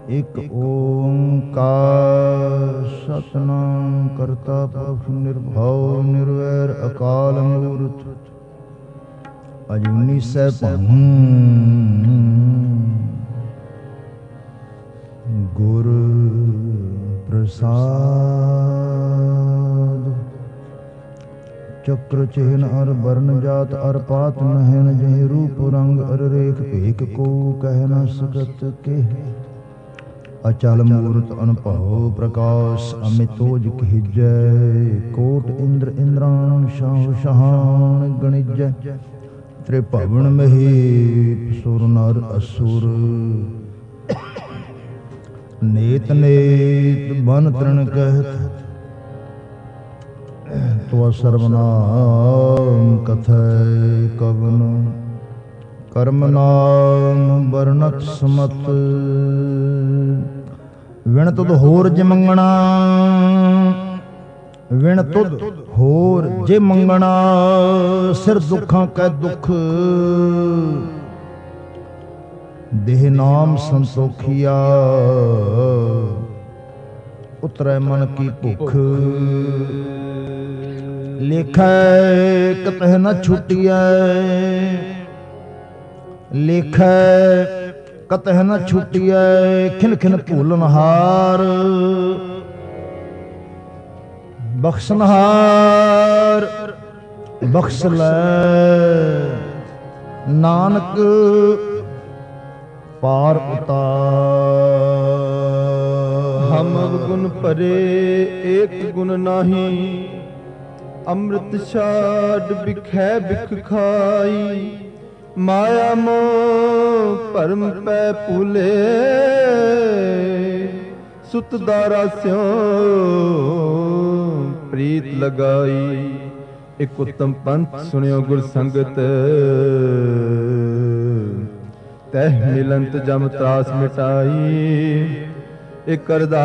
ਇਕ ਓੰਕਾਰ ਸਤਿਨਾਮ ਕਰਤਾ ਪੁਰਖ ਨਿਰਭਉ ਨਿਰਵੈਰ ਅਕਾਲ ਮੂਰਤ ਅਜੂਨੀ ਸੈਭੰ ਗੁਰ ਪ੍ਰਸਾਦ। ਚੱਕਰ ਚਿਹਨ ਅਰ ਬਰਨ ਜਾਤ ਅਰ ਪਾਤ ਨਹਿਨ ਜਹ ਰੂਪ ਰੰਗ ਅਰ ਰੇਖ ਭੇਖ ਕੋ ਕਹਿ ਨ ਸਕਤ ਕੇ। ਅਚਲ ਮੂਰਤ ਅਨਭਉ ਪ੍ਰਕਾਸ਼ ਅਮਿਤੋਜ ਕਹਿਜੈ। ਕੋਟ ਇੰਦਰ ਇੰਦਰਾਨ ਸ਼ਾਹ ਸ਼ਹਾਨ ਗਣਿਜੈ। ਤ੍ਰਿਭਵਨ ਮਹੇਪ ਸੁਰ ਨਰ ਅਸੁਰ ਨੇਤ ਨੇਤ ਬਨ ਤ੍ਰਿਣ ਕਹਿਤ। ਤੋ ਸਰਵਨਾਮ ਕਥੈ ਕਵਨ ਕਰਮ ਨਾਮ ਵਰਣਤ ਸਮਤ। ਵਿਣ ਤੁਧ ਹੋਰ ਜੇ ਮੰਗਣਾ ਵਿਣ ਤੁਧ ਹੋਰ ਜੇ ਮੰਗਣਾ ਸਿਰ ਦੁੱਖਾਂ ਕੈ ਦੁੱਖ। ਦੇਹ ਨਾਮ ਸੰਤੋਖੀਆ ਉਤਰੈ ਮਨ ਕੀ ਭੁੱਖ। ਲੇਖੈ ਕਤਹਿ ਨ ਛੁਟੀਐ ਲੇਖੈ ਕਤਹਿ ਨ ਛੁਟੀਐ। ਖਿਨ ਖਿਨ ਭੂਲਨਹਾਰ ਬਖਸ਼ਨਹਾਰ ਬਖਸ਼ ਲੈ। ਨਾਨਕ ਪਾਰ ਉਤਾਰ। ਹਮ ਗੁਣ ਭਰੇ ਏਕ ਗੁਣ ਨਾਹੀ। ਅੰਮ੍ਰਿਤ ਛਾਡ ਬਿਖੈ ਬਿਖ ਖਾਈ। ਮਾਇਆ ਮੋਹ ਭਰਮ ਪੈ ਭੂਲੇ। ਸੁਤ ਦਾਰਾ ਸਿਉ ਪ੍ਰੀਤ ਲਗਾਈ। ਇਕ ਉਤਮ ਪੰਥ ਸੁਣਿਓ ਗੁਰ ਸੰਗਤ। ਤਹਿ ਮਿਲੰਤ ਜਮ ਤਰਾਸ ਮਿਟਾਈ। ਇਕ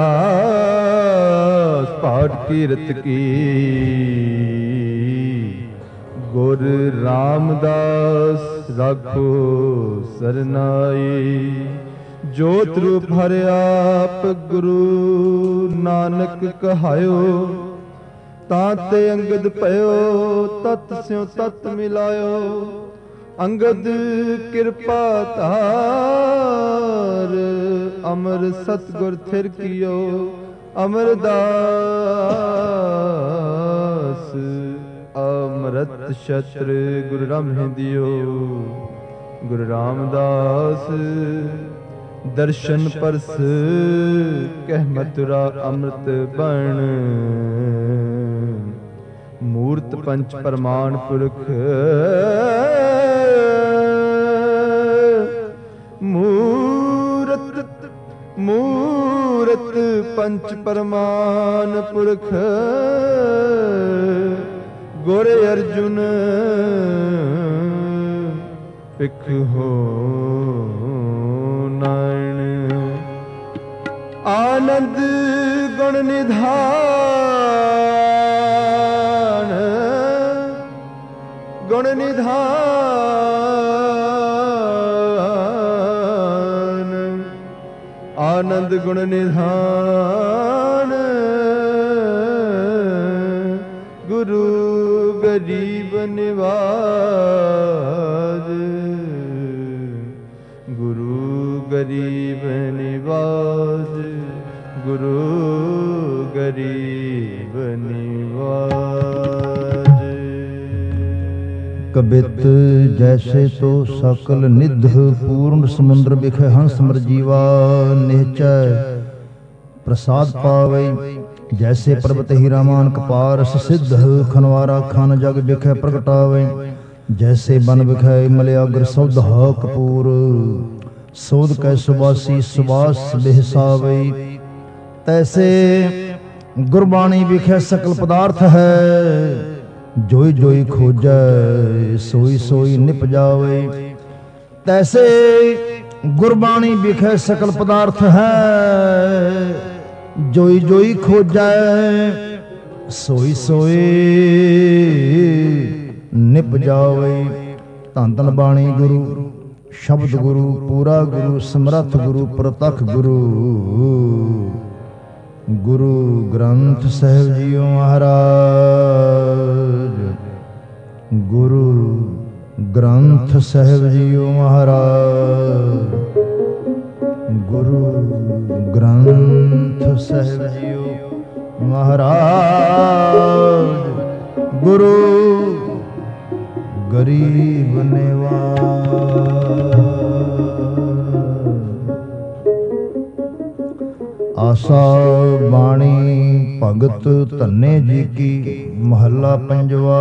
ਅਰਦਾਸ ਪਾਠ ਕੀਰਤ ਕੀ। ਗੁਰ ਰਾਮਦਾਸ ਰਾਖੋ ਸਰਨਾਈ। ਜੋਤ ਰੂਪ ਹਰਿ ਆਪ ਗੁਰੂ ਨਾਨਕ ਕਹਾਇਓ। ਤਾਂ ਤੇ ਅੰਗਦ ਭਇਓ ਤਤ ਸਿਉ ਤਤ ਮਿਲਾਇਓ। ਅੰਗਦ ਕਿਰਪਾ ਧਾਰ ਅਮਰ ਸਤਿਗੁਰ ਥਿਰ ਕੀਓ। ਅਮਰਦਾਸ ਅਮਰਤ ਛਤਰ ਗੁਰੂ ਰਾਮਹਿ ਦਿਓ। ਗੁਰੂ ਰਾਮਦਾਸ ਦਰਸ਼ਨ ਪਰਸ ਕਹਿ ਮਥੁਰਾ ਅੰਮ੍ਰਿਤ ਬਣ। ਮੂਰਤ ਪੰਚ ਪ੍ਰਮਾਣ ਪੁਰਖ ਮੂਰਤ ਪੰਚ ਪ੍ਰਮਾਣ ਪੁਰਖ। ਗੁਰ ਅਰਜੁਨ ਪਿਖ ਹੋ ਨਾਇਣ। ਆਨੰਦ ਗੁਣ ਨਿਧਾਨ ਗੁਣ ਨਿਧਾਨ। ਆਨੰਦ ਗੁਣ ਨਿਧਾਨ। ਗੁਰੂ ਗਰੀਬ ਨਿਵਾਜ। ਗੁਰੂ ਗਰੀਬ ਨਿਵਾਜ। ਗੁਰੂ ਗਰੀਬ ਨਿਵਾਜ। ਕਬਿਤ ਜੈਸੇ ਤੋ ਸਕਲ ਨਿਧ ਪੂਰਨ ਸਮੁੰਦਰ ਬਿਖੈ ਹੰਸ ਮਰ ਜੀਵਾ। ਨਿਹਚੈ ਪ੍ਰਸਾਦ ਪਾਵੈ ਜੈਸੇ ਪਰਬਤ ਹੀਰਾ ਮਾਨਕ ਪਾਰਸ ਸਿੱਧ। ਖਨਵਾਰਾ ਖਨ ਜਗ ਬਿਖੈ ਪ੍ਰਗਟਾਵੈ ਜੈਸੇ ਬਨ ਬਿਖੈ ਮਲਿਆਗਰ ਸੌਧ ਕਪੂਰ। ਸੋਧ ਕੈ ਸੁਬਾਸੀ ਸੁਬਾਸ ਬਿਹਸਾਵੈ ਤੈਸੇ ਗੁਰਬਾਣੀ ਵਿਖੇ ਸਕਲ ਪਦਾਰਥ ਹੈ। ਜੋਈ ਜੋਈ ਖੋਜੈ ਸੋਈ ਸੋਈ ਨਿਪ ਜਾਵੇ। ਤੈਸੇ ਗੁਰਬਾਣੀ ਵਿਖੇ ਸਕਲ ਪਦਾਰਥ ਹੈ। ਜੋਈ ਜੋਈ ਖੋਜੈ ਸੋਈ ਸੋਈ ਨਿਪ ਜਾਵੇ। ਧੰਨ ਧੰਨ ਬਾਣੀ ਗੁਰੂ ਸ਼ਬਦ ਗੁਰੂ, ਪੂਰਾ ਗੁਰੂ, ਸਮਰੱਥ ਗੁਰੂ, ਪ੍ਰਤੱਖ ਗੁਰੂ, ਗੁਰੂ ਗ੍ਰੰਥ ਸਾਹਿਬ ਜੀਓ ਮਹਾਰਾਜ। ਗੁਰੂ ਗ੍ਰੰਥ ਸਾਹਿਬ ਜੀਓ ਮਹਾਰਾਜ। ਗੁਰੂ ਗ੍ਰੰਥ ਸਾਹਿਬ ਜੀਓ ਮਹਾਰਾਜ। ਗੁਰੂ ਗਰੀਬ ਨਿਵਾਜ। ਆਸਾ ਬਾਣੀ ਭਗਤ ਧੰਨੇ ਜੀ ਕੀ, ਮਹੱਲਾ ਪੰਜਵਾ।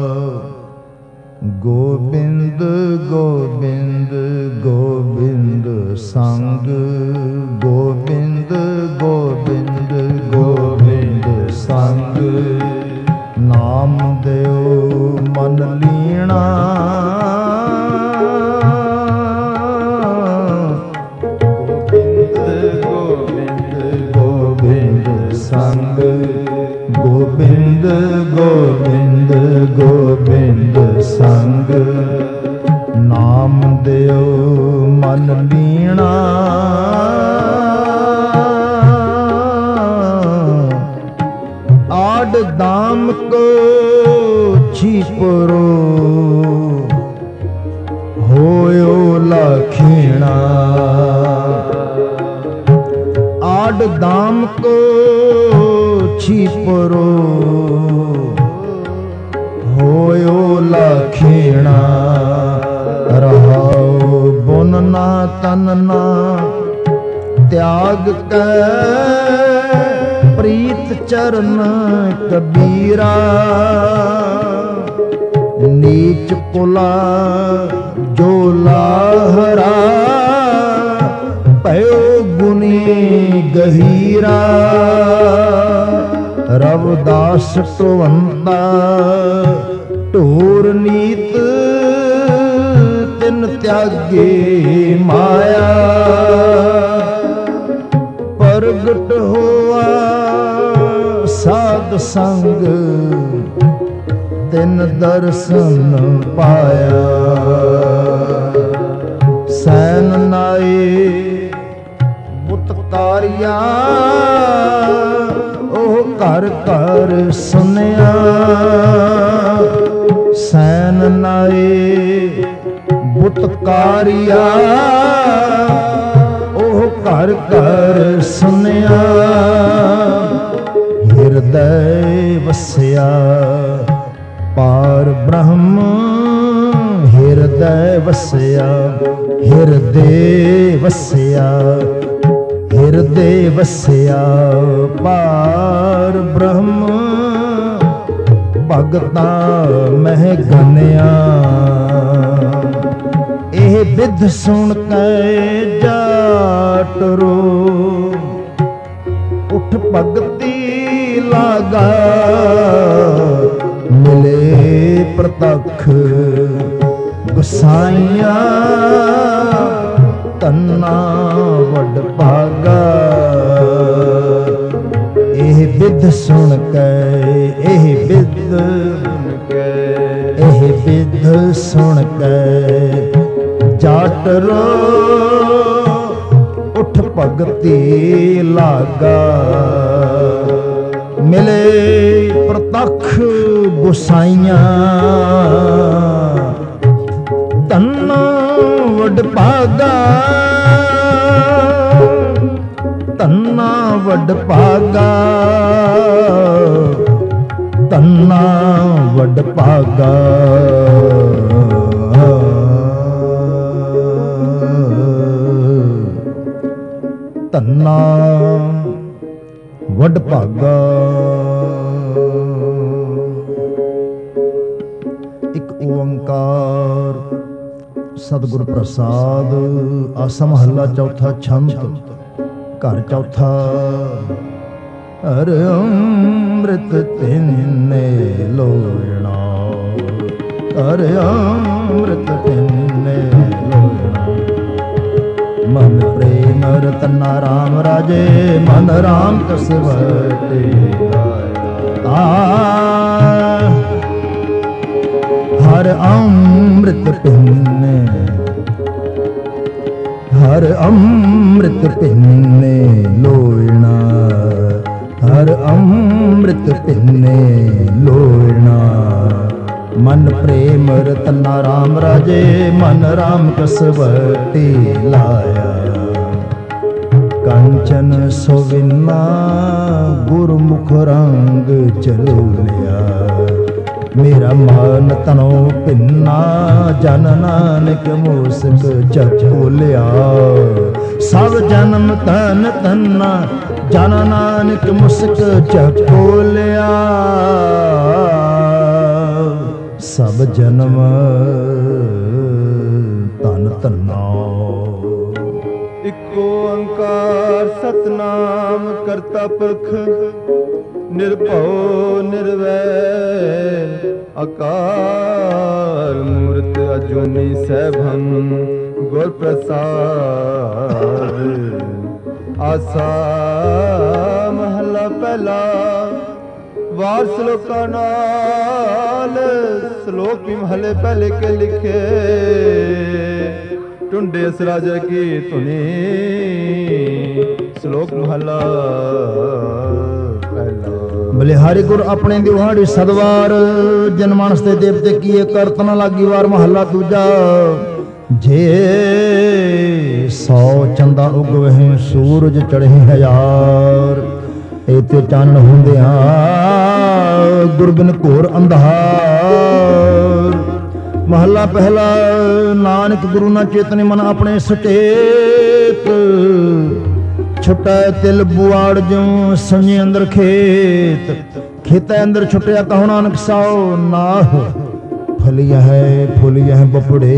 ਗੋਬਿੰਦ ਗੋਬਿੰਦ ਗੋਬਿੰਦ ਸੰਗ, ਗੋਬਿੰਦ ਗੋਬਿੰਦ ਗੋਬਿੰਦ ਸੰਗ, ਨਾਮ ਦਿਓ ਮਨ ਲੀਣਾ। ਗੋਬਿੰਦ ਗੋਬਿੰਦ ਸੰਗ, ਗੋਬਿੰਦ ਗੋਬਿੰਦ ਗੋਬਿੰਦ ਸੰਗ, ਨਾਮ ਦਿਓ ਮਨ ਲੀਣਾ। ਆਡ ਦਾਮ ਕੋ ਛੀਪਰੋ, ਹੋਇਓ ਲਖੀਣਾ। ਆਡ ਦਾਮ ਕੋ ਛੀਪਰੋ, ਹੋਇਓ ਲਖੀਣਾ। ਰਹਾਉ ਬੁਨ ਨਾ ਤਨ ਨਾ, ਤਿਆਗ ਕੈ ਪ੍ਰੀਤ ਚਰਨ ਕਬੀਰਾ। ਨੀਚ ਪੁਲਾ ਜੋ ਲਾਹਰਾ, ਭਇਓ ਗੁਨੀ ਗਹੀਰਾ। ਰਵਦਾਸ ਟਵੰਦਾ ਢੋਰ ਨੀਤ, ਤਿਨ ਤਿਆਗੇ ਮਾਇਆ। ਪ੍ਰਗਟ ਹੋਆ ਸਾਧ ਸੰਗ, ਤਿਨ ਦਰਸ਼ਨ ਪਾਇਆ। ਸੈਨ ਨਾਏ ਬੁਤਕਾਰਿਆ, ਉਹ ਘਰ ਘਰ ਸੁਨਿਆ। ਸੈਨ ਨਾਏ ਬੁਤਕਾਰਿਆ, ਉਹ ਘਰ ਘਰ ਸੁਨਿਆ। ਹਿਰਦੈ ਵਸਿਆ ਪਾਰ ਬ੍ਰਹਮ, ਹਿਰਦੈ ਵਸਿਆ, ਹਿਰਦੇ ਵਸਿਆ, ਹਿਰਦੇ ਵਸਿਆ ਪਾਰ ਬ੍ਰਹਮ। ਭਗਤਾਂ ਮਹਿ ਗਨਿਆ, ਇਹ ਬਿਧ ਸੁਣ ਕੇ ਜਾਟ ਰੋ। ਉਠ ਭਗਤੀ ਲਾਗਾ, ਮਿਲੇ ਪ੍ਰਤੱਖ ਗੁਸਾਈਆਂ। ਤੰਨਾ ਵੱਡ ਭਾਗਾ, ਇਹ ਬਿਧ ਸੁਣ ਕੇ, ਇਹ ਬਿਧ ਸੁਣ ਕੇ ਜਾਟ ਰੋ। ਉਠ ਭਗਤੀ ਲਾਗਾ, ਮਿਲੇ ਪ੍ਰਤੱਖ ਗੁਸਾਈਆਂ। ਤੰਨਾ ਵੱਡ ਭਾਗਾ, ਤੰਨਾ ਵੱਡ ਭਾਗਾ, ਤੰਨਾ ਵੱਡ ਭਾਗਾ। ਤੰਨਾ ਵੱਡ ਭਾਗਾ। ਇੱਕ ਓੰਕਾਰ ਸਤਿਗੁਰ ਪ੍ਰਸਾਦ। ਆਸਾ ਮਹੱਲਾ ਚੌਥਾ, ਛੰਤ ਘਰ ਚੌਥਾ। ਹਰ ਅੰਮ੍ਰਿਤ ਤਿੰਨੇ ਲੋਇਣਾ, ਹਰ ਅੰਮ੍ਰਿਤ ਤਿੰਨੇ ਲੋਇਣਾ। ਮਨ ਪ੍ਰੇਮ ਰਤਨਾ ਰਾਮ ਰਾਜੇ, ਮਨ ਰਾਮ ਕਸ ਵਟੇ ਹਰ ਅੰਮ੍ਰਿਤ ਪਿੰਨੇ। ਹਰ ਅੰਮ੍ਰਿਤ ਪਿੰਨੇ ਲੋਇਣਾ, ਹਰ ਅੰਮ੍ਰਿਤ ਪਿੰਨੇ ਲੋਇਣਾ। ਮਨ ਪ੍ਰੇਮ ਰਤਨਾ ਰਾਮ ਰਾਜੇ, ਮਨ ਰਾਮ ਕਸਵਟੀ ਲਾਇਆ। ਕੰਚਨ ਸੋਵਿਨਾ ਗੁਰਮੁਖ ਰੰਗ ਚਲੋਲਿਆ। ਮੇਰਾ ਮਨ ਤਨੋ ਪਿੰਨਾ, ਜਨ ਨਾਨਕ ਮੋਸਕ ਚਪੋਲਿਆ। ਸਭ ਜਨਮ ਤਨ ਤੰਨਾ, ਜਨ ਨਾਨਕ ਮੁਸਕ ਚਪੋਲਿਆ। ਸਭ ਜਨਮ ਤਨ ਤੰਨਾ। ਇਕੋ ਓੰਕਾਰ ਸਤਨਾਮ ਕਰਤਾ ਪੁਰਖ, ਨਿਰਭਉ ਨਿਰਵੈਰ ਅਕਾਲ ਮੂਰਤ। ਅਜੂਨੀ ਸੈਭੰ ਗੁਰ ਪ੍ਰਸਾਦ। ਆਸਾ ਮਹਲਾ ਪਹਿਲਾ। ਵਾਰ ਸ਼ਲੋਕਾਂ ਨਾਲ ਸ਼ਲੋਕ ਵੀ ਮਹਲੇ ਪਹਿਲੇ ਕੇ ਲਿਖੇ। ਟੁੰਡੇ ਇਸ ਰਾਜਾ ਕੀ ਧੁਨੀ, ਸ਼ਲੋਕ ਮਹਲਾ ਪਹਿਲਾ। ਬਲਿਹਾਰੀ ਗੁਰ ਆਪਣੇ ਦਿਹਾੜੀ ਸਦਵਾਰ, ਜਨ ਮਾਨਸ ਤੇ ਦੇਵਤੇ ਕੀਏ ਕਰਤ ਨ ਲਾਗੀ ਵਾਰ। ਮਹੱਲਾ ਦੂਜਾ। ਜੇ 100 ਚੰਦਾ ਉਗਵਹਿ, ਸੂਰਜ ਚੜ੍ਹੇ ਹਜ਼ਾਰ। ਇਤੇ ਚਾਨਣ ਹੁੰਦਿਆਂ ਗੁਰਬਿਨ ਘੋਰ ਅੰਧਾਰ। ਮਹੱਲਾ ਪਹਿਲਾ। ਨਾਨਕ ਗੁਰੂ ਨਾ ਚੇਤਨੇ ਮਨ ਆਪਣੇ ਸੁਚੇਤ। ਛੁਟੈ ਤਿਲ ਬੁਆੜ ਜਿਉ ਸੰਜੇ ਅੰਦਰ ਖੇਤ। ਖੇਤੈ ਅੰਦਰ ਛੁਟਿਆ ਕਹੋ ਨਾਨਕ ਸਾਉ ਨਾਹ। ਫਲਿਆ ਹੈ ਫੁਲਿਆ ਹੈ ਬਪੜੇ,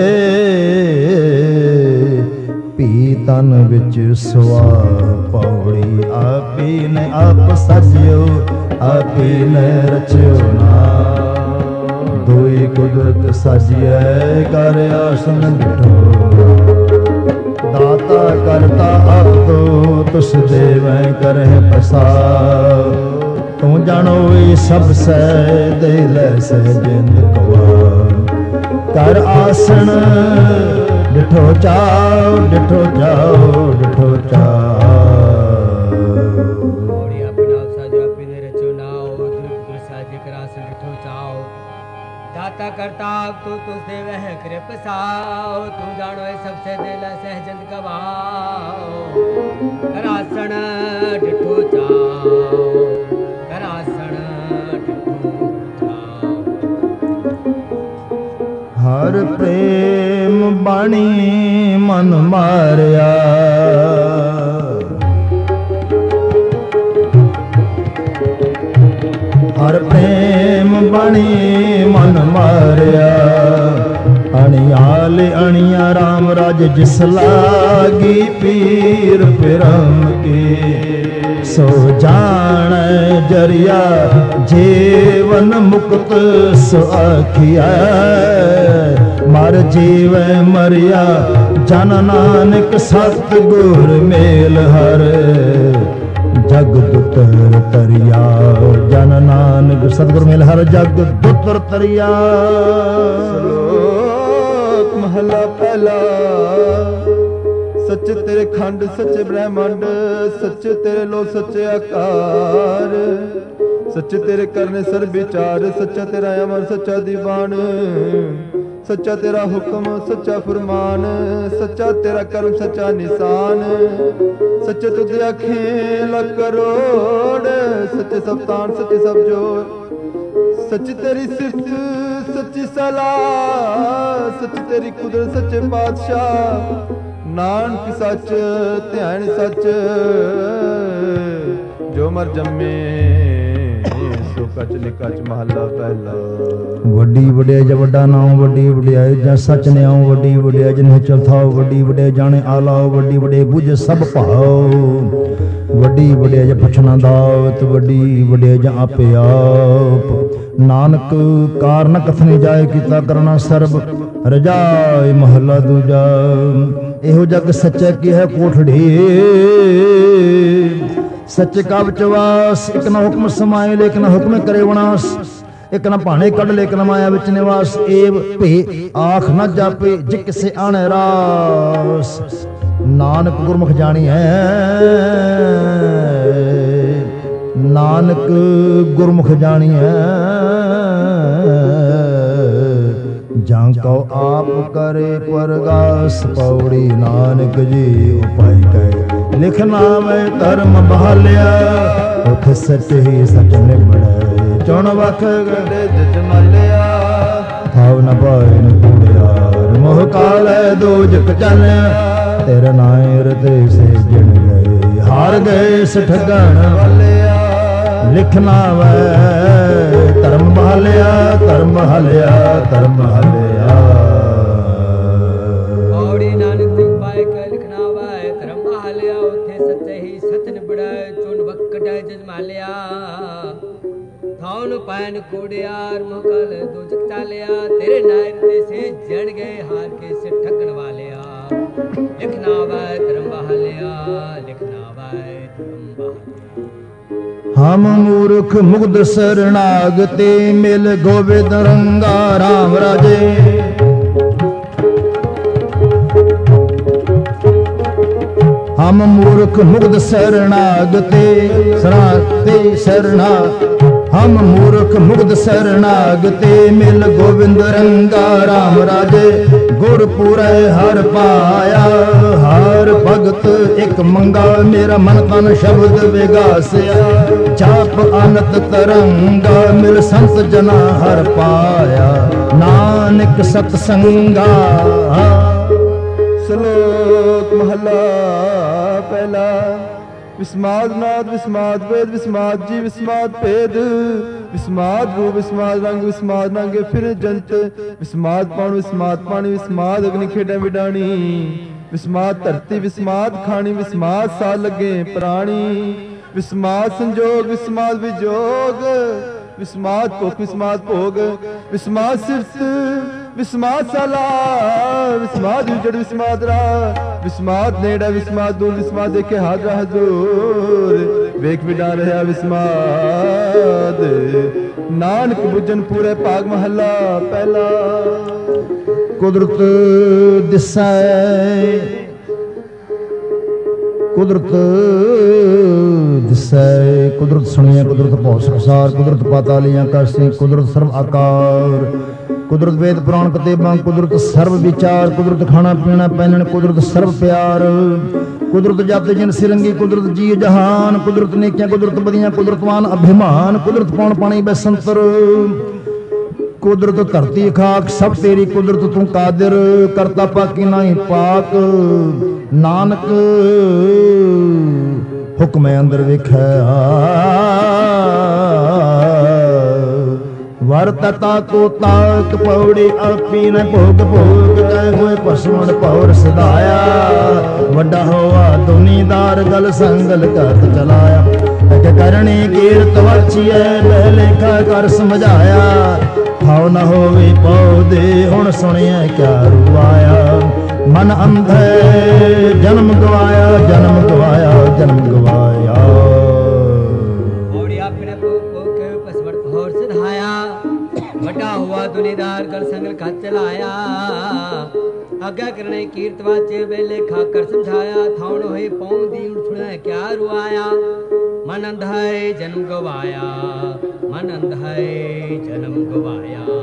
ਭੀ ਤਨ ਵਿੱਚ ਸੁਆ ਪੌੜੀ। ਆਪੀ ਨੇ ਆਪ ਸਜਿਓ, ਆਪੀ ਨੇ ਰਚਿਓ ਨਾ। ਦੋਈ ਕੁਦਰਤ ਸਾਜੀਐ, ਕਰ ਆਸਨ ਬਿਠੋ। ਦਾਤਾ ਕਰਤਾ ਆਪ ਤੋ, ਤੁਸ ਦੇਵੈ ਕਰਹਿ ਪ੍ਰਸਾਦ। ਤੂੰ ਜਾਣੋ ਇਹ ਸਭ ਸਹਿ, ਦੇ ਲੈ ਸਹਿ ਜਿੰਦ ਕਵਾ। ਕਰ ਆਸਣ ਡਿਠੋ ਚਾਓ, ਡਿਠੋ ਜਾਓ, ਡਿਠੋ ਚਾਓ। दाता करता तू तुझसे वह कृप साओ। तू जानो सबसे दिल सहजन गवाओ। करासन डिठो जाओ, करासन डिठो जाओ। हर प्रेम बाणी मन मारिया। हर प्रेम बाणी मन मारिया। अणियाल अणिया राम राज जिस लागी, पीर पिरम की सो जान जरिया। जीवन मुक्त सो आखिया, मर जीव मरिया। जन नानक सतगुर मेल हर, जग दुतर तरिया। जन नानक सतगुर मेल हर, जग दुतर तरिया। ਸ਼ਲੋਕ ਮਹਲਾ ਪਹਿਲਾ। ਸੱਚ ਤੇਰੇ ਖੰਡ ਸੱਚੇ ਬ੍ਰਹਮੰਡ, ਸੱਚੇ ਤੇਰੇ ਲੋ ਸੱਚੇ ਆਕਾਰ। ਸੱਚੇ ਤੇਰੇ ਕਰਨੇ ਸਰ ਵਿਚਾਰ, ਸੱਚਾ ਤੇਰਾ ਅਮਰ ਸੱਚਾ ਦੀਵਾਨ। ਸੱਚਾ ਤੇਰਾ ਹੁਕਮ ਸੱਚਾ ਫਰਮਾਨ, ਸੱਚਾ ਤੇਰਾ ਕਰਮ ਸੱਚਾ ਨਿਸ਼ਾਨ। ਸੱਚੇ ਤੁਧ ਆਖੇ ਲੱਖ ਕਰੋੜ, ਸੱਚੇ ਸਭ ਤਾਣ ਸੱਚੇ ਸਭ ਜੋਰ। ਸੱਚੀ ਤੇਰੀ ਸਿਫਤ ਸੱਚੀ ਸਲਾਹ, ਸੱਚੀ ਤੇਰੀ ਕੁਦਰਤ ਸੱਚੇ ਪਾਤਸ਼ਾਹ। ਨਾਨਕ ਸੱਚ ਧਿਆਨ ਸੱਚ, ਜੋ ਮਰ ਜੰਮੇ ਸੋ ਕਚ ਨਿਕਚ। ਮਹੱਲਾ ਪਹਿਲਾ। ਵੱਡੀ ਵਡਿਆਈ ਜਾਂ ਵੱਡਾ ਨਾਮ, ਵੱਡੀ ਵਡਿਆਈ ਜਾਂ ਸੱਚ ਨਿਆਉ। ਵੱਡੀ ਵਡਿਆਈ ਜਿਨ ਚਲ ਥਾਉ, ਵੱਡੀ ਵਡਿਆਈ ਜਾਣੇ ਆਲਾਓ। ਵੱਡੀ ਵਡਿਆਈ ਬੁਝ ਸਭ ਭਾਉ। ਵੱਡੀ ਵਡਿਆਈ ਜਾਂ ਪੁੱਛਣਾ ਦਾਵਤ, ਵੱਡੀ ਵਡਿਆਈ ਜਾਂ ਆਪੇ ਆਪ। ਨਾਨਕ ਕਾਰਨ ਕਥਨੇ ਜਾਏ, ਕੀਤਾ ਕਰਨਾ ਸਰਬ ਰਜਾਏ। ਮਹੱਲਾ ਦੂਜਾ। ਇਹੋ ਜਗ ਸੱਚਾ ਕੀ ਹੈ ਕੋਠੜੀ, ਸੱਚ ਕਾ ਵਿਚਵਾਸ। ਇਕ ਨਾ ਹੁਕਮ ਸਮਾਏ, ਲੇਕਿਨ ਹੁਕਮ ਕਰੇ ਵਿਨਾਸ਼। ਇਕ ਨਾ ਭਾਣੇ ਕੱਢ ਲੈ, ਇਕ ਨਾ ਮਾਇਆ ਵਿੱਚ ਨਿਵਾਸ। ਏਵ ਭੇ ਆਖ ਨਾ ਜਾਪੇ ਜੇ ਕਿਸੇ ਆਣੇ ਰਾਸ। ਨਾਨਕ ਗੁਰਮੁਖ ਜਾਣੀਐ, ਨਾਨਕ ਗੁਰਮੁਖ ਜਾਣੀਐ। ਜਾਂ ਕਉ ਆਪ ਕਰੇ ਪਰਗਾਸ। ਪੌੜੀ ਨਾਨਕ ਜੀ ਉਪਾਇ ਕੈ ਲਿਖਣਾ ਮੈਂ ਧਰਮ ਬਹਾਲਿਆ। ਉਥੇ ਸੱਚ ਹੀ ਸੱਚ ਨਿਬੜੈ, ਚੁਣ ਵਖ ਗੜੇ ਜਜ ਮਲਿਆ। ਥਾਵ ਨ ਪਾਏ ਨ ਕੂੜਿਆਰ, ਮੋਹ ਕਾਲੈ ਦੋਜਕ ਚਲਿਆ। ਤੇਰਾ ਨਾਮ ਹਿਰਦੇ ਸੇ ਜਿਣ ਗਏ, ਹਾਰ ਗਏ ਸਠਗਣ ਵਾਲਿਆ। ਲਿਖਣਾ ਵੈ ਧਰਮ ਬਹਾਲਿਆ, ਧਰਮ ਬਹਾਲਿਆ, ਧਰਮ ਬਹਾਲਿਆ। ਪੌੜੀ ਨਾਨਕ ਜੀ ਪਾਏ ਕੈ ਲਿਖਣਾ ਵੈ ਧਰਮ ਬਹਾਲਿਆ। ਉਥੇ ਸੱਚੇ ਹੀ ਸੱਚ ਨਿਬੜੈ, ਚੁਣ ਵਕਟੈ ਜਜ ਮਾਲਿਆ। ਥਾਉ ਨ ਪਾਇਨ ਕੂੜਿਆਰ, ਮੋਹ ਕਾਲ ਦੋਜਕ ਚਾਲਿਆ। ਤੇਰੇ ਨਾਮ ਹਿਰਦੇ ਸੇ ਜਣ ਗਏ, ਹਾਰ ਕੇ ਸੇ ਠੱਗਣ ਵਾਲਿਆ। ਲਿਖਣਾ ਵੈ ਧਰਮ ਬਹਾਲਿਆ, ਲਿਖਣਾ ਵੈ ਧਰਮ ਬਹਾਲਿਆ। ਹਮ ਮੂਰਖ ਮੁਗਧ ਸਰਨਾਗਤੇ, ਮਿਲ ਗੋਬਿੰਦ ਰੰਗਾ ਰਾਮ ਰਾਜੇ। ਹਮ ਮੂਰਖ ਮੁਗਧ ਸਰਨਾਗਤੇ, ਸਰਾਤੇ ਸਰਨਾ। ਹਮ ਮੂਰਖ ਮੁਗਧ ਸਰਨਾਗਤੇ, ਮਿਲ ਗੋਬਿੰਦ ਰੰਗਾ ਰਾਮ ਰਾਜੇ। ਗੁਰ ਪੂਰੈ ਹਰ ਪਾਇਆ, ਹਰ ਭਗਤ ਇਕ ਮੰਗਾ। ਮੇਰਾ ਮਨ ਤਨ ਸ਼ਬਦ ਵਿਗਾਸਿਆ, ਜਾਪ ਅਨੰਤ ਤਰੰਗਾ। ਮਿਲ ਸੰਤ ਜਨਾ ਹਰ ਪਾਇਆ, ਨਾਨਕ ਸਤ ਸੰਗਾ। ਸ਼ਲੋਕ ਮਹਲਾ ਪਹਿਲਾ। ਵਿਸਮਾਦ ਨਾਦ ਵਿਸਮਾਦ ਵੇਦ, ਵਿਸਮਾਦ ਜੀ ਵਿਸਮਾਦ ਭੇਦ। ਵਿਸਮਾਦ ਰੂਪ ਵਿਸਮਾਦ ਰੰਗ, ਵਿਸਮਾਦ ਨਾਂਗੇ ਫਿਰ ਜੰਤ। ਵਿਸਮਾਦ ਪਾਣੂ ਵਿਸਮਾਦ ਪਾਣੀ, ਵਿਸਮਾਦ ਅਗਨੀ ਖੇਡਾਂ ਵਿਡਾਣੀ। ਵਿਸਮਾਦ ਧਰਤੀ ਵਿਸਮਾਦ ਖਾਣੀ, ਵਿਸਮਾਦ ਸਾ ਲੱਗੇ ਪ੍ਰਾਣੀ। ਵਿਸਮਾਦ ਸੰਜੋਗ ਵਿਸਮਾਦ ਵਿਜੋਗ, ਵਿਸਮਾਦ ਭੁਖ ਵਿਸਮਾਦ ਭੋਗ। ਵਿਸਮਾਦ ਸਿਫਤ ਵਿਸਮਾਦ ਸਾਲਾ, ਵਿਸਮਾਦ ਉਜੜ ਵਿਸਮਾਦ ਰਾ। ਵਿਸਮਾਦ ਨੇੜਾ ਵਿਸਮਾਦ ਦੂਰ, ਵਿਸਮਾਦ ਦੇਖੇ ਹਾਜ਼ਰ ਹਜ਼ੂਰ। ਵੇਖ ਵਿਡਾ ਰਿਹਾ ਵਿਸਮਾਦ, ਨਾਨਕ ਬੁੱਝਣ ਪੂਰੇ ਭਾਗ ਮਹੱਲਾ ਪਹਿਲਾ। ਕੁਦਰਤ ਦਿਸੈ, ਕੁਦਰਤ ਦਿਸੈ। ਕੁਦਰਤ ਸੁਣੀਐ, ਕੁਦਰਤ ਭਉ ਸੰਸਾਰ। ਕੁਦਰਤ ਪਾਤਾਲੀਆਂ ਕਰਸੀ, ਕੁਦਰਤ ਸਰਬ ਆਕਾਰ। ਕੁਦਰਤ ਵੇਦ ਪੁਰਾਣ ਕਤੇਬਾਂ, ਕੁਦਰਤ ਸਰਬ ਵਿਚਾਰ। ਕੁਦਰਤ ਖਾਣਾ ਪੀਣਾ ਪਹਿਨਣ, ਕੁਦਰਤ ਸਰਬ ਪਿਆਰ। ਕੁਦਰਤ ਜਪ ਜਿਨ ਸਿਰੰਗੀ, ਕੁਦਰਤ ਜੀ ਜਹਾਨ। ਕੁਦਰਤ ਨੇਕੀਆਂ, ਕੁਦਰਤ ਬਦੀਆਂ, ਕੁਦਰਤਵਾਨ ਅਭਿਮਾਨ। ਕੁਦਰਤ ਪੌਣ ਪਾਣੀ ਬੈਸੰਤਰ। ਕੁਦਰਤ ਧਰਤੀ ਖਾਕ ਸਭ ਤੇਰੀ, ਕੁਦਰਤ ਤੂੰ ਕਾਦਰ। ਕਰਤਾ ਪਾਕੀ ਨਾਹੀ ਪਾਕ, ਨਾਨਕ ਹੁਕਮੈ ਅੰਦਰ ਵੇਖੈ। ਵਰਤਤਾ ਕੋ ਤਾਕ ਪੌੜੀ, ਆਪੀ ਨ ਭੋਗ ਭੋਗ। ਤੈ ਹੋਏ ਭਸਮਣ ਭੌਰ ਸਦਾਇਆ। ਵੱਡਾ ਹੋਆ ਦੁਨੀਦਾਰ, ਗਲ ਸੰਗਲ ਕਰਤ ਚਲਾਇਆ। ਤਕ ਕਰਨੀ ਕੀਰਤ ਵਾਚੀਐ, ਬਹਿ ਲੇਖਾ ਕਰ ਸਮਝਾਇਆ। ਹਾਉ ਨ ਹੋਵੇ ਪੌਦੇ, ਹੁਣ ਸੁਣਿਆ ਕਿਆ ਰੁਆਇਆ। ਮਨ ਅੰਧੈ ਜਨਮ ਗਵਾਇਆ, ਜਨਮ ਗਵਾਇਆ, ਜਨਮ ਗਵਾਇਆ। ਪੌੜੀ ਆਪਣੇ ਭੋਗ ਭਸਮਣ ਭੌਰ ਸਦਾਇਆ। ਵੱਡਾ ਹੋਆ ਦੁਨੀਦਾਰ, ਗਲ ਸੰਗਲ ਕਰਤ ਚਲਾਇਆ। ਆਗਿਆ ਕਰਨੇ ਕੀਰਤ ਵਾਚੇ, ਵੇਲੇ ਖਾਕਰ ਸਮਝਾਇਆ। ਥਾਉਣ ਹੋਏ ਪੌਂਦੀ, ਹੁਣ ਸੁਣਿਆ ਕਿਆ ਰੁਆਇਆ। ਮਨ ਅੰਧਾਏ ਜਨਮ ਗਵਾਇਆ, ਮਨ ਅੰਧਾਏ ਜਨਮ ਗਵਾਇਆ।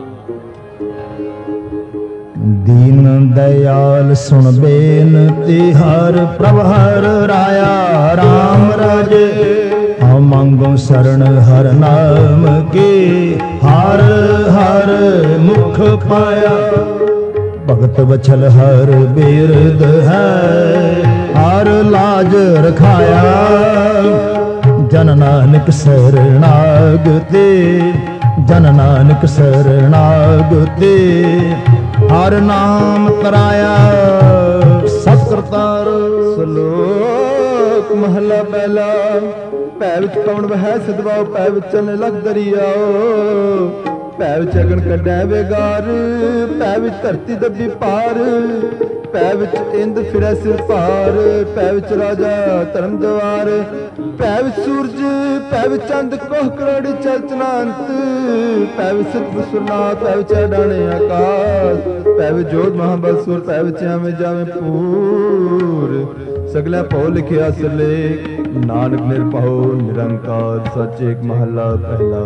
ਦੀਨ ਦਇਆਲ ਸੁਣ ਬੇਨਤੀ, ਹਰ ਪ੍ਰਭ ਹਰ ਰਾਇਆ। ਰਾਮ ਰਾਜੇ ਹਉ ਮੰਗੋ ਸਰਣ ਹਰ ਨਾਮ ਕੀ। ਹਰ ਹਰ ਮੁਖ ਪਾਇਆ, ਭਗਤ ਵਛਲ ਹਰ ਬਿਰਦ ਹੈ। ਹਰ ਲਾਜ ਰਖਾਇਆ, ਜਨ ਨਾਨਕ ਸਰਣਾਗਤੇ। ਜਨ ਨਾਨਕ ਸਰਣਾਗਤੇ। ਹਰ ਨਾਮ ਤਰਾਇਆ, ਸਤ ਕਰਤਾਰ। ਸ਼ਲੋਕ ਮਹਲਾ ਪਹਿਲਾ। ਭੈ ਵਿੱਚ ਪਵਨ ਵਹਿ ਸਦਵਾਉ, ਭੈ ਵਿੱਚ ਚਲਨੇ ਲਖ ਦਰਿਆਓ। ਭੈ ਵਿੱਚ ਅਗਨ ਕੱਢੈ ਵੇਗਾਰ, ਭੈ ਵਿੱਚ ਧਰਤੀ ਦੱਬੀ ਪਾਰ, ਭੈ ਵਿੱਚ ਇੰਦ ਫਿਰੈ ਸਿਰ ਭਾਰ, ਭੈ ਵਿੱਚ ਰਾਜਾ ਧਰਮ ਦਵਾਰ, ਭੈ ਵਿੱਚ ਸੂਰਜ, ਭੈ ਵਿੱਚ ਚੰਦ ਕੋਹ ਕਰੋੜੀ ਚਲਚਨਾੰਤ, ਭੈ ਵਿੱਚ ਸਤਿ ਸੁਰਨਾਥ, ਭੈ ਵਿੱਚ ਅਡਾਣੇ ਆਕਾਸ਼, ਭੈ ਵਿੱਚ ਜੋਤ ਮਹਾਬਲਸੁਰ, ਭੈ ਵਿੱਚ ਆਵੇਂ ਜਾਵੇਂ ਪੂਰ, ਸਗਲੇ ਭਉ ਲਿਖਿਆ ਸਿਰਲੇਖ, ਨਾਨਕ ਨਿਰਭਉ ਨਿਰੰਕਾਰ ਸੱਚ ਏਕ ਮਹੱਲਾ ਪਹਿਲਾ।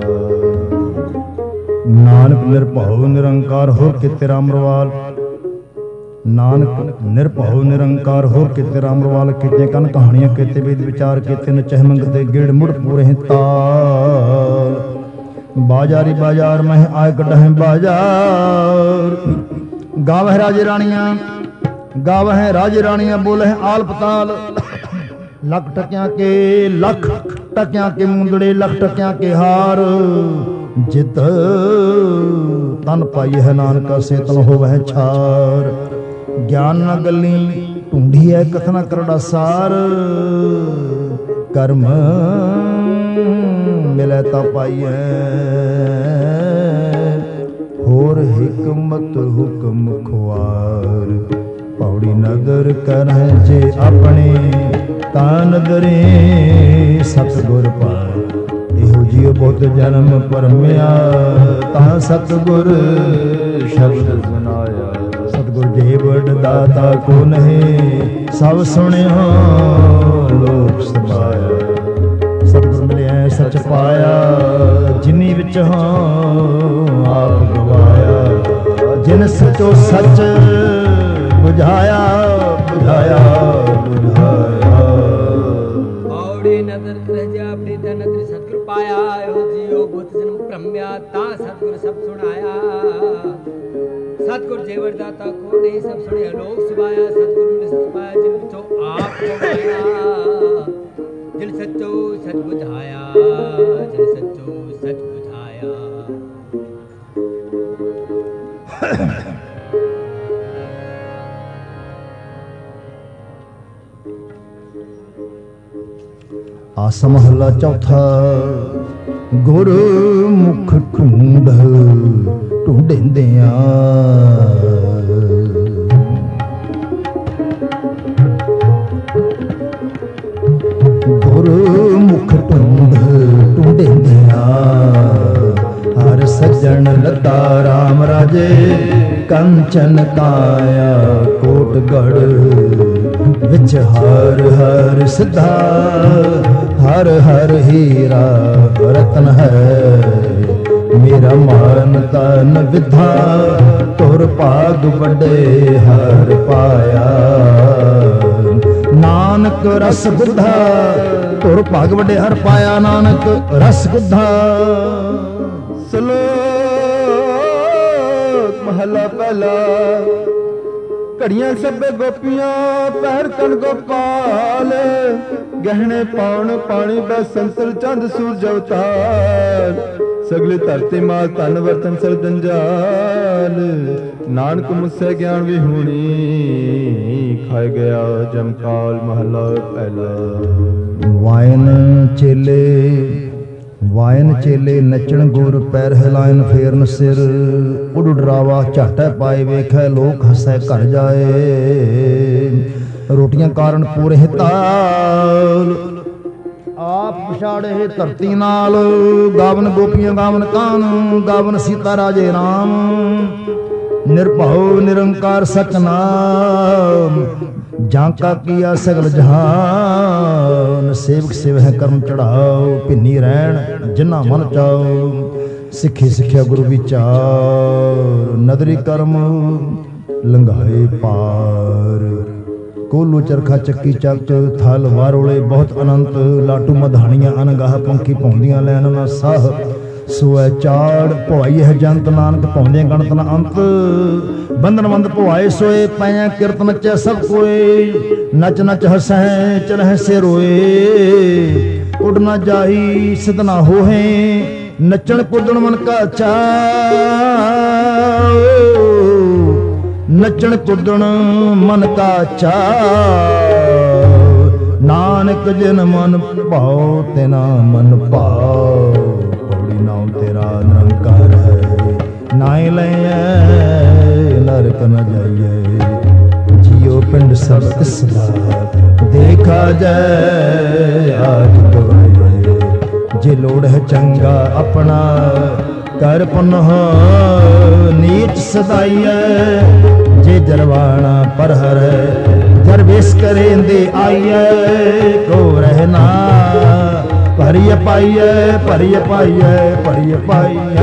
ਨਾਨਕ ਨਿਰਭਉ ਨਿਰੰਕਾਰ ਹੋਰ ਕਿਤੇ ਰਾਮਰਵਾਲ, ਨਾਨਕ ਨਿਰਭਉ ਨਿਰੰਕਾਰ ਹੋਰ ਕਿਤੇ ਰਾਮਰਵਾਲ, ਕਿਤੇ ਕਨ ਕਹਾਣੀਆਂ ਕਿਤੇ ਵੇਦ ਵਿਚਾਰ, ਕਿਤੇ ਨਚਹਿ ਮੰਗਤੇ ਗਿੜ ਮੁੜ ਪੂਰੇ ਤਾਲ, ਬਾਜ਼ਾਰੀ ਬਾਜ਼ਾਰ ਮਹਿ ਆਇ ਕੱਢਹਿ ਬਾਜ਼ਾਰ, ਗਾਵਹਿ ਰਾਜੇ ਰਾਣੀਆਂ, ਗਾਵਹਿ ਰਾਜੇ ਰਾਣੀਆਂ, ਬੋਲਹਿ ਆਲ ਪਤਾਲ, ਲੱਖ ਟਕਿਆਂ ਕੇ ਮੁੰਦੜੇ, ਲੱਖ ਟਕਿਆਂ ਕੇ ਹਾਰ, ਜਿਤ ਤਨ ਪਾਈ ਹੈ ਨਾਨਕਾ ਸੇ ਤਨ ਹੋਵਹਿ ਛਾਰ, ਗਿਆਨ ਨਾ ਗੱਲੀ ਢੂੰਢੀ ਹੈ ਕਥਨਾ ਕਰੜਾ ਸਾਰ, ਕਰਮ ਮਿਲੈ ਤਾਂ ਪਾਈਐ, ਹੋਰ ਹਿਕਮਤ ਹੁਕਮ ਖੁਆਰ, ਪੌੜੀ ਨਦਰ ਕਰਹਿ ਜੇ ਆਪਣੇ, ਤਾਂ ਨਦਰੇ ਸਤਿਗੁਰ ਪਾਰ, ਇਹੋ ਜਿਉ ਬਹੁਤ ਜਨਮ ਪਰਮਿਆ, ਤਾਂ ਸਤਿਗੁਰ ਸ਼ਬਦ ਸੁਨਾਇਆ, ਸਤਿਗੁਰ ਜੇ ਵਡ ਦਾਤਾ ਕੋ ਨਹੀਂ, ਸਭ ਸੁਣਿਓ ਲੋਕ ਸਮਾਇਆ, ਸਤਿਗੁਰ ਮਿਲਿਆ ਸੱਚ ਪਾਇਆ, ਜਿਨੀ ਵਿੱਚ ਹਾਂ ਆਪ ਗਵਾਇਆ, ਜਿਨ ਸਚੋ ਸੱਚ ਬੁਝਾਇਆ ਬੁਝਾਇਆ ਬੁਝਾਇਆ, ਪੌੜੀ ਨਦਰ ਰਜਾ ਆਪਣੀ ਨਦਰ ਸਤਿਗੁਰ ਪਾਇਆ, ਇਹੋ ਜਿਉ ਬਹੁਤ ਜਨਮ ਭ੍ਰਮਿਆ, ਤਾਂ ਸਤਿਗੁਰ ਸਭ ਸੁਣਾਇਆ, ਸਤਿਗੁਰ ਜੇਵਰ ਦਾਤਾ ਕੋ ਨਹੀਂ, ਸਭ ਸੁਣਿਆ ਲੋਕ ਸੁਭਾਇਆ, ਸਤਿਗੁਰੂ ਨੇ ਸੁਭਾਇਆ, ਜਿਨ ਵਿੱਚੋਂ ਆਪ ਗਵਾਇਆ, ਜਿਨ ਸੱਚੋ ਸੱਚ ਬੁਝਾਇਆ, ਜਿਨ ਸੱਚੋ ਸੱਚ ਬੁਝਾਇਆ। ਆਸਾ ਮਹੱਲਾ ਚੌਥਾ। ਗੁਰ ਮੁਖ ਢੂੰਢ ਢੂੰਢਿੰਦਿਆਂ, ਗੁਰ ਮੁਖ ਢੂੰਢ ਢੂੰਢਿੰਦਿਆਂ, ਹਰ ਸੱਜਣ ਲੱਦਾ ਰਾਮ ਰਾਜੇ, ਕੰਚਨ ਕਾਇਆ ਕੋਟਗੜ੍ਹ, ਵਿੱਚ ਹਰ ਹਰ ਸਿੱਧਾ, ਹਰ ਹਰ ਹੀਰਾ ਰਤਨ ਹੈ, ਮੇਰਾ ਮਨ ਤਨ ਵਿਧਾ, ਤੁਰ ਭਾਗ ਵੱਡੇ ਹਰ ਪਾਇਆ, ਨਾਨਕ ਰਸ ਬੁੱਧਾ, ਤੁਰ ਭਾਗ ਵੱਡੇ ਹਰ ਪਾਇਆ, ਨਾਨਕ ਰਸ ਬੁੱਧਾ। ਸਲੋਕ ਮਹਲਾ ਪਹਿਲਾ। ਘੜੀਆਂ ਸਭੇ ਗੋਪੀਆਂ ਪਹਿਰ ਕਨ ਗੋਪਾਲ, ਗਹਿਣੇ ਪਾਉਣ ਪਾਣੀ ਬੈ ਸੰਤਰ ਚੰਦ ਸੂਰਜ ਅਵਤਾਰ, ਸਗਲੇ ਧਰਤੀ ਮਾਲ ਧਨ ਵਰਤਨ ਸਰ ਜੰਜਾਲ, ਨਾਨਕ ਮੁਸੇ ਗਿਆਨ ਵਿਹੂਣੀ, ਖਾਇ ਗਿਆ ਜਮਕਾਲ ਮਹਲਾ ਪਹਿਲਾ। ਵਾਇਨ ਚੇਲੇ ਨੱਚਣ ਗੁਰ, ਪੈਰ ਹਿਲਾਇਨ ਫੇਰਨ ਸਿਰ, ਉਡ ਡਰਾਵਾ ਝਾਟੈ ਪਾਏ, ਵੇਖੈ ਲੋਕ ਹੱਸੈ ਘਰ ਜਾਏ, ਰੋਟੀਆਂ ਕਾਰਨ ਪੂਰੇ ਤਾਲ, ਆਪ ਪਛਾੜੇ ਧਰਤੀ ਨਾਲ, ਗਾਵਨ ਗੋਪੀਆਂ ਗਾਵਨ ਕਾਨ, ਗਾਵਨ ਸੀਤਾ ਰਾਜੇ ਰਾਮ, ਨਿਰਭਉ ਨਿਰੰਕਾਰ ਸਤਿਨਾਮ, ਜਾਂਕਾ ਕੀਆ ਸਗਲ ਜਹਾਨ, ਸੇਵਕ ਸੇਵਹਿ ਕਰਮ ਚੜਾਓ, ਭਿੰਨੀ ਰਹਿਣ ਜਿਨ੍ਹਾਂ ਮਨ ਚਾਓ, ਸਿੱਖੀ ਸਿੱਖਿਆ ਗੁਰੂ ਵਿਚਾਰ, ਨਦਰੀ ਕਰਮ ਲੰਘਾਏ ਪਾਰ, ਕੋਲੂ ਚਰਖਾ ਚੱਕੀ ਚੱਕ, ਥਲ ਵਾਰੋਲੇ ਬਹੁਤ ਅਨੰਤ, ਲਾਟੂ ਮਧਾਣੀਆਂ ਅਨਗਾਹ, ਪੰਖੀ ਪਾਉਂਦੀਆਂ ਲੈਣ ਨਾ ਸਾਹ, ਸੋਐ ਚਾੜ ਭਵਾਈ ਹੈ ਜੰਤ, ਨਾਨਕ ਪਾਉਂਦੇ ਗਣਤ ਨਾ ਅੰਤ, ਬੰਧਨ ਬੰਦ ਭਵਾਏ ਸੋਏ, ਪਾਇਆ ਕਿਰਤ ਨਚੈ ਸਭ ਕੋਏ, ਨਚ ਨਚ ਹਸੈ ਚਲਹਿ ਸੇ ਰੋਏ, ਉੱਡ ਨਾ ਜਾਈ ਸਿਧ ਨਾ ਹੋਹੇ, ਨੱਚਣ ਕੁੱਦਣ ਮਨ ਕਾ ਚਾਅ, ਨੱਚਣ ਕੁੱਦਣ ਮਨ ਕਾ ਚਾਅ, ਨਾਨਕ ਜਿਨ ਮਨ ਭਾਉ ਤਿਨਾ ਮਨ ਭਾਉ, ਪੌੜੀ ਨਾਮ ਤੇਰਾ ਨਿਰੰਕਾਰ ਹੈ। ਨਾਇ ਲਈਐ ਨਰਕ ਨ ਜਾਈਐ। ਜਿਉ ਪਿੰਡ ਸਭ ਤਿਸ ਦਾ ਦੇਖਾ ਜੈ ਆਖ ਗਵਾਈਐ। ਜੇ ਲੋੜ ਹੈ ਚੰਗਾ ਆਪਣਾ ਕਰ ਪੁਨਹ ਨੀਚ ਸਦਾਈਐ। ਜੇ ਜਰਵਾਣਾ ਪਰ ਹਰੈ ਦਰਵੇਸ਼ ਕਰੇਂਦੇ ਆਈਐ। ਕੋ ਰਹਿਣਾ ਭਰੀਏ ਪਾਈਐ ਭਰੀਏ ਪਾਈਐ ਭਰੀਏ ਪਾਈਐ।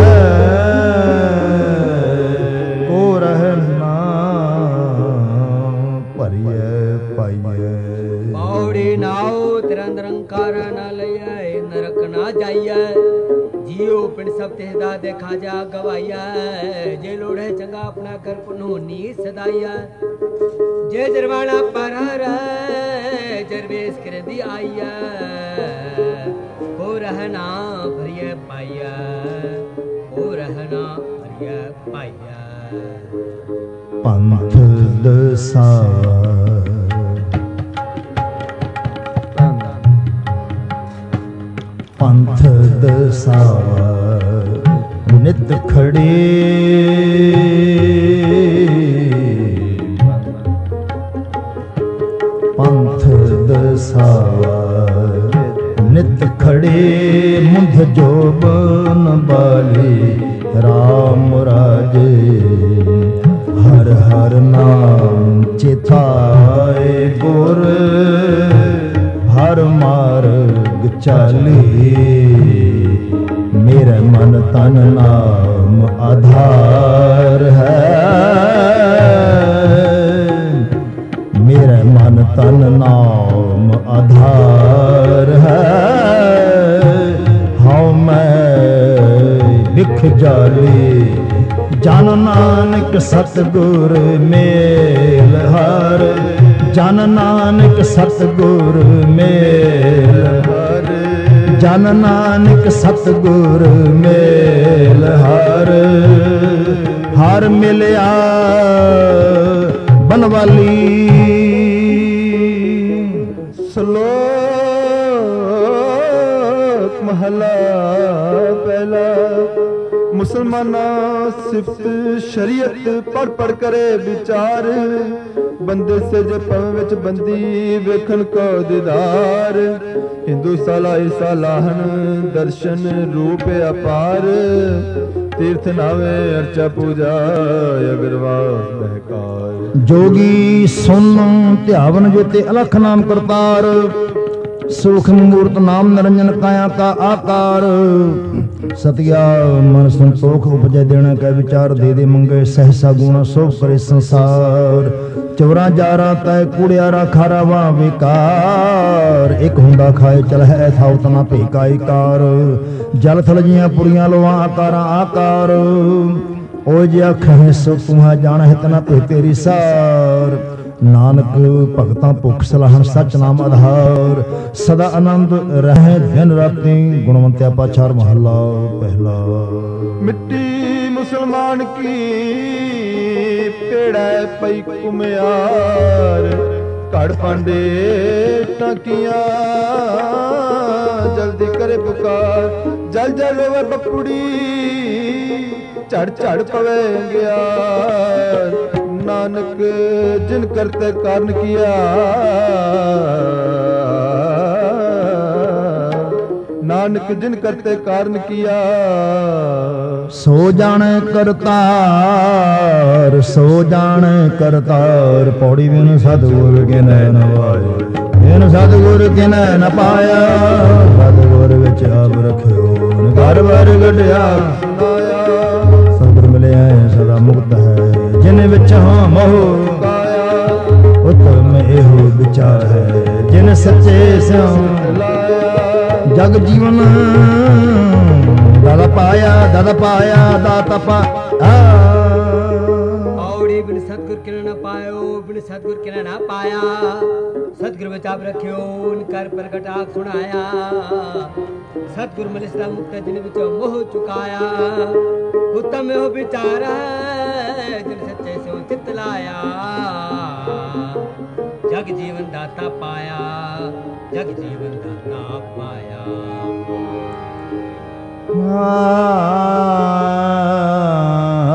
ਕੋ ਰਹਿਣਾ ਭਰੀਏ ਪਾਈਐ। ਪੌੜੀ ਨਾਉ ਤਿਰੰਦ ਰੰਕਾਰ ਨ ਲਈਐ ਨਰਕ ਨਾ ਜਾਈਐ। ਜੀਉ ਪਿੰਡ ਸਭ ਤੇ ਦਾ ਦੇਖਾ ਜਾ ਗਵਾਈਐ। ਜੇ ਲੋੜੇ ਚੰਗਾ ਆਪਣਾ ਕਰ ਪੁਨੋ ਨੀ ਸਦਾਈਐ। ਜੇ ਜਰਵਾਣਾ ਪਰ ਹਰੈ ਜਰਵੇਸ਼ ਕਰਦੀ ਆਈਐ। ਕੋ ਰਹਿਣਾ ਭਰੀਏ ਪਾਈਐ ਕੋ ਰਹਿਣਾ ਭਰੀਏ ਪਾਈਐ। ਪੰਥ ਦਸਾ ਪੰਥ ਦਸਾਵਾ ਨਿਤ ਖੜੇ। ਪੰਥ ਦਸਾਵਾ ਨਿਤ ਖੜੇ। ਮੁੰਧ ਜੋਬਨ ਬਾਲੀ ਰਾਮ ਰਾਜੇ। ਹਰ ਹਰ ਨਾਮ ਚਿਤਾਏ ਗੁਰ। ਹਰ ਮਾਰਗ ਚਾਲੀ। ਮੇਰੇ ਮਨ ਤਨ ਨਾਮ ਆਧਾਰ ਹੈ। ਮੇਰੇ ਮਨ ਤਨ ਨਾਮ ਆਧਾਰ ਹੈ। ਹਉ ਮੈਂ ਵਿਖ ਜਾਲੀ। ਜਨ ਨਾਨਕ ਸਤਿਗੁਰ ਮੇਲ ਹਰ। ਜਨ ਨਾਨਕ ਸਤਿਗੁਰ ਮੇਲ ਹਰ। ਜਨ ਨਾਨਕ ਸਤਿਗੁਰ ਮੇਲ ਹਰ। ਹਰ ਮਿਲਿਆ ਬਨਵਾਲੀ। ਸ਼ਲੋਕ ਮਹਲਾ ਪਹਿਲਾ। ਮੁਸਲਮਾਨਾਂ ਸਿਫਤ ਸ਼ਰੀਅਤ ਪੜ ਪੜ ਕਰੇ ਵਿਚਾਰ। ਬੰਦੇ ਸੇ ਜੇ ਪਵ ਵਿੱਚ ਬੰਦੀ ਵੇਖਣ ਕੋ ਦੀਦਾਰ। ਹਿੰਦੂ ਸਾਲਾ ਈਸਾ ਲਾਹਨ ਦਰਸ਼ਨ ਰੂਪ ਅਪਾਰ। ਤੀਰਥ ਨਾਵੇ ਅਰਚਾ ਪੂਜਾ ਅਗਰਵਾਸ ਬਹਿਕਾਰ। ਜੋਗੀ ਸੁਨ ਧਿਆਵਨ ਜੋਤੇ ਅਲਖ ਨਾਮ ਕਰਤਾਰ। ਸੂਖਮ ਮੂਰਤ ਨਾਮ ਨਿਰੰਜਨ ਕਾਇਆ ਕਾ ਆਕਾਰ। ਸਤਿਆ ਮਨ ਸੰਤੋਖ ਉਪਜੈ ਦੇਣਾ ਕੈ ਵਿਚਾਰ। ਦੇ ਦੇ ਮੰਗੇ ਸਹਸਾ ਗੁਣਾ ਸੋਭ ਕਰੇ ਸੰਸਾਰ। ਚਵਰਾਂ ਜਾਰਾਂ ਤੈ ਕੂੜਿਆਰਾ ਖਾਰਾ ਵਾਂ ਵਿਕਾਰ। ਇੱਕ ਹੁੰਦਾ ਖਾਏ ਚਲ ਹੈ ਥਾਉ ਤਨਾ ਭੇਕਾਈ ਕਾਰ। ਜਲ ਥਲ ਜੀਆਂ ਪੁਰੀਆਂ ਲੋਆਂ ਆਕਾਰਾਂ ਆਕਾਰ। ਓ ਜੇ ਆਖੇ ਸੋ ਤੁਹਾ ਜਾਣਹਿ ਤਨਾ ਭੇ ਤੇਰੀ ਸਾਰ। ਨਾਨਕ ਭਗਤਾਂ ਭੁਖ ਸਲਾਹਣ ਸਚ ਨਾਮ ਆਧਾਰ। ਸਦਾ ਆਨੰਦ ਰਹਿ ਦਿਨ ਰਾਤੀ। ਗੁਣਵੰਤਿਆ ਪਾਛਾਰ ਮਹੱਲਾ ਪਹਿਲਾ। ਮਿੱਟੀ ਮੁਸਲਮਾਨ ਕੀ ਪੇੜਾ ਪਈ ਕੁਮਿਆਰ। ਘੜ ਪਾਂਡੇ ਟਾਕੀਆਂ ਜਲਦੀ ਕਰੇ ਪੁਕਾਰ। ਜਲ ਜਲ ਹੋਵੇ ਬਪੁੜੀ ਝੜ ਝੜ ਪਵੇ ਗਿਆ। ਨਾਨਕ ਜਿਨ ਕਰਤੇ ਕਾਰਨ ਕੀਆ। ਨਾਨਕ ਜਿਨ ਕਰਤੇ ਕਾਰਨ ਕੀਆ। ਸੋ ਜਾਣੇ ਕਰਤਾਰ ਸੋ ਜਾਣੇ ਕਰਤਾਰ। ਪੌੜੀ ਬਿਨ ਸਤਿਗੁਰ ਕਿਨੈ ਨ ਪਾਇਆ। ਬਿਨ ਸਤਿਗੁਰ ਕਿਨੈ ਨ ਪਾਇਆ। ਸਤਿਗੁਰ ਵਿੱਚ ਆਪ ਰਖਿਓ ਘਰ ਵਰ ਗਢਿਆ ਸੁਨਾਇਆ। ਸਤਿਗੁਰ ਮਿਲਿਆ ਸਦਾ ਮੁਕਤ ਹੈ। ਜਿਨ ਵਿੱਚ ਹਾਂ ਮੋਹ ਕਾਇਆ। ਉਤਮ ਇਹੋ ਵਿਚਾਰ ਹੈ। ਜਿਨ ਸੱਚੇ ਸਿਉ ਲਾਇਆ। ਜਗ ਜੀਵਨ ਦਾਦਾ ਪਾਇਆ ਦਾਤਾ ਔੜੀ ਬਿਨ ਸਤਿਗੁਰ ਕਿਨ ਨਾ ਪਾਇਓ। ਬਿਨ ਸਤਿਗੁਰ ਕਿਨ ਨਾ ਪਾਇਆ। ਸਤਿਗੁਰ ਵਿੱਚ ਆਪ ਰਖਿਓ ਕਰ ਪ੍ਰਗਟ ਆਖ ਸੁਣਾਇਆ। ਸਤਿਗੁਰ ਮਿਲਿ ਸਦਾ ਮੁਕਤ ਜਿਨ ਵਿੱਚ ਮੋਹ ਚੁਕਾਇਆ। ਉਤਮ ਇਹੋ ਵਿਚਾਰ ਹੈ। ਜਿਨ ਸੱਚੇ ਸਿਉ ਚਿਤ ਲਾਇਆ। ਜਗ ਜੀਵਨ ਦਾਤਾ ਪਾਇਆ। ਜਗ ਜੀਵਨ ਦਾਤਾ ਪਾਇਆ। 啊。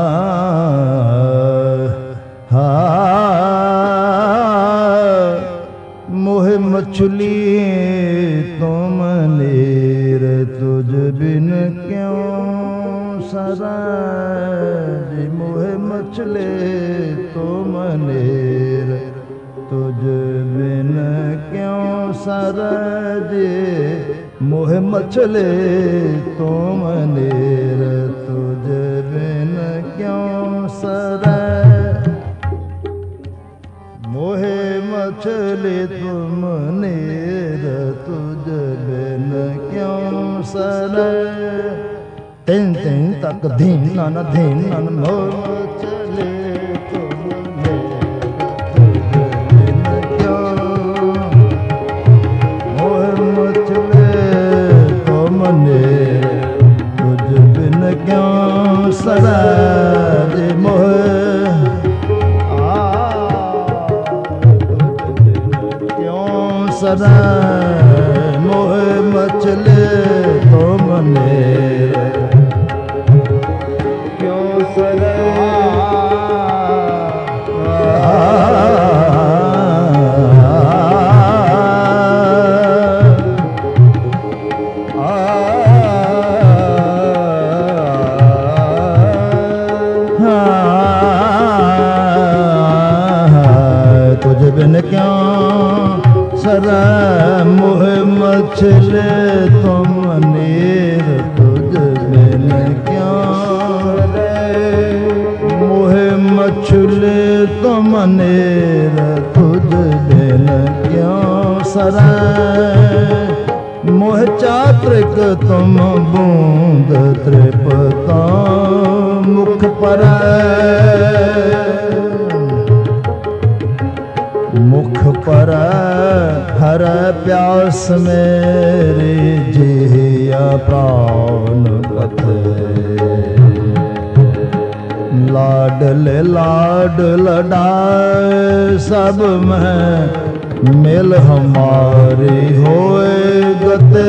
मछली तुम नीर तुझ बिन क्यों सराज, मोह मछली तुम नीर तुझ बिन क्यों सराज, मोह मछली तुम नीर तुझ बिन क्यों सराज, मोहे मछली तुम नीर तुझ बिन क्यों सराज, तिन तिन तक धीन नन मोह मछली तुम नीर तुझ बिन क्यों सराज, मोह सराज, मोह मछली तुम नीर क्यों तुझ बिन क्यों सराज, मोह मछली तुम नीर तुझ बिन क्यों, मोह मछली तुम नीर तुझ बिन क्यों सराज, मोह चात्रिक तुम बूंद तृपता मुख पर, मुख पर हर प्यास मेरी जिया प्राण कथे, लाडले लाड लडाए सब में मिल हमारी होए गते,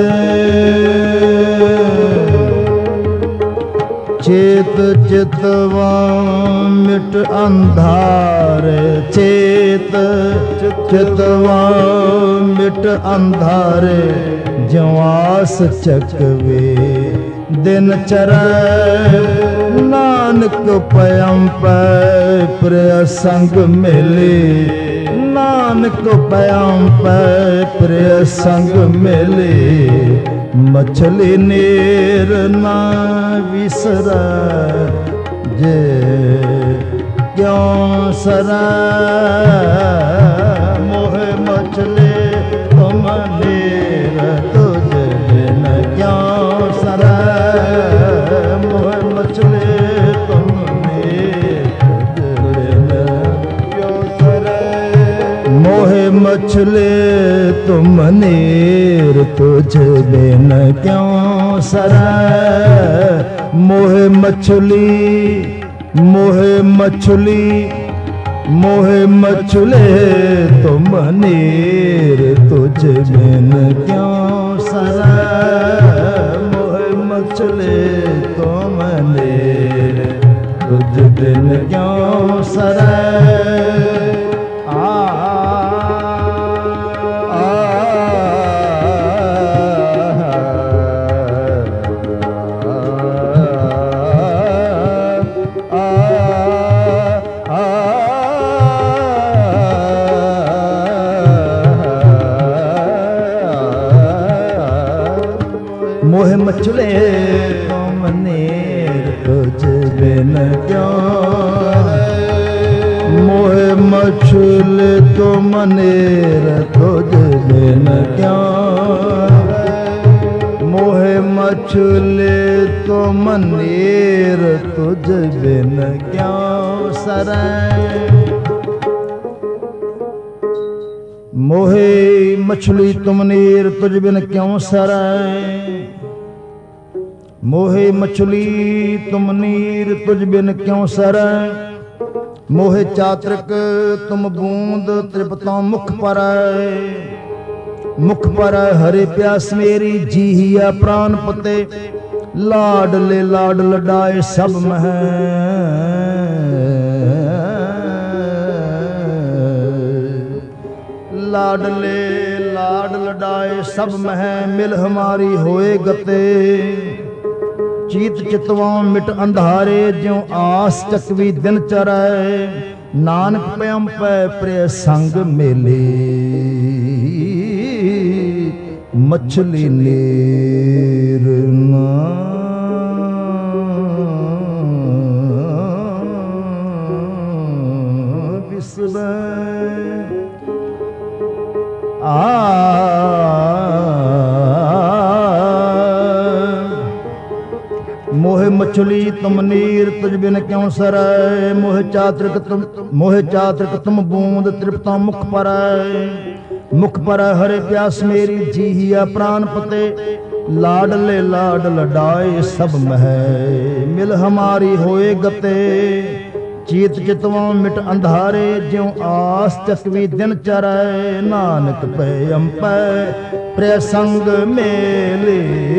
चेत चितवा मिट अंधारे, चेत चितवा मिट अंधारे, जवास चकवे दिन चरै, नानक पयम पै प्रिय संग मिले, नानक पयम पै प्रिय संग मिले, मछली नीर ना विसरै जे क्यों सराज, मोह मछली तुम नीर तुझ बिन क्यों सराज, मोह मछली तुम नीर तुझ बिन क्यों सराज, मोह मछली तुम नीर तुझ बिन क्यों सराज, मोह मछली मोह मछली मोह मछली तुम नीर तुझ बिन क्यों सराज, मोह मछली तुम नीर तुझ बिन क्यों सराज, मोह मछली तुम नीर तुझ बिन क्यों, मोह मछली तुम नीर तुझ बिन क्यों, मोह मछली तुम नीर तुझ बिन क्यों सराय, मोहे मछली तुम नीर तुझ बिन क्यों सराय, मोहे मछली तुम नीर तुझ बिन क्यों सराय, मोहे चातृक तुम बूंद तृपता मुख पर, मुख पर हरे प्यास मेरी जीहिया प्राण पते, लाड ले लाड लडाए सब मह, लाड ले लाड लडाए सब मह मिल हमारी होए गते चीत चितवां मिट अंधारे ज्यों आस चकवी दिन चराए नानक प्यम पै प्रिय संग मेले मछली नीर ना विसबै मोह मछली तुम नीर तुझ बिन क्यों सराय मोह चातृक तुम बूंद तृप्ता मुख पर हरे प्यास मेरी जीहिया प्राण पते लाडले लाड लडाए सब मह मिल हमारी होए गते चीत चितवां मिट अंधारे ज्यों आस चकवी दिन चराए नानक पे अंपै प्रिय संग मेले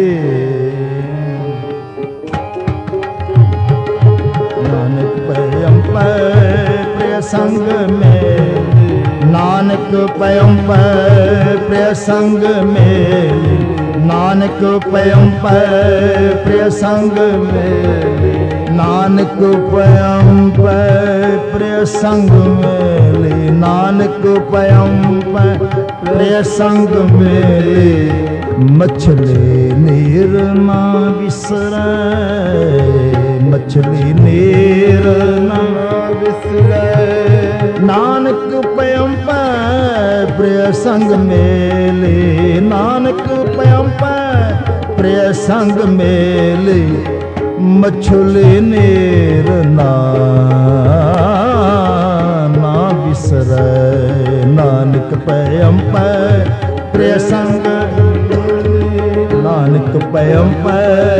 नानक पे अंपै प्रिय संग मेले नानक पे अंपै प्रिय संग मेले नानक पे अंपै प्रिय संग मेले नानक पयम पै प्रिय संग मेले नानक पयम पै प्रिय संग मेले मछली नीर ना बिसरै मछली नीर ना बिसरै नानक पयम पै प्रिय संग मेले नानक पयम पै प्रिय संग मेले मछली नीर ना बिसरै नानक पयम पै प्रिय संग नानक पयम पै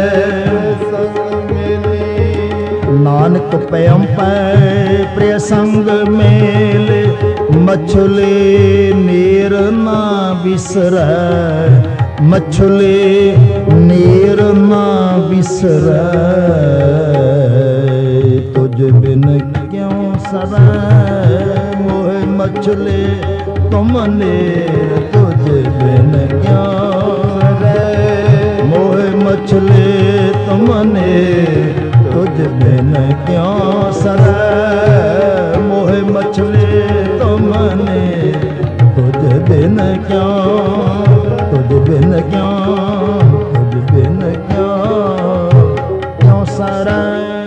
नानक पयम पै प्रिय संग मेले मछली नीर ना बिसरै मछली नीर ना बिसरै तुझ बिन क्यों सरै मोह मछली तुम नीर तुझ बिन क्यों सरै मोह मछली तुम नीर तुझ बिन क्यों सरै मोह मछली तुम नीर तुझ बिन क्यों तुझ बिन क्यों सरै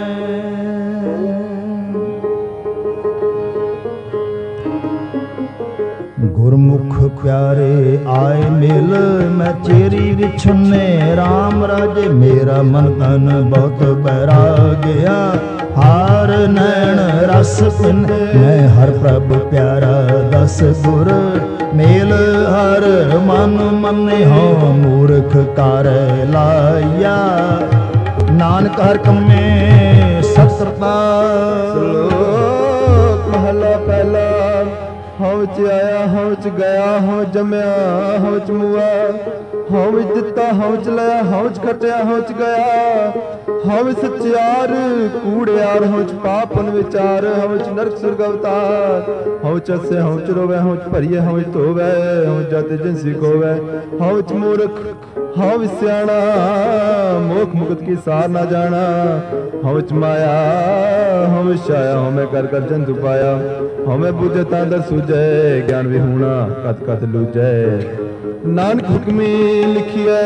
गुरमुख प्यारे आए मिल मैं चेरी विछुन्ने राम राजे मेरा मन तन बहुत बैरा गया हार नैन रस पिन मैं हर प्रभु प्यारा दस गुर मेल हर मन मने हो मूर्ख कार लाया नानक हर कम्मे सतरता श्लोक महला पहला हौं च आया हौं च गया हौं जमया हौं च मुआ हौं विच दिता हौं च लिया हौं च खटिया हौं च गया हौं विच सच्चार कूड़ियार हौं च पापन विचार हौं च नरक सुरग अवतार हौं च हसे हौं च रोवे हौं च भरिए हौं च धोवे हौं जत जिनसी कोवे हौं च मूर्ख हौं विच सियाणा मोख मुक्त की सार ना जाना हौं च माया हौं विच छाया हौं मैं कर कर जंतु पाया हौं मैं बुझे तां दर सूझे ज्ञान विहूणा कत कत लूझे नानक हुक्मी लिखिए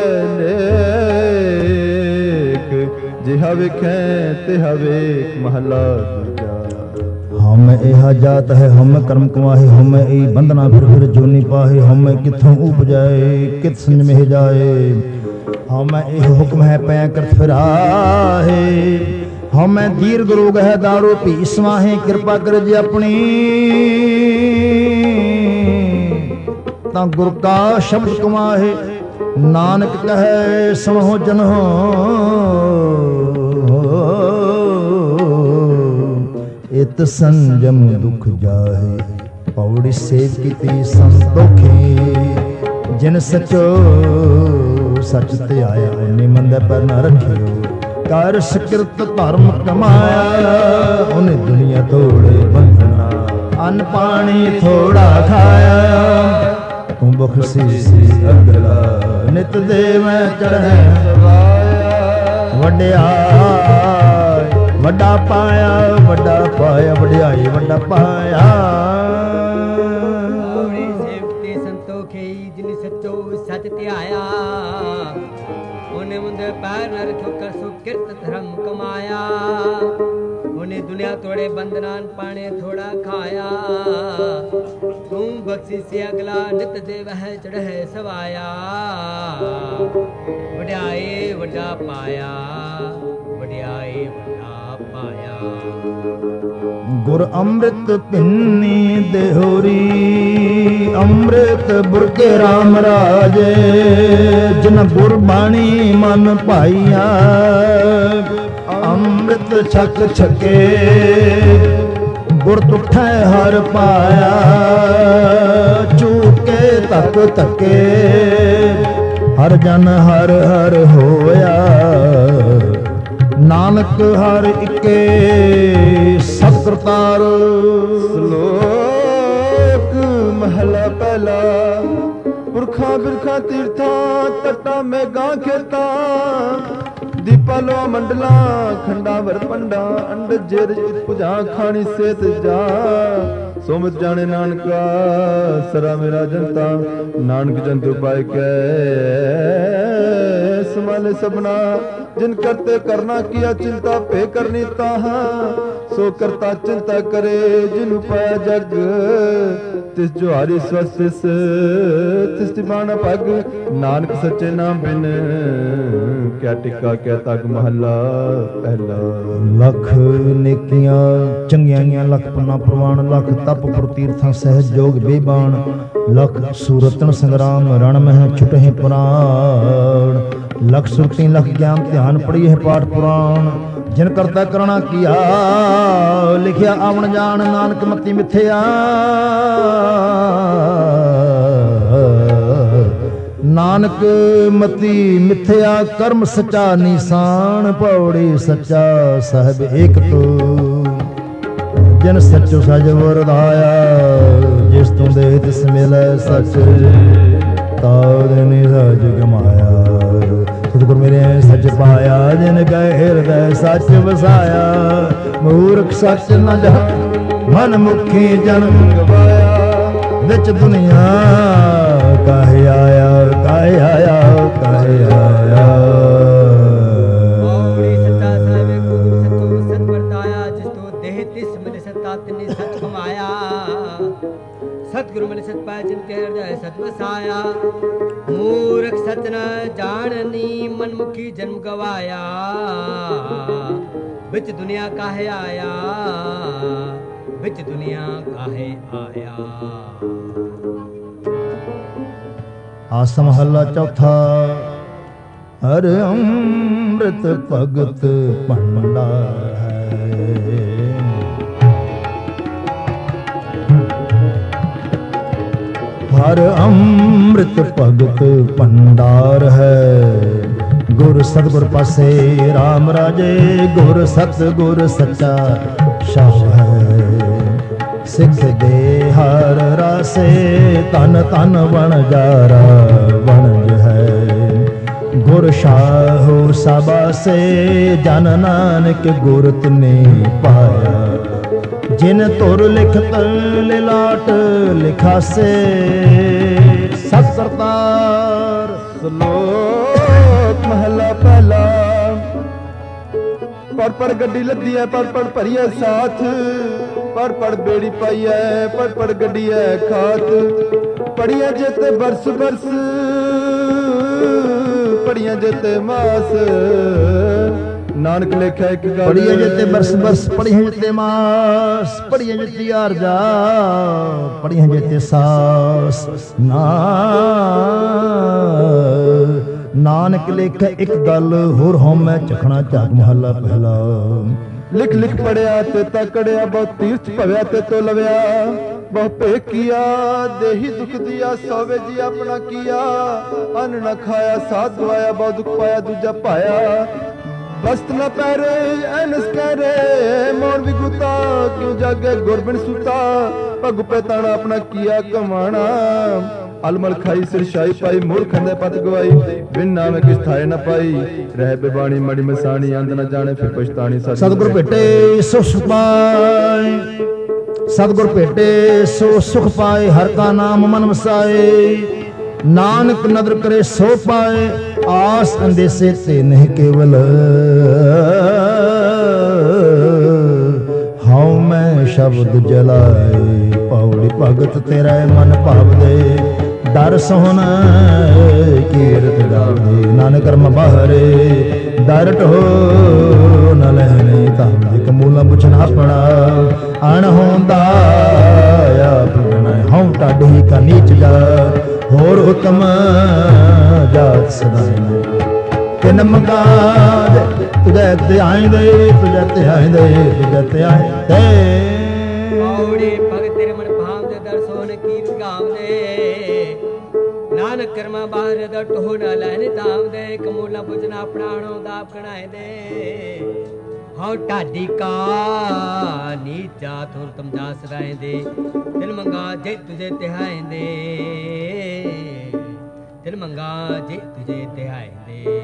नेक जिहा विखे तिहा वेख महला दूजा हम एहा जात है हम कर्म कमाहे हम ए बंधना फिर जोनी पाहे हम किथों उपजाए कित संज में जाए हम एह हुक्म है पै कर फिराहे हम दीर्घ रोग है दारू पी समाहे कृपा कर जी अपनी ता गुरु का शब्द कमाहे नानक कहे सुनो जनो इत संजम दुख जाहे पौड़ी सेव की संतोखे जिन सचो सच ते आया उन्हें मंदे पर न रखियो कर सकृत धर्म कमाया उन्हें दुनिया तोड़े बंधना अन्न पानी थोड़ा खाया ਤੂੰ ਬਖਸ਼ੀਸੀ ਅਗਲਾ ਨਿਤ ਦੇ ਮੈਂ ਚੜ੍ਹੈ ਵਡਿਆਈ ਵੱਡਾ ਪਾਇਆ ਵਡਿਆਈ ਵੱਡਾ ਪਾਇਆ। ਆਪਣੀ ਸੇਵਕ ਤੇ ਸੰਤੋਖੇ ਜਿਨ ਸੱਚੋ ਸੱਚ ਧਿਆਇਆ ਉਹਨੇ ਮੁੰਦੇ ਪੈਰ ਨ ਰੱਖੋ ਕਰ ਸੋ ਕਿਰਤ ਧਰਮ ਕਮਾਇਆ ਉਹਨੇ ਦੁਨੀਆ ਤੋੜੇ ਬੰਦਨਾਨ ਪਾਣੇ ਥੋੜਾ ਖਾਇਆ ਤੂੰ ਬਖਸ਼ੀ ਸੇ ਅਗਲਾ ਨਿਤ ਦੇ ਵਹਿ ਚੜ੍ਹੈ ਸਵਾਇਆ ਵਡਿਆਈ ਵੱਡਾ ਪਾਇਆ ਵਡਿਆਈ ਵੱਡਾ ਪਾਇਆ। ਗੁਰ ਅੰਮ੍ਰਿਤ ਪਿੰਨੀ ਦੇਹੋਰੀ ਅੰਮ੍ਰਿਤ ਬੁਰਕੇ ਰਾਮ ਰਾਜੇ ਜਿਨ ਗੁਰਬਾਣੀ ਮਨ ਭਾਈਆ ਅੰਮ੍ਰਿਤ ਛਕ ਛਕੇ ਗੁਰ ਤੁਠੈ ਹਰ ਪਾਇਆ ਚੂਕੇ ਤਕ ਤਕੇ ਹਰ ਜਨ ਹਰ ਹਰ ਹੋਇਆ ਨਾਨਕ ਹਰ ਇੱਕੇ ਸਤ ਕਰਤਾਰ। ਸ਼ਲੋਕ ਮਹਲਾ ਪਹਿਲਾ। ਪੁਰਖਾਂ ਬਿਰਖਾਂ ਤੀਰਥਾਂ ਤਟਾਂ ਮੇਘਾਂ ਖੇਤਾਂ ਦੀਪਾ ਲੋ ਮੰਡਲਾਂ ਖੰਡਾ ਵਰ ਪੰਡਾ ਅੰਡ ਜਿਰ ਪੁਜਾ ਖਾਣੀ ਸੇਤ ਜਾ ਸੋਮਤ ਜਾਣੇ ਨਾਨਕਾ ਸਰਾ ਮੇਰਾ ਜਨਤਾ ਨਾਨਕ ਜੰਤ ਉਪਾਇ ਕੈ ਸਮਾਲੇ ਸਭਨਾ जिन करते करना किया चिंता पे करनी ताहा सो करता चिंता करे जिन पाया जग तिस जो हरि स्वस्थ तिस बाण पग नानक सच्चे नाम बिन क्या टिक्का क्या तग महला पहला। लख नेकियां चंगियां लख पन्ना प्रवान लख तप प्रतीर्थां सहज जोग बेबान लख सूरतन संग्राम रण मह छुटहि पुराण लख सुरती लख ज्ञान ध्यान पढ़ी है पाठ पुराण जिन करता करना किया लिखिया आवन जान नानक मती मिथ्या नानक मती मिथ्या कर्म सच्चा निशान पौड़ी सच्चा साहब एक तो जिन सचो सज वरदाया जिस तू दे तिस मिले सच ताद ने सज गमाया सतगुर मेरे सच पाया जिन गए हृदय सच वसाया मूर्ख सच न जान मन मुखी जन्म गवाया विच दुनिया काहे आया काहे आया काहे आया। सतगुरु मिल सत पाए जिनके हृदय सत बसाया मूर्ख सत न जाननी मनमुखी जन्म गवाया बिच दुनिया काहे आया बिच दुनिया काहे आया। आसा महला चौथा। हर अमृत भगत भंडार है हर अमृत भगत भंडार है गुर सतगुर पासे राम राजे गुर सत गुर सच्चा शाह है सिख दे हर रासे तन तन बन जारा बनज है गुर शाहु सबा से जन नानक गुर तने पाया जिन तुर लिखत लिलाट लिखासे सत करतार। श्लोक महला पहला। पढ़ पढ़ गड्डी लदी है पढ़ पढ़ भरी है साथ पढ़ पढ़ बेड़ी पाई है पढ़ पढ़ गड्डी है खात पढ़िया जेते बरस बरस पढ़िया जेते मास नानक लेखा एक गल पढ़िए जेते बरस बरस पढ़िए जेते मास पढ़िए जेते आरजा पढ़िए जेते सास नानक लेखा एक गल होर होमै चखना झाग महला पहला। लिख लिख पढ़िया ते तकड़िया बहुत तीर्थ भव्या ते तो लव्या बहुत पे किया देही दुख दिया सौवे जी अपना किया अन्न न खाया साथ गवाया बहुत दुख पाया दूजा पाया बस्त न पैरे एनस करे मौन भी गुता क्यों जागे गुरबिन सुता पग पे ताना अपना किया कमाना अलमल खाई सिर शाही पाई मूल खंदे पत गवाई बिन नाम किस थाए न पाई रह बेबाणी मड़ी मसानी अंध न जाने फिर पछतानी सतगुर भेटे सो सुख पाए सतगुर भेटे सो सुख पाए हर का नाम मन वसाए नानक नदर करे सो पाए आस अंदेसे ते नहीं केवल हाउ मैं शब्द जलाए पौड़ी भगत तेरा मन भाव दे डर सोहन कीरत गावे नानक कर्म बाहरे डर ढो न लहने ताम एक मूला बुझन अपना अण होंदा आप बनाए हूं टाढ़ी का नीच जा होर हुकम जात सदाई तिन मगाद तुझे त्याई दे तुझे त्याई दे तुझे त्याई दे पौड़ी भगत तेरे मन भाव दे दर्शन की गाव दे नानक कर्मा बाहर द टो न लहने ताम दे कमूला बुझना प्राणों दा अपनाए दे हाँ टाडी का नीचा थोर तुम जा सदाए दे दिल मंगा जे तुझे तिहाए दे दिल मंगा जे तुझे तिहाए दे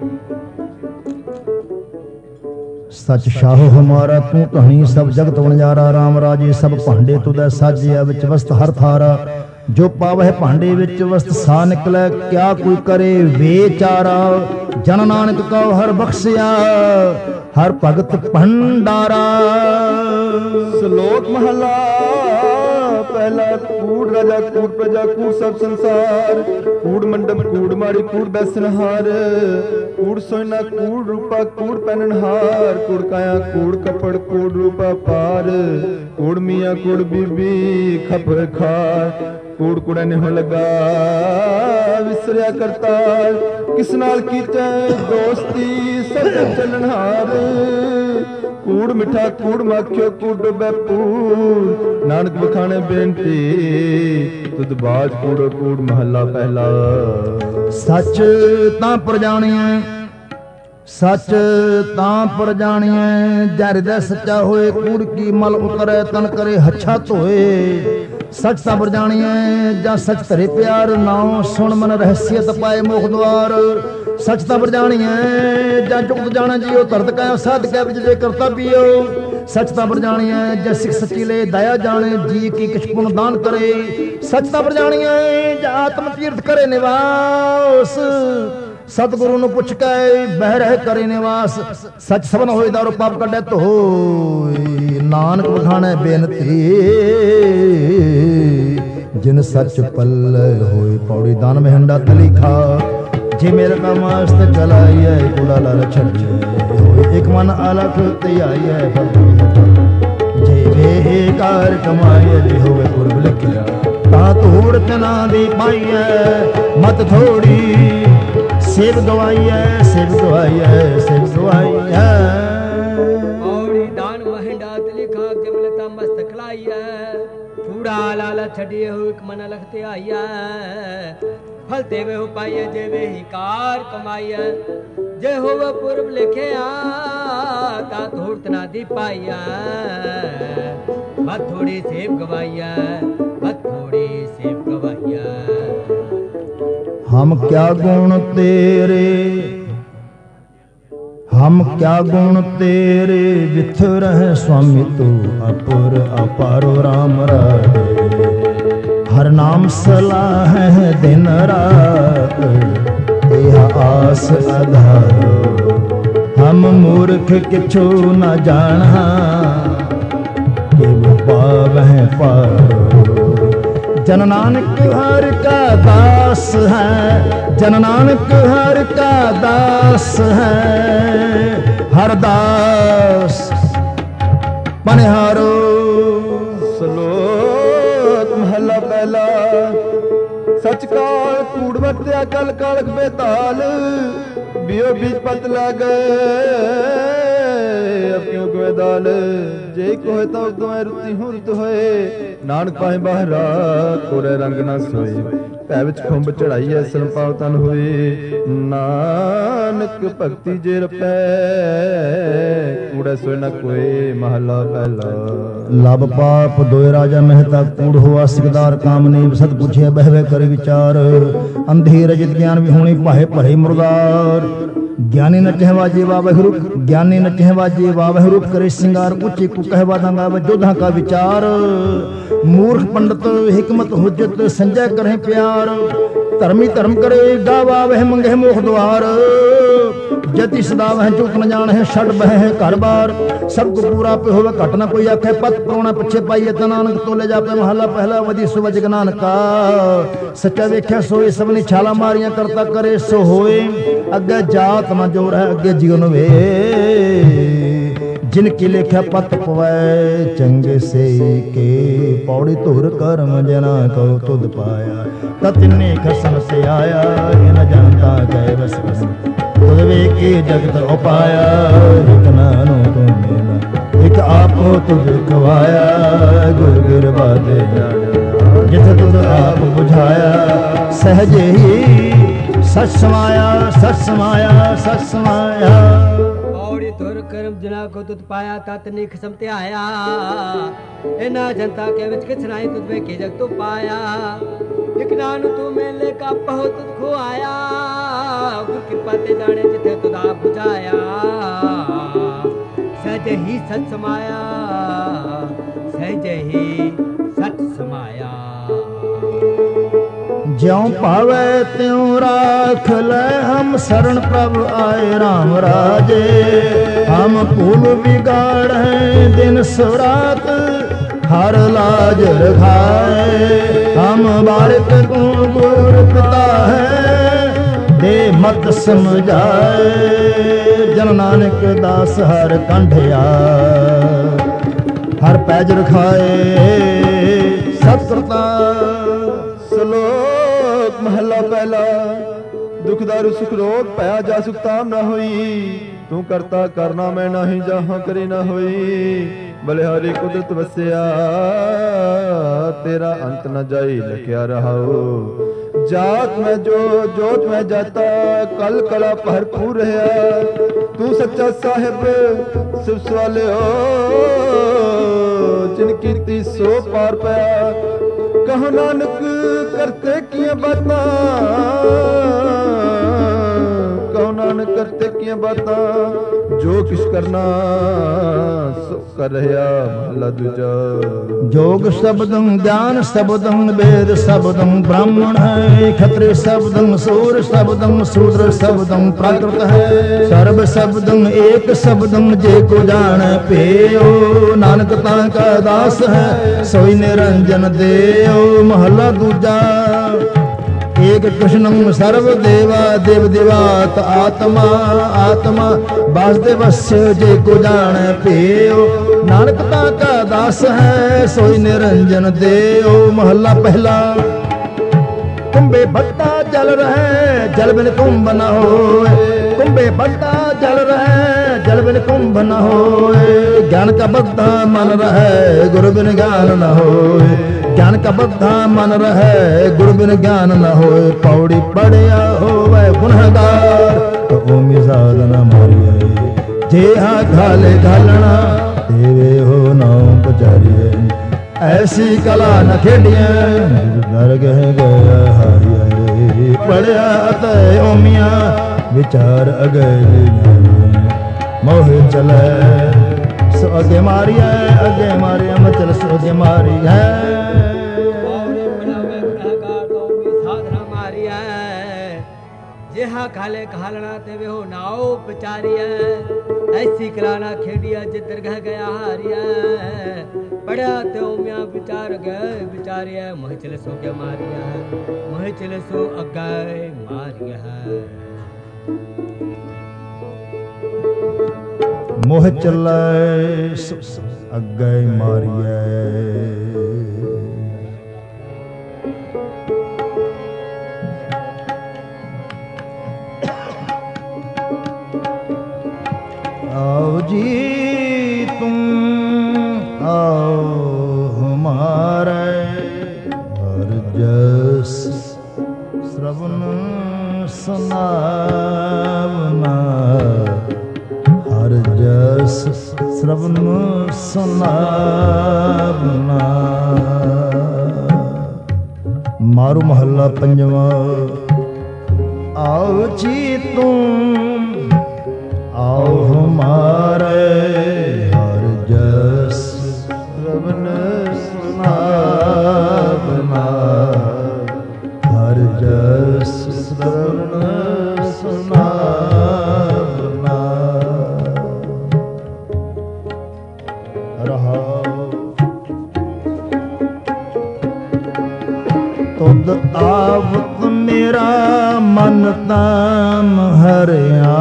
सच शाहो हमारा तू कहीं सब जगत वनजारा राम राजे सब भांडे तुदै साजिया विच वस्त हर थारा जो पावह भांडे विच वस्त सा निकलै क्या कोई करे बेचारा जन नानक को हर बख्शिया हर भगत भंडारा श्लोक महला पहला कूड़ राजा कूड़ प्रजा कूड़ सब संसार कूड़ मंडप कूड़ माड़ी कूड़ बैसनहार कूड़ सोना कूड़ रूपा कूड़ पहननहार कूड़ काया कूड़ कपड़ कूड़ रूपा पार कूड़ मियाँ कूड़ बीबी खबर खार कूड़ कूड़ा नहीं लगा विसरिया करता किस नाल कीते दोस्ती सब चलनहार कूड़ मिठा कूड़ माखियो कूड़ डुबे पूर नानक बखाने बेनती तुद बाज कूड़ो कूड़ महला पहला सच तां पर जानिए सच तां पर जानिए जर दा सच्चा होए कूड़ की मल उतरे तन करे हच्छा धोए सच तां पर जानिए जा सच धरे प्यार नाओ सुन मन रहस्यत पाए मोख द्वार सच तां पर जानिए जा जुगत जाना जियो तरत काया साध कै विच जे करता पियो सच तां पर जानिए जा सिख सच्ची ले दया जाने जी की किछ पुन दान करे सच तां पर जानिए जा आत्म तीर्थ करे निवास सतगुरु नु पुछ के बह रह करे निवास सच सबन होए दारो पाप कढे तो नानक बखाने बेनती जिन सच पल होए पौड़ी दान में हंडा तली खा जे मेरे का मस्त चलाई है कूड़ा लाल छड़े एक मन अलख ते आई है जे बेकार कमाई जे होवे पूर्व लिखिया ता तोड़ तना दी पाई है मत थोड़ी सेब गवाई है सेब गवाई है सेब गवाई है औड़ी दान महंडा लिखा किमलता मस्त खलाई है कूड़ा लाला छड़िए हो एक मन लखते आई है फलते वे हो पाइए जे वे ही कार कमाइए जे हो वह पूर्व लिखे ता थोड़ तना दी पाइया मत थोड़ी सेब गवाइया मत थोड़ी सेब गवाइया हम क्या गुण तेरे हम क्या गुण तेरे विथर है स्वामी तू अपुर अपारो राम राधे हर नाम सलाह है दिन रात यह आस आधारो हम मूर्ख किछु न जाना कि पावह पारो जन नानक हर का दास है जन नानक हर का दास है हर दास पनिहारो श्लोक महला पहला सच काल कूड़ वर्त्या कल कालक बेताल बियो बीज पत लागे अपियों को दाल जे कोहे तो तुम्हें रुति हुरत होए नानक पाए बाहरा कोरे रंग ना सोए ਭੈ ਵਿੱਚ ਖੁੰਬ ਚੜਾਈ ਐਸਨ ਪਾਵ ਤਨ ਹੋਏ। ਨਾਨਕ ਭਗਤੀ ਜੇ ਰਪੈ ਕੂੜਾ ਸੋਇ ਨ ਕੋਏ। ਮਹਲਾ ਪਹਿਲਾ। ਲਬ ਪਾਪ ਦੋਇ ਰਾਜਾ ਮਹਿਤਾ ਕੂੜ ਹੋਆ ਸਿਕਦਾਰ ਕਾਮਨੀ ਸਤ ਪੁੱਛਿਆ ਬਹਿਵੇ ਕਰੇ ਵਿਚਾਰ। ਅੰਧੀ ਰਜਿਤ ਗਿਆਨ ਵਿਹੂਣੀ ਭਾਏ ਭਰੇ ਮੁਰਦਾਰ। ਗਿਆਨੀ ਨ ਕਹਿਵਾ ਜੀਵਾ ਬਹਿਰੂਪ ਗਿਆਨੀ ਨ ਕਹਿਵਾ ਜੀਵਾ ਬਹਿਰੂਪ करे सिंगार। ਉੱਚੀ ਕੋ ਕਹਿਵਾ ਦੰਗਾ ਵਜੋਧਾ ਕਾ ਵਿਚਾਰ। ਮੂਰਖ ਪੰਡਤ ਹਿਕਮਤ ਹੁਜਤ ਸੰਜੈ ਕਰੇ ਪਿਆਰ। ਧਰਮੀ ਧਰਮ करे गावा वह मंगे मोख द्वार। जति सदा वह चूक न जान है छड़ बह है घर बार। सब को पूरा पे होवे घट न कोई आखे पत परोना पिछे पाइए नानक तोले जापे महला पहला वधी सुवज गनान का। सच्चा वेख्या सोए सबनी छाला मारियां करता करे सो होए। अगे जात न जोर है अगे जीवन वे। जिनकी लेख्या पत पवै चंगे से के पौड़ी धुर कर्म जना को तुद पाया। ततिन्ने खसन से आया न जानता गए बस बस तुद वे के जगत उपाया। एक नानो तुम मेरा एक आपो तुझ खवाया। गुर गुर बाते जित तुद आप बुझाया। सहजे ही सच समाया सच समाया सच समाया। धुर कर्म जना को तुत पाया तत निख समते आया। इना जनता के विच किछ नहीं तुद वे के जग तो पाया। एक नानु तू मेले का पहो तुद खो आया। गुर कृपा ते जाने जिथे तुद आप बुझाया। सहज ही सच समाया सहज ही सच समाया। ज्यों पावे त्यों राख ले हम शरण प्रभु आए राम राजे। हम फूल बिगाड़ हैं दिन सुरात हर लाज रखाए। हम बारिक को गुर पिता है दे मत समझाए। जन नानक दास हर कंढिया हर पैज रखाए। सतकृता श्लोक महला पहला। दुख दारु सुख रोग पाया जा सुख ताम न होई। तू करता करना मैं नहीं जहाँ करे न होई। बलिहारी कुदरत वस्या तेरा अंत न जाई लख्या रहाओ। जात में जो जोत में जाता कल कला भरपूर है। तू सच्चा साहिब शिव सवाले हो जिनकी ती सो पार पाया। कहो नानक करते किया बाता कहो नानक करते किया बाता। जो किस करना सो कर रहा महला दूजा। जोग शब्दं ज्ञान शब्दं वेद शब्दं ब्राह्मण है। क्षत्रिय शब्दं सूर शब्दं शूद्र शब्दं प्राकृत है। सर्व शब्दं एक शब्दं जे को जान पेयो। नानक ताका दास है सोई निरंजन देओ। महला दूजा। एक कृष्णं सर्व देवा देव देवात आत्मा आत्मा वासुदेवस्य जे को जान पेयो। नानक ताका दास है सोई निरंजन देओ। महला पहला। कुंभे भट्टा जल रहे जल बिन कुंभ न होए। कुंभे भट्टा जल रहे जल बिन कुंभ न होए। ज्ञान का बद्धा मन रहे गुरु बिन ज्ञान न होए। ज्ञान का बद्धा मन रहे गुरु बिन ज्ञान न होए। पौड़ी पड़िया होवे गुनहगार तो ओमी साधन मारिए। जेहा घाले घालना देवे हो नाम पचारिए। ऐसी कला न खेडिए दर गह गया हारिए। पढ़िया अतः ओमिया विचार अगले मोह चले सो अगे मारिया। अगे मारिया मैं चल सो अगे मारी है। जेहा खाले खालना ते वे हो नाओ पचारिया। ऐसी कलाना खेडिया जिधर गह गया हारिया। पढ़ा ते ओमिया विचार गए विचारिया। मोह चले सो क्या मारिया मोह चले सो अगे मारिया। मोह चले अगे मारिया। आओ जी तुम आओ हमारे हर जस ਸੁਨਾਵਨਾ, ਹਰ ਜਸ ਸ਼ਰਵਨ ਸੁਨਾਵਨਾ। ਮਾਰੂ ਮਹੱਲਾ ਪੰਜਵਾਂ। आओ जी तुम आओ हमारे, हर जस श्रवण सुनावना, हर जस श्रवण सुनावना। रहाओ तुद आवत मेरा मन तन हरिया,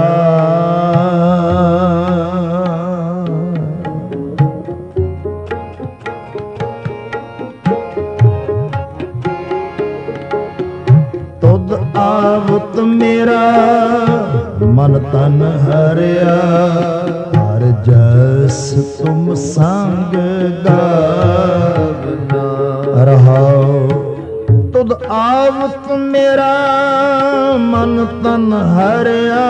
तुद आवत मेरा मन तन हरिया, हर जस तुम संग गावना। रहाओ तुद आवत मेरा मन तन हरिया,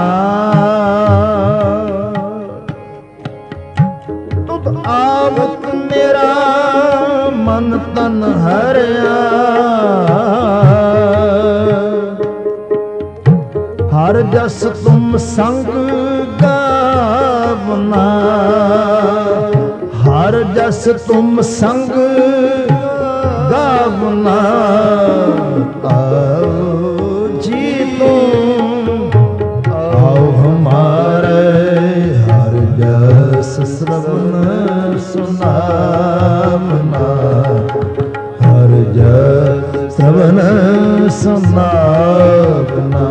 तुद आवत मेरा मन तन हरिया, हर जस तुम संग गावना, हर जस तुम संग गावना। आओ जी तुम आओ हमारे, हर जस श्रवण सुनावना, हर जस श्रवण सुनावना।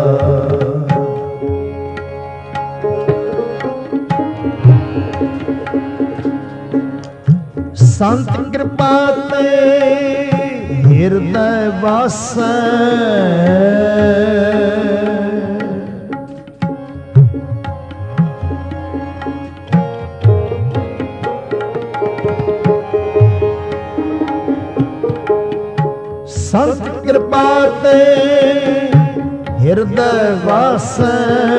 संत कृपा ते ਹਿਰਦੈ ਵਾਸੈ, ਸੰਤ ਕਿਰਪਾ ਤੇ ਹਿਰਦੈ ਵਾਸੈ,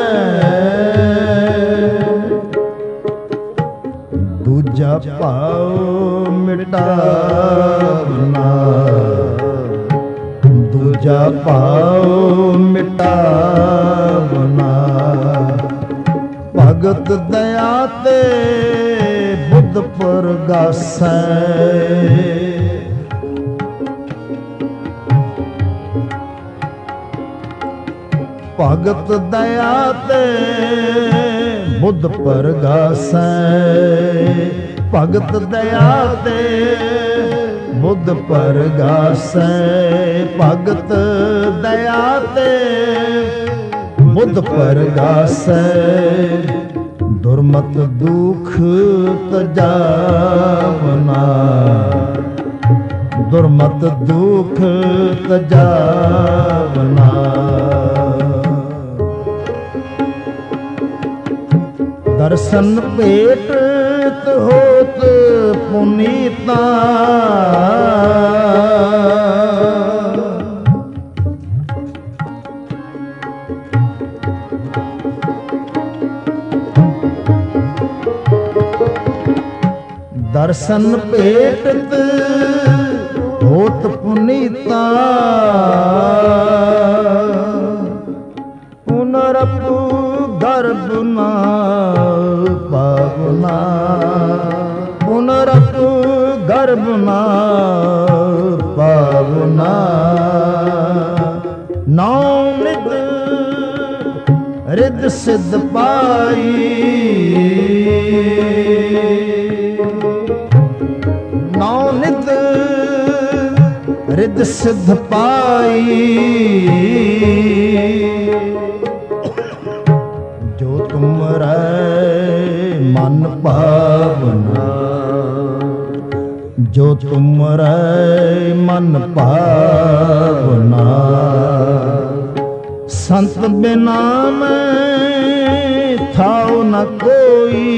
ਦੂਜਾ ਭਾਉ ਮਿਟਾਵਨਾ, ਦੂਜਾ ਭਾਉ ਮਿਟਾਵਨਾ। ਭਗਤ ਦਇਆ ਤੇ ਬੁੱਧ ਪ੍ਰਗਾਸੈ, ਭਗਤ ਦਇਆ ਤੇ ਬੁੱਧ ਪ੍ਰਗਾਸੈ, ਭਗਤ ਦਇਆ ਤੇ ਬੁੱਧ ਪ੍ਰਗਾਸੈ, ਭਗਤ ਦਇਆ ਤੇ ਬੁੱਧ ਪ੍ਰਗਾਸੈ। ਦੁਰਮਤ ਦੁਖ ਤਜਾਵਨਾ, ਦੁਰਮਤ ਦੁਖ ਤਜਾਵਨਾ। दर्शन भेटत होत पुनीता, दर्शन भेटत होत पुनीता, पुनरपु गर्भ ना पावना, पुनरपु गर्भ ना पावना। नौ निध रिद सिद्ध पाई, नौ निध रिद सिद्ध पाई। जो तुमरा मन पावना, जो तुमरा मन पावना। संत बिना मैं थाओ न कोई,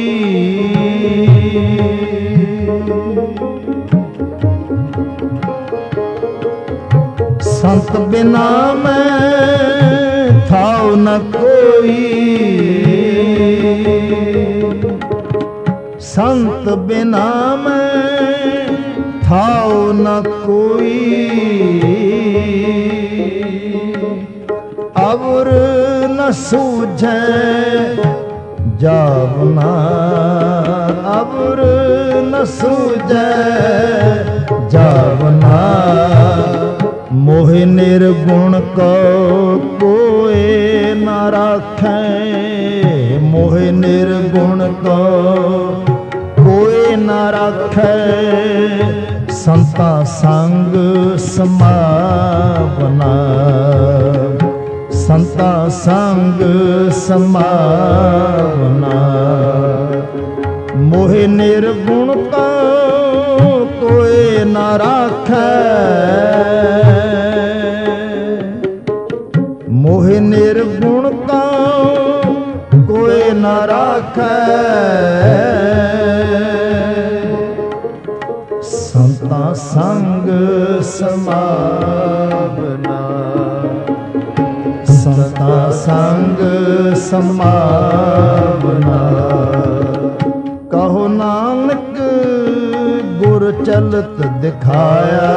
संत बिना मैं थाओ न कोई, संत बिना मैं थाओ न कोई, अवर न सूझे जावना, अवर न सूझे जावना, मोहि निर्गुण को कोई न राखे, मोहि निर्गुण को कोई न राखे, संता संग समावना, संता संग समावना, मोहि निर्गुण को कोई न राखे, मोहि निर्गुण का कोई न राखे, संता संग समावना, संता संग समावना, कहो नानक गुर चलत दिखाया,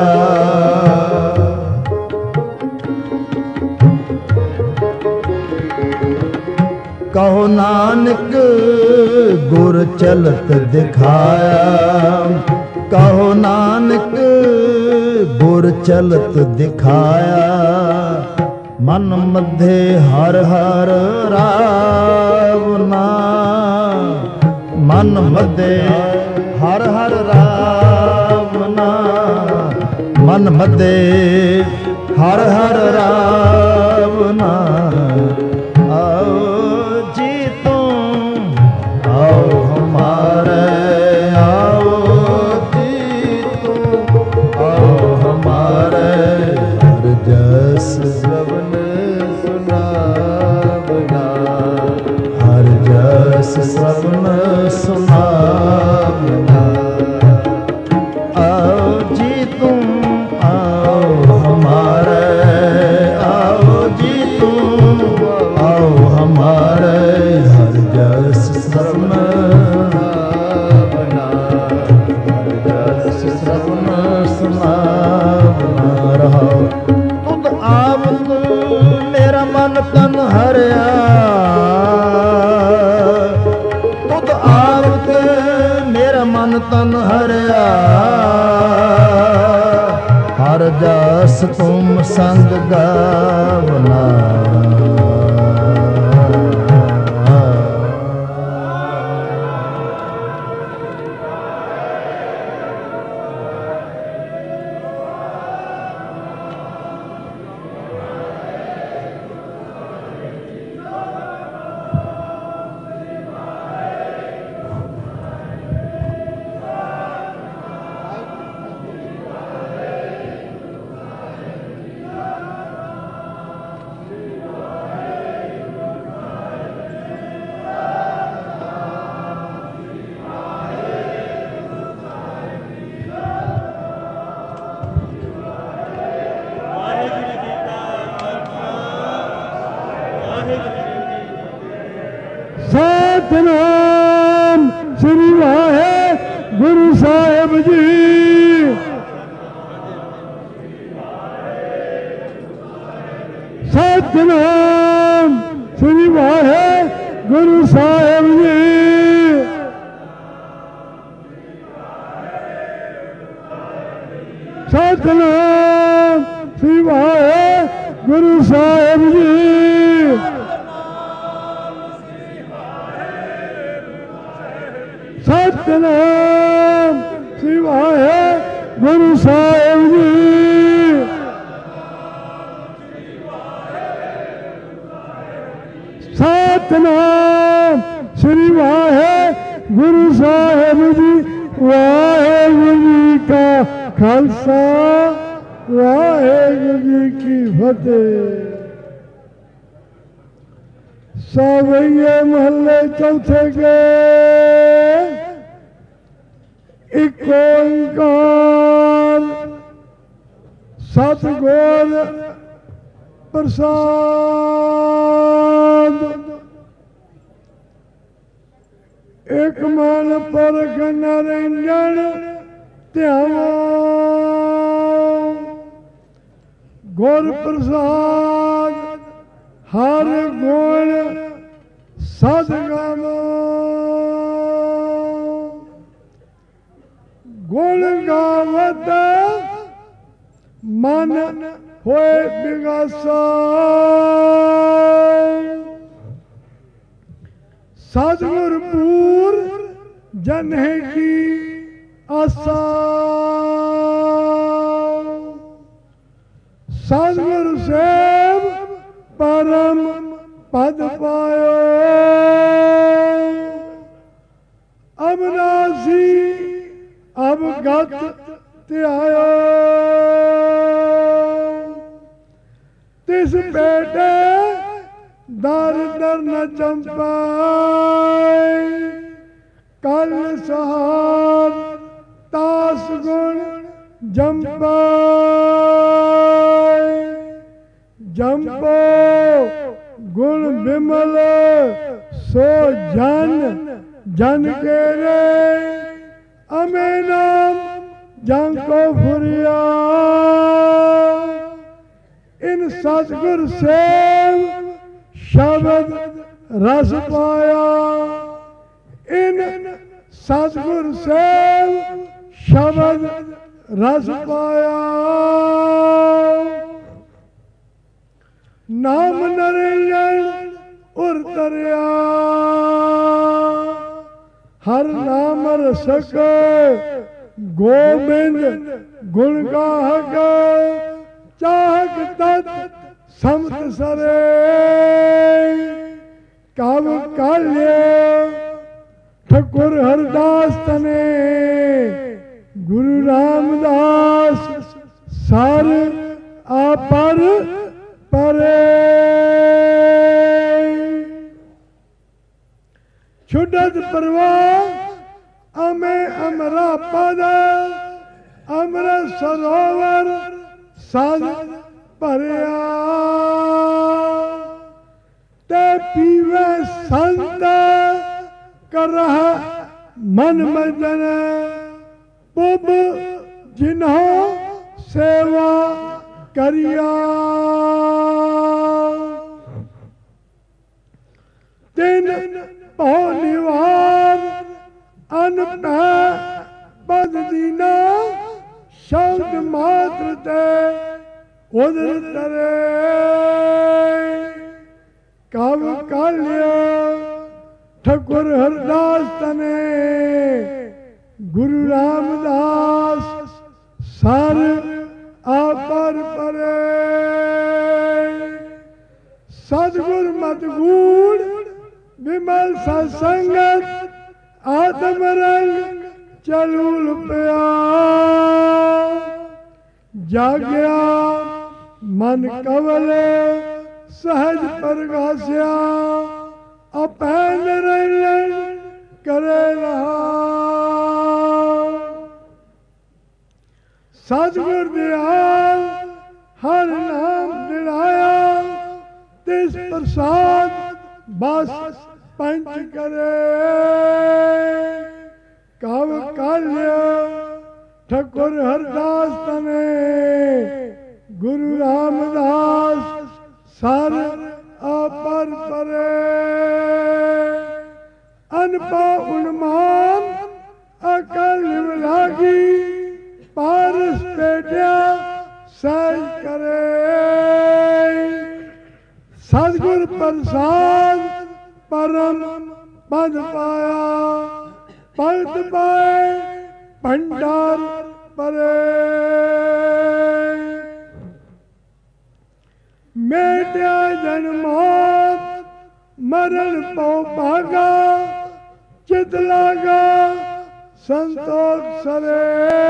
कहो नानक गुर चलत दिखाया, कहो नानक गुर चलत दिखाया, मन मध्य हर हर रावना, मन मध्य हर हर रावना, मन मध्य हर हर रावना, आओ जी तुम आओ हमारे, आओ जी तुम आओ हमारे, हर जस श्रवण सुनावना, हर जस श्रवण सुनावना, आओ जी तुम आओ हमारे, आओ जी तुम आओ हमारे, हर जस श्रवण सुनावना, हर जस श्रवण सुनावना, रहो तुद आवत मेरा मन तन हरिया, तुद आवत मेरा मन तन हरिया, हर जस तुम संग गावना, सतनाम श्री वाहेगुरु साहिब जी, सतनाम श्री वाहेगुरु साहिब जी, सतनाम श्री वाहेगुरु साहिब जी, सतनाम श्री वाहेगुरु साहिब जी, सतनाम श्री वाहेगुरु साहिब जी। वाहेगुरु जी का खालसा, वाहेगुरु जी की फतेह। सावैये महल्ले चौथे के एक ओंकार सतगुर प्रसाद एक मन परख निरंजन ध्यावा गुर प्रसाद हर गुण सदगम गुण गावत मन होए बिगासा सतगुर पूर जन है की आसा सतगुर सेव परम पद पायो अविनाशी अवगत त्यायो तिस बेटे दर दर न चंपाए कल सहार तास गुण जंपाए जंपो गुण विमल सो जन जन के रे अमे नाम जंको फुरिया इन सतगुर सेव शब्द रस पाया इन सतगुर सेव शब्द रस पाया नाम नरेंद्र उर तरिया हर नाम रसक गोविंद गुण गाहक चाहक तत् समत सरे कब काल्य ठकुर हरदास तने गुरु रामदास सार आपर परे छुटत परवाह अमे अमरा पद अमृत सरोवर साध भरिया ते पीवे संत कर मन मजन पुब जिन्हों सेवा करिया तिन पौ निवार अन पद दीना शब्द मात्र ते उदर तरे कब काल्य ठकुर हरदास तने गुरु रामदास सार आपर परे सतगुर मत गूढ़ विमल सत्संगत आत्म रंग चलूल पया जाग्या मन कवल सहज प्रगास्या अपैन रंजन करे रहा सतगुर दयाल हर नाम दिलाया तिस प्रसाद बस पंच करे कब काल्य ठकुर हरदास तने गुरु रामदास सर अपर परे अनपा उन्मान अकल लागी पारस पेटिया सहज करे सतगुर प्रसाद परम पद पाया पद पाए भंडार परे मेटिया जन्मोत मरण पौ भागा चित लागा संतोष सरे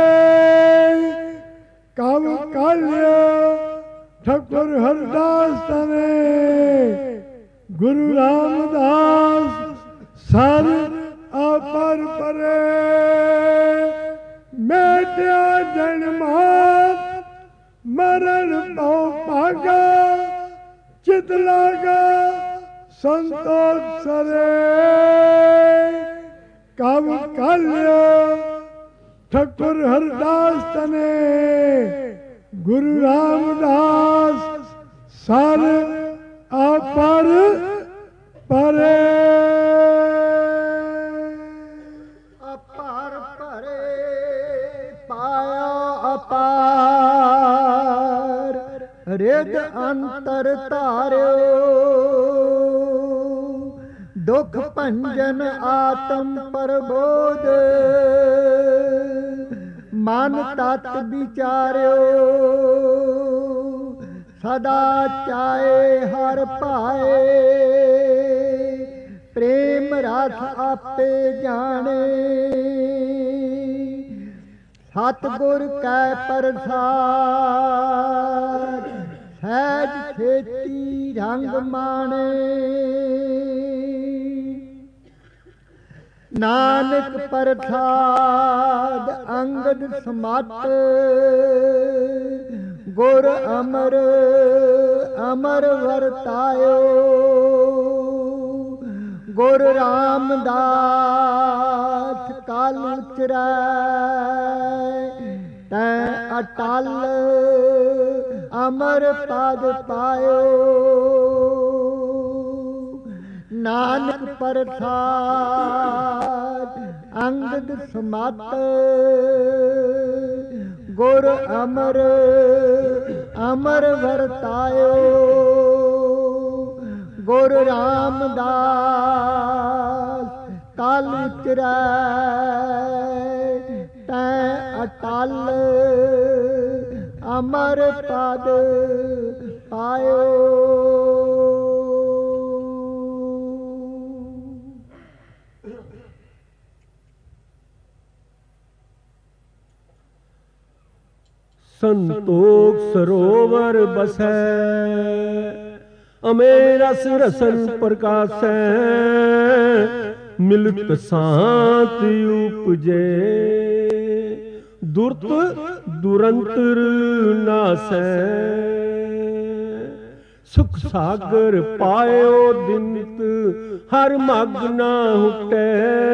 कब काल्य ठकुर हरदास तने गुरु रामदास सर अपर परे मेटिया जन्मात मर चित लागा संतोष सरे कब कल्य ठकुर हरदास तने गुरु रामदास सर अपर परे अपर परे पाया अपार रिद अंतर तार्यो दुख भंजन आत्म प्रबोध मन तत् विचार्यो सदा चाहे हर पाए प्रेम रस आपे जाने सतगुर कै प्रसाद सहज खेती रंग माने नानक प्रसाद अंगद समत गुर अमर अमर वरतायो गुर रामदास काल उचरै तै अटल अमर पद पायो नानक प्रसाद अंगद समत गुर अमर अमर वरतायो गुर रामदास काल उचरै तै अटल अमर पद पायो। संतोख सरोवर बसै अमे रस रसन प्रकाशै मिलत शांत उपजे दुर्त दुरंतर नासै सुख सागर पायो दिनत हर मग ना हुटै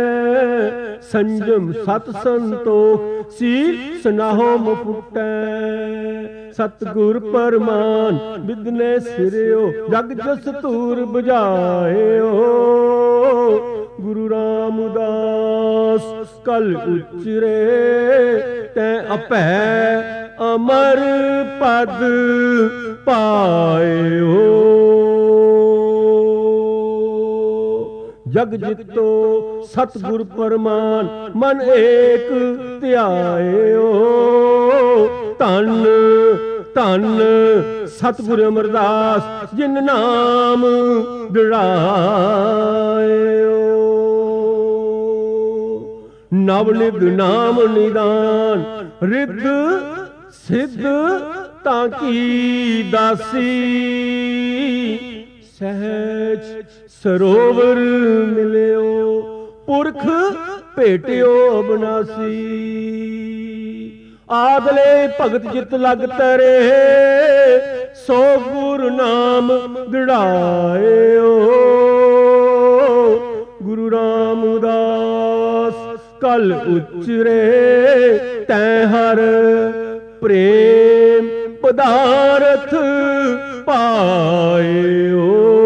संजम सत संतोख सील सनाहो मुफुटै सतगुर परमान बिदने सिरियो जग जस तूर बजायो गुरु रामदास कल उचरे तै अपै अमर पद पायो जग जितो सतगुर परमान मन एक ध्यायो धन धन सतगुर अमरदास जिन नाम दृढ़ायो नवनिध नाम निदान रिद्ध सिद्ध ताकी दासी सहज सरोवर मिलियो पुरख भेटियो अबनासी आदले भगत जित लग तरे सो गुरु नाम दृढ़ायो गुरु रामदास कल उचरे तै हर प्रेम पदार्थ पायो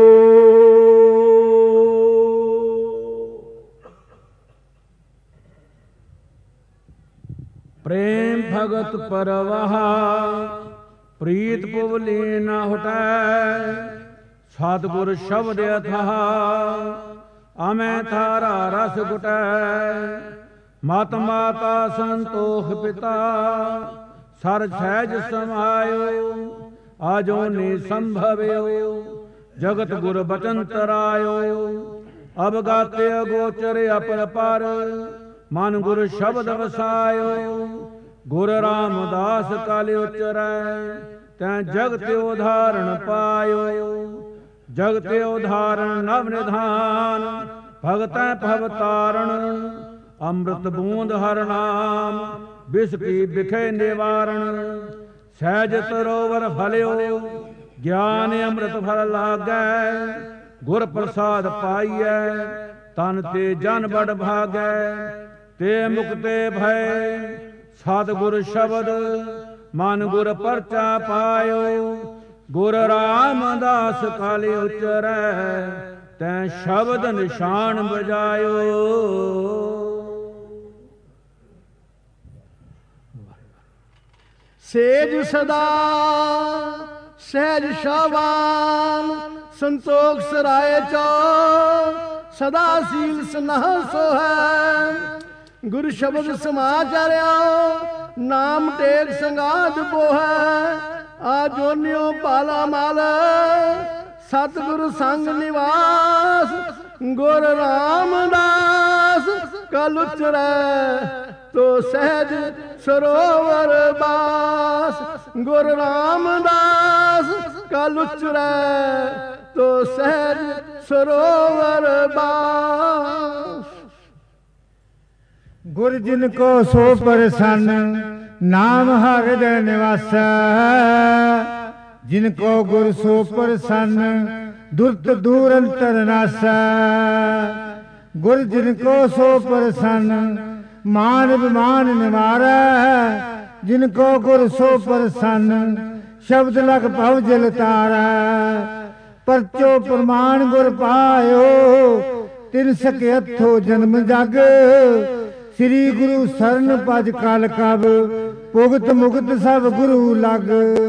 प्रेम भगत परवाह प्रीत पुवली न हुटै सतगुर शब्द अथाह अमै थारा रस गुटै मत माता संतोख पिता सर सहज समायो आजो ने संभव्यो जगत गुर बचन तरायो अब गाते अगोचर अपर पर मन गुर शब्द वसायो गुर रामदास काले उचरै तै जगत उदाहरण पायो जगत उदाहरण नव निधान भगतै भवतारण अमृत बूंद हर नाम विष की बिखे निवारण सहज सरोवर फलियो ਗਿਆਨ ਅੰਮ੍ਰਿਤ ਫਲ ਲਾਗੈ, ਗੁਰ ਪ੍ਰਸਾਦ ਪਾਈਐ, ਤਨ ਤੇ ਜਨ ਬੜ ਭਾਗੈ। ਤੇ ਮੁਕਤੇ ਭੈ ਸਤਿਗੁਰ ਸ਼ਬਦ, ਮਨ ਗੁਰ ਪਰਚਾ ਪਾਇਓ। ਗੁਰ ਰਾਮਦਾਸ ਕਾਲੇ ਉਚਰੈ, ਤੈਂ ਸ਼ਬਦ ਨਿਸ਼ਾਨ ਬਜਾਇਓ। ਸੇਜ ਸਦਾ ਸਹਿਜ ਸ਼ਾਬਾਨ, ਸੰਤੋਖ ਸਰਾਏ ਚੋ ਸਦਾ ਸੀਲ ਸਨਹ ਸੋਹੈ। ਗੁਰ ਸ਼ਬਦ ਸਮਾਚਾਰਿਆ, ਨਾਮ ਟੇਕ ਸੰਗਾਤ ਬੋਹੈ। ਆ ਜੋਨਿਓ ਪਾਲਾ ਮਾਲ, ਸਤਿਗੁਰ ਸੰਗ ਨਿਵਾਸ। ਗੁਰ ਰਾਮਦਾਸ ਕਲ ਉਚਰੈ, ਤੋ ਸਹਿਜ ਸਰੋਵਰ ਬਾਸ। ਗੁਰ ਰਾਮਦਾਸ ਕਲ ਉਚਰੈ, ਤੋ ਸਹਿਜ ਸਰੋਵਰ ਬਾਸ। ਗੁਰ ਜਿਨ ਕੋ ਸੋ ਪ੍ਰਸੰਨ, ਨਾਮ ਹਿਰਦੈ ਨਿਵਾਸੈ। ਜਿਨ ਕੋ ਗੁਰ ਸੋ ਪ੍ਰਸੰਨ, ਦੁਰਤ ਦੂਰ ਅੰਤਰ ਨਾਸੈ। ਗੁਰ ਜਿਨ ਕੋ ਸੋ ਪ੍ਰਸੰਨ, ਮਾਨ ਬਿਮਾਨ ਨਿਵਾਰੈ। ਜਿਨ ਕੋ ਗੁਰ ਸੋ ਪ੍ਰਸੰਨ, ਸ਼ਬਦ ਲਖ ਭਵ ਜਲ ਤਾਰੈ। ਪਰਚੋ ਪ੍ਰਮਾਣ ਗੁਰ ਪਾਇਓ, ਤਿਨ ਸਕੇ ਹੱਥੋ ਜਨਮ ਜਗ। ਸ੍ਰੀ ਗੁਰੂ ਸਰਨ ਭਜ ਕਲ ਕਬ, ਭੁਗਤ ਮੁਕਤ ਸਭ ਗੁਰੂ ਲਗ।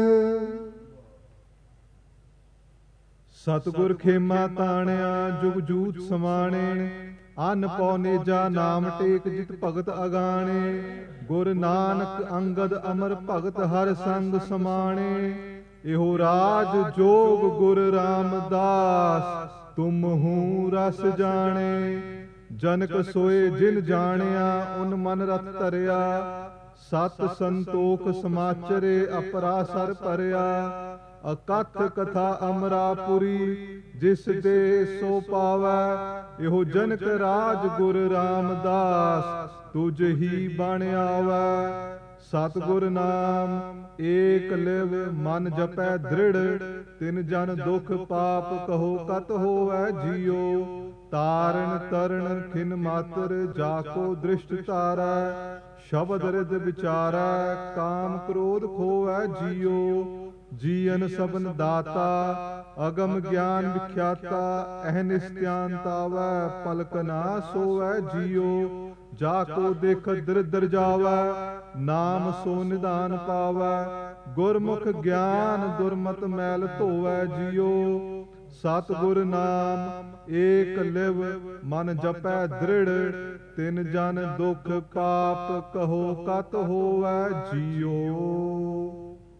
ਸਤਿਗੁਰ ਖੇਮਾ ਤਾਣਿਆ, ਜੁਗ ਜੂਤ ਸਮਾਣੇ। ਅਨ ਪਉ ਨੇਜਾ, ਨਾਮ ਟੇਕ ਜਿਤ ਭਗਤ ਅਗਾਣੇ। ਗੁਰ ਨਾਨਕ ਅੰਗਦ ਅਮਰ ਭਗਤ, ਹਰ ਸੰਗ ਸਮਾਣੇ। ਇਹੋ ਰਾਜ ਜੋਗ ਗੁਰ ਰਾਮਦਾਸ, ਤੁਮ ਹੂੰ ਰਸ ਜਾਣੇ। ਜਨਕ ਸੋਏ ਜਿਨ ਜਾਣਿਆ, ਉਨ ਮਨ ਰਤ ਧਰਿਆ। ਸਤ ਸੰਤੋਖ ਸਮਾਚਰੇ, ਅਪਰਾਸਰ ਭਰਿਆ। ਅਕਥ ਕਥਾ ਅਮਰਾਪੁਰੀ, ਜਿਸ ਦੇ ਸੋ ਪਾਵੈ। ਇਹੋ ਜਨਕ ਰਾਜ ਗੁਰ ਰਾਮਦਾਸ, ਤੁਝ ਹੀ ਬਣ ਆਵੈ। ਸਤਿਗੁਰ ਨਾਮ ਏਕ ਲਿਵ, ਮਨ ਜਪੈ ਦ੍ਰਿੜ। ਤਿਨ ਜਨ ਦੁਖ ਪਾਪ, ਕਹੋ ਕਤ ਹੋਵੈ ਜੀਓ। ਤਾਰਨ ਤਰਨ ਖਿਨ ਮਾਤਰ, ਜਾਕੋ ਦ੍ਰਿਸ਼ਟ ਧਾਰੈ। ਸ਼ਬਦ ਰਿਦ ਵਿਚਾਰੈ, ਕਾਮ ਕ੍ਰੋਧ ਖੋਵੈ ਜੀਓ। ਜੀਅਨ ਸਭਨ ਦਾਤਾ, ਅਗਮ ਗਿਆਨ ਵਿਖਿਆਤਾ। ਅਹਨਿਸ ਧਿਆਨ ਤਾਵੈ, ਪਲਕ ਨਾ ਸੋਵੈ ਜੀਓ। ਜਾਕੋ ਦੇਖ ਦ੍ਰਿਦਰ ਜਾਵੈ, ਨਾਮ ਸੋ ਨਿਧਾਨ ਪਾਵੈ। ਗੁਰਮੁਖ ਗਿਆਨ ਦੁਰਮਤ ਮੈਲ ਧੋਵੈ ਜੀਓ। ਸਤਿਗੁਰ ਨਾਮ ਏਕ ਲਿਵ, ਮਨ ਜਪੈ ਦ੍ਰਿੜ। ਤਿਨ ਜਨ ਦੁਖ ਪਾਪ, ਕਹੋ ਕਤ ਹੋਵੈ ਜੀਓ।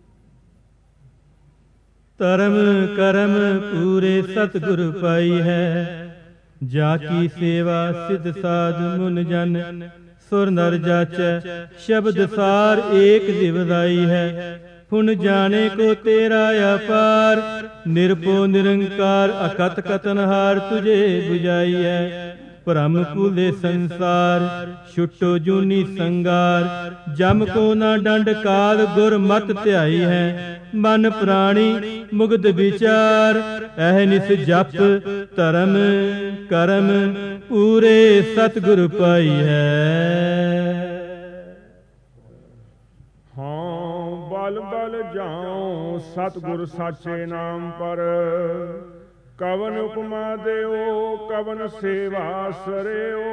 ਧਰਮ ਕਰਮ ਪੂਰੇ ਸਤਿਗੁਰ ਪਾਈ ਹੈ। ਜਾ ਕੀ ਸੇਵਾ ਸਿਧ ਸਾਧ ਮੁਨ ਜਨ। ਸੁਰ ਨਰ ਜਾਚੈ ਸ਼ਬਦ ਸਾਰ, ਏਕ ਦਿਵਦਾਈ ਹੈ। ਹੁਣ ਜਾਣੇ ਕੋ ਤੇਰਾ ਅਪਾਰ, ਨਿਰਭਉ ਨਿਰੰਕਾਰ ਅਕਤ ਕਤਨਹਾਰ। ਤੁਝੇ 부ਝਾਈ ਹੈ ਭ੍ਰਮ ਭੂਲੇ ਸੰਸਾਰ, ਛੁਟੋ ਜੂਨੀ ਸੰਗਾਰ। ਜਮ ਕੋ ਨਾ ਡੰਡ ਕਾਲ, ਗੁਰ ਮਤ ਧਿਆਈ ਹੈ। ਮਨ ਪ੍ਰਾਣੀ ਮੁਗਧ ਵਿਚਾਰ, ਅਹਨਿਸ ਜਪ ਧਰਮ ਕਰਮ। ਪੂਰੇ ਸਤਿਗੁਰ ਪਾਈ ਹੈ। ਹਾਂ ਬਲ ਬਲ ਜਾਉ, ਸਤਿਗੁਰ ਸਾਚੇ ਨਾਮ ਪਰ। ਕਵਨ ਉਪਮਾ ਦਿਓ, ਕਵਨ ਸੇਵਾ ਸਰਿਓ।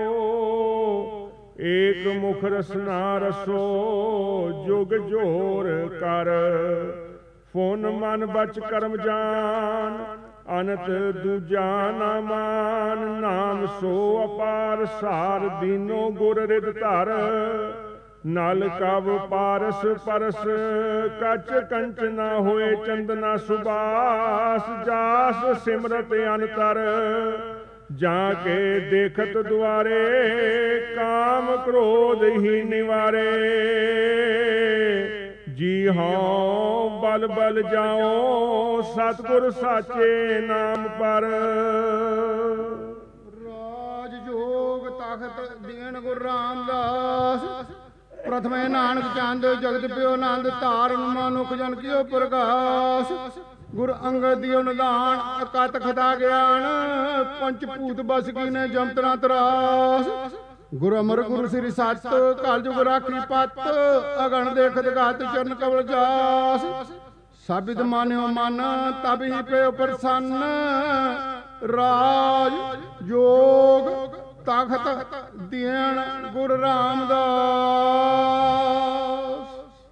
ਏਕ ਮੁਖ ਰਸਨਾ ਰਸੋ, ਜੁਗ ਜੋਰ ਕਰ। ਫੁਨ ਮਨ ਬਚ ਕਰਮ ਜਾਨ, ਅਨਤ ਦੂਜਾ ਨਾ ਮਾਨ। ਨਾਮ ਸੋ ਅਪਾਰ ਸਾਰ, ਦੀਨੋ ਗੁਰ ਰਿਦ ਧਰ। ਨਲ ਕਵ ਪਾਰਸ ਪਰਸ, ਕਚ ਕੰਚ ਨਾ ਹੋਏ ਚੰਦਨਾ ਸੁਬਾਸ। ਜਾਸ ਸਿਮਰਤ ਅੰਤਰ, ਜਾਂ ਕੇ ਦੇਖਤ ਦੁਆਰੇ। ਕਾਮ ਕ੍ਰੋਧ ਹੀ ਨਿਵਾਰੇ। ਜੀ ਹਾਂ ਬਲ ਬਲ ਜਾਓ, ਸਤਿਗੁਰ ਸਾਚੇ ਨਾਮ ਪਰ। ਰਾਜ ਜੋਗ ਤਖਤ ਦੇਣ ਗੁਰ ਰਾਮਦਾਸ। ਪ੍ਰਥਮੇ ਨਾਨਕ ਚੰਦ, ਜਗਤ ਪਿਓ ਨੰਦ। ਧਾਰਨ ਮਨੁਖ ਜਨ ਕੀਓ ਪ੍ਰਗਾਸ। ਗੁਰ ਅੰਗਦ ਦੀ ਨਿਧਾਨ ਅਕਤ ਖਤਾ ਗਿਆਨ ਪੰਚ ਭੂਤ ਬਸ ਕੀਨੇ ਜਮਤਨਾ ਤਰਾਸ ਗੁਰ ਅਮਰ ਗੁਰੂ ਸ੍ਰੀ ਸਤ ਕਲ ਜੁਗ ਰਾਖੀ ਪਤ ਅਗਣ ਦੇਖਤ ਗਾਤ ਚਰਨ ਕਵਲ ਜਾਸ ਸਾਬਿਤ ਮਾਨਿਓ ਮਨ ਤਬ ਹੀ ਪਇਓ ਪ੍ਰਸੰਨ ਰਾਜ ਜੋਗ ਤਖਤ ਦੇਣ ਗੁਰ ਰਾਮਦਾਸ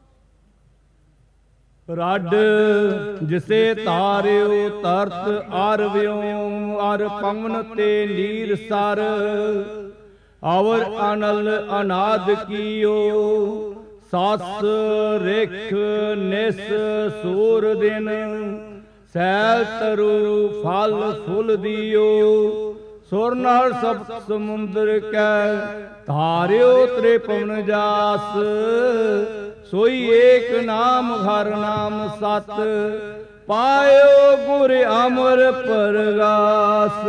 ਰੱਡ ਜਿਸੇ ਤਾਰਿਓ ਤਰਤ ਅਰ ਵਿਉ ਅਰ ਪਵਨ ਤੇ ਨੀਰ ਸਰ ਅਵਰ ਅਨਲ ਅਨਾਦ ਕੀਓ ਸਸ ਰਿਖ ਨਿਸ ਸੂਰ ਦਿਨ ਸੈਲ ਤਰੁ ਫਲ ਫੁੱਲ ਦਿਓ ਸੁਰ ਨਾਲ ਸਭ ਸਮੁੰਦਰ ਕੈ ਧਾਰਿਓ ਤ੍ਰੇ ਪਵਨ ਜਾਸ ਸੋਈ ਏਕ ਨਾਮ ਹਰ ਨਾਮ ਸਤ ਪਾਇਓ ਗੁਰ ਅਮਰ ਪਰਗਾਸ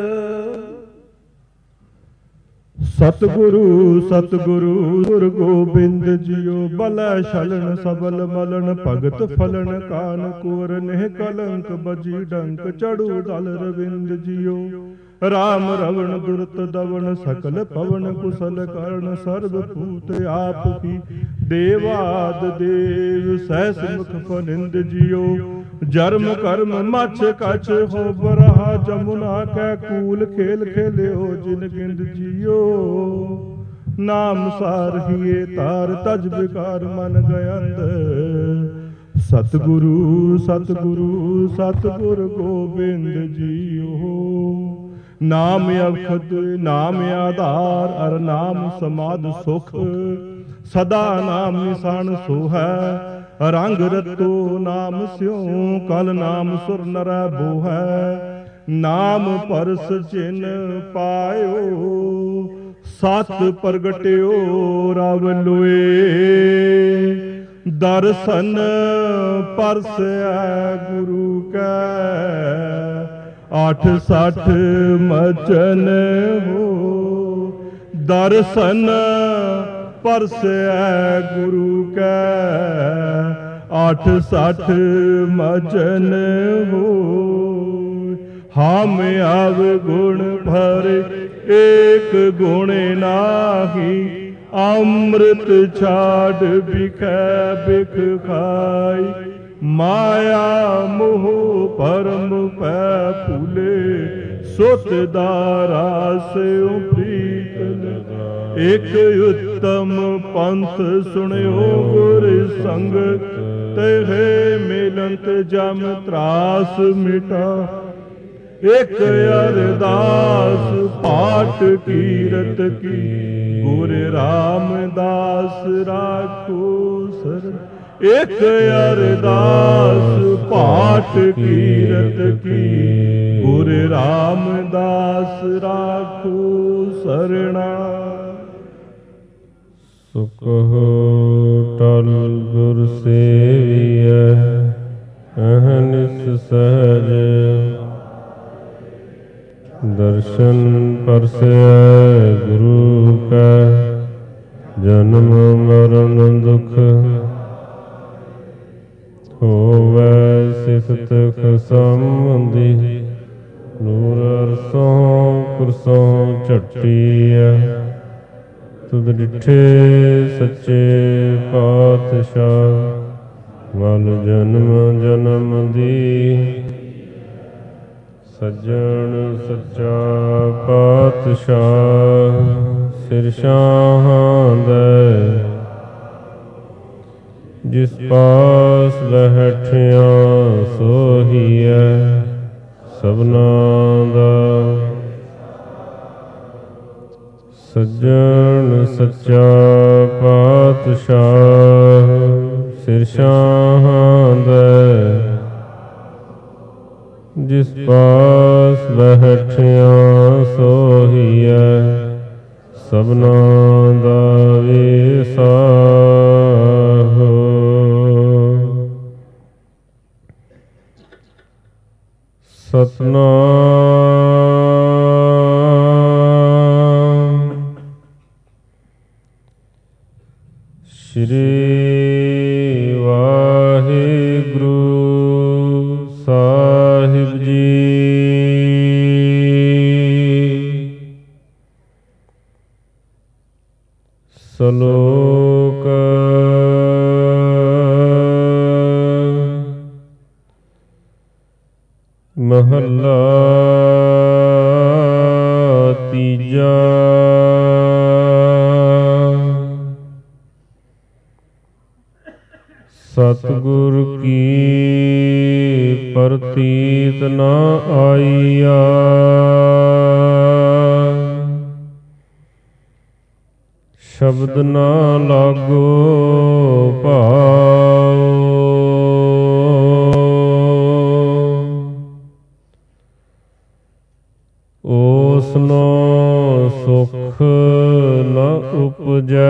ਸਤਿਗੁਰੂ ਸਤਿਗੁਰੂ ਗੁਰ ਗੋਬਿੰਦ ਜੀਓ ਬਲੈ ਛਲਣ ਸਬਲ ਮਲਣ ਭਗਤ ਫਲਣ ਕਾਨ ਕੋਰ ਨਹਿ ਕਲੰਕ ਬਜੀ ਡੰਕ ਚੜੂ ਦਲ ਰਵਿੰਦ ਜੀਓ ਰਾਮ ਰਵਣ ਦੁਰਤ ਦਵਣ ਸਕਲ ਪਵਨ ਕੁਸਲ ਕਰਨ ਸਰਬ ਭੂਤ ਆਪ ਕੀ ਦੇਵਾਦ ਦੇਵ ਸਹਿਸ ਮੁਖ ਫਨਿੰਦ ਜੀਓ ਜਰਮ ਕਰਮ ਮਛ ਕਛ ਹੋ ਬਰਹਾ ਜਮੁਨਾ ਕੈ ਕੂਲ ਖੇਲ ਖੇਲਿਓ ਜਿਨ ਗਿੰਦ ਜੀਓ ਨਾਮ ਸਾਰਹੀਏ ਤਾਰ ਤਜ ਬਿਕਾਰ ਮਨ ਗਇੰਦ ਸਤਿਗੁਰੂ ਸਤਿਗੁਰੂ ਸਤਿਗੁਰ ਗੋਬਿੰਦ ਜੀਓ ਨਾਮ ਅਵਖਦ ਨਾਮ ਆਧਾਰ ਅਰ ਨਾਮ ਸਮਾਧ ਸੁਖ ਸਦਾ ਨਾਮ ਨਿਸ਼ਾਨ ਸੋ ਹੈ ਰੰਗ ਰਤੋ ਨਾਮ ਸਿਉ ਕਲ ਨਾਮ ਸੁਰ ਨਰੈ ਬੋਹੈ ਨਾਮ ਪਰਸ ਚਿਨ ਪਾਇਓ ਸਤ ਪ੍ਰਗਟਿਓ ਰਵ ਲੋਏ ਦਰਸ਼ਨ ਪਰਸੈ ਗੁਰੂ ਕੈ 860 ਮਚਨ ਹੋ ਦਰਸ਼ਨ ਪਰਸੈ ਗੁਰੂ ਕੈ 860 ਮਚਨ ਹੋ ਹਮ ਆਵ ਗੁਣ ਭਰ ਏਕ ਗੁਣ ਨਾਹੀ ਅੰਮ੍ਰਿਤ ਛਾੜ ਬਿਖੈ ਬਿਖ ਖਾਈ ਮਾਇਆ ਮੋਹ ਪਰਮ ਪੈ ਭੂਲੇ ਸੁਤ ਦਾਰਾ ਸਿਉ ਪ੍ਰੀਤ ਇਕ ਉਤਮ ਪੰਥ ਸੁਣਿਓ ਗੁਰ ਸੰਗ ਤਹਿ ਮਿਲੰਤ ਜਮ ਤਰਾਸ ਮਿਟਾ ਇਕ ਅਰਦਾਸ ਪਾਠ ਕੀਰਤ ਕੀ ਗੁਰ ਰਾਮਦਾਸ ਰਾਖੋ ਸਰਨ ਇਕ ਅਰਦਾਸ ਪਾਠ ਕੀਰਤ ਕੀ ਗੁਰ ਰਾਮਦਾਸ ਰਾਖੋ ਸਰਣਾ ਸੁਖੋ ਟਲ ਗੁਰ ਸੇਵੀਐ ਅਹਨਿਸ ਸਹਜ ਦਰਸ਼ਨ ਪਰਸੈ ਗੁਰੂ ਕੈ ਜਨਮ ਮਰਨ ਦੁਖ ਹੋਵੈ ਸਿਫਤ ਖਸਮੰਦੀ ਨੂਰ ਅਰਸੋਂ ਕੁਰਸੋਂ ਝਟੀਐ ਤੁਧ ਡਿਠੇ ਸੱਚੇ ਪਾਤਸ਼ਾਹ ਮਨ ਜਨਮ ਜਨਮ ਦੀ ਸੱਜਣ ਸੱਚਾ ਪਾਤਸ਼ਾਹ ਸਿਰ ਸ਼ਾਹਾਂ ਦੇ ਜਿਸ ਪਾਸ ਬੈਠਿਆ ਸੋਹੀਐ ਸਭਨਾ ਦਾ ਸੱਜਣ ਸੱਚਾ ਪਾਤਸ਼ਾਹ ਸਿਰ ਸ਼ਾਹਾਂ ਦੇ ਜਿਸ ਪਾਸ ਬੈਠਿਆ ਸੋਹੀਐ ਸਭਨਾ ਦਾ ਵੇਸਾਹੋ ਸਤਨਾਮ ਸ਼੍ਰੀ ਵਾਹਿਗੁਰੂ ਸ਼ਲੋਕ ਮਹੱਲਾ ਤੀਜਾ। ਸਤਿਗੁਰ ਕੀ ਪ੍ਰਤੀਤ ਨ ਆਈਆ, ਸ਼ਬਦ ਨਾ ਲਾਗੋ ਭਾਉ। ਓਸਨੋ ਸੁਖ ਨ ਉਪਜੈ,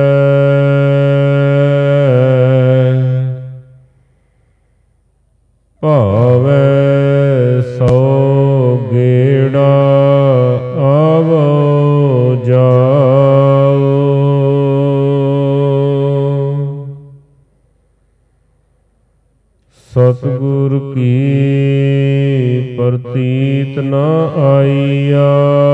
ਭਾਵੈ ਸੋ ਗੇੜਾ ਆਵੋ ਜਾਓ। ਸਤਿਗੁਰ ਕੀ ਪ੍ਰਤੀਤ ਨ ਆਈਆ,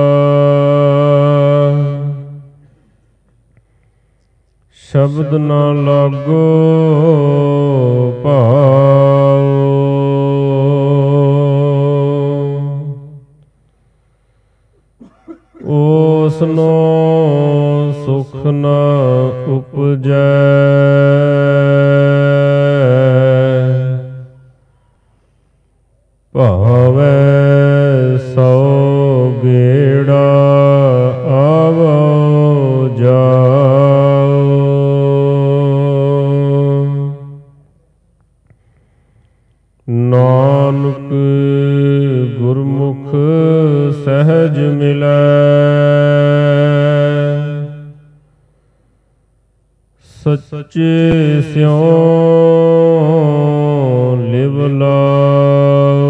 ਸ਼ਬਦ ਨ ਲਾਗੋ ਭਾਉ। ਓਸਨੋ ਸੁਖ ਨ ਉਪਜੈ, ਭਾਵੈ ਸੋ ਗੇੜਾ ਆਵੋ ਜਾਓ। ਨਾਨਕ ਗੁਰਮੁਖ ਸਹਿਜ ਮਿਲੈ, ਸੱਚੇ ਸਿਉ ਲਿਵ ਲਾਓ।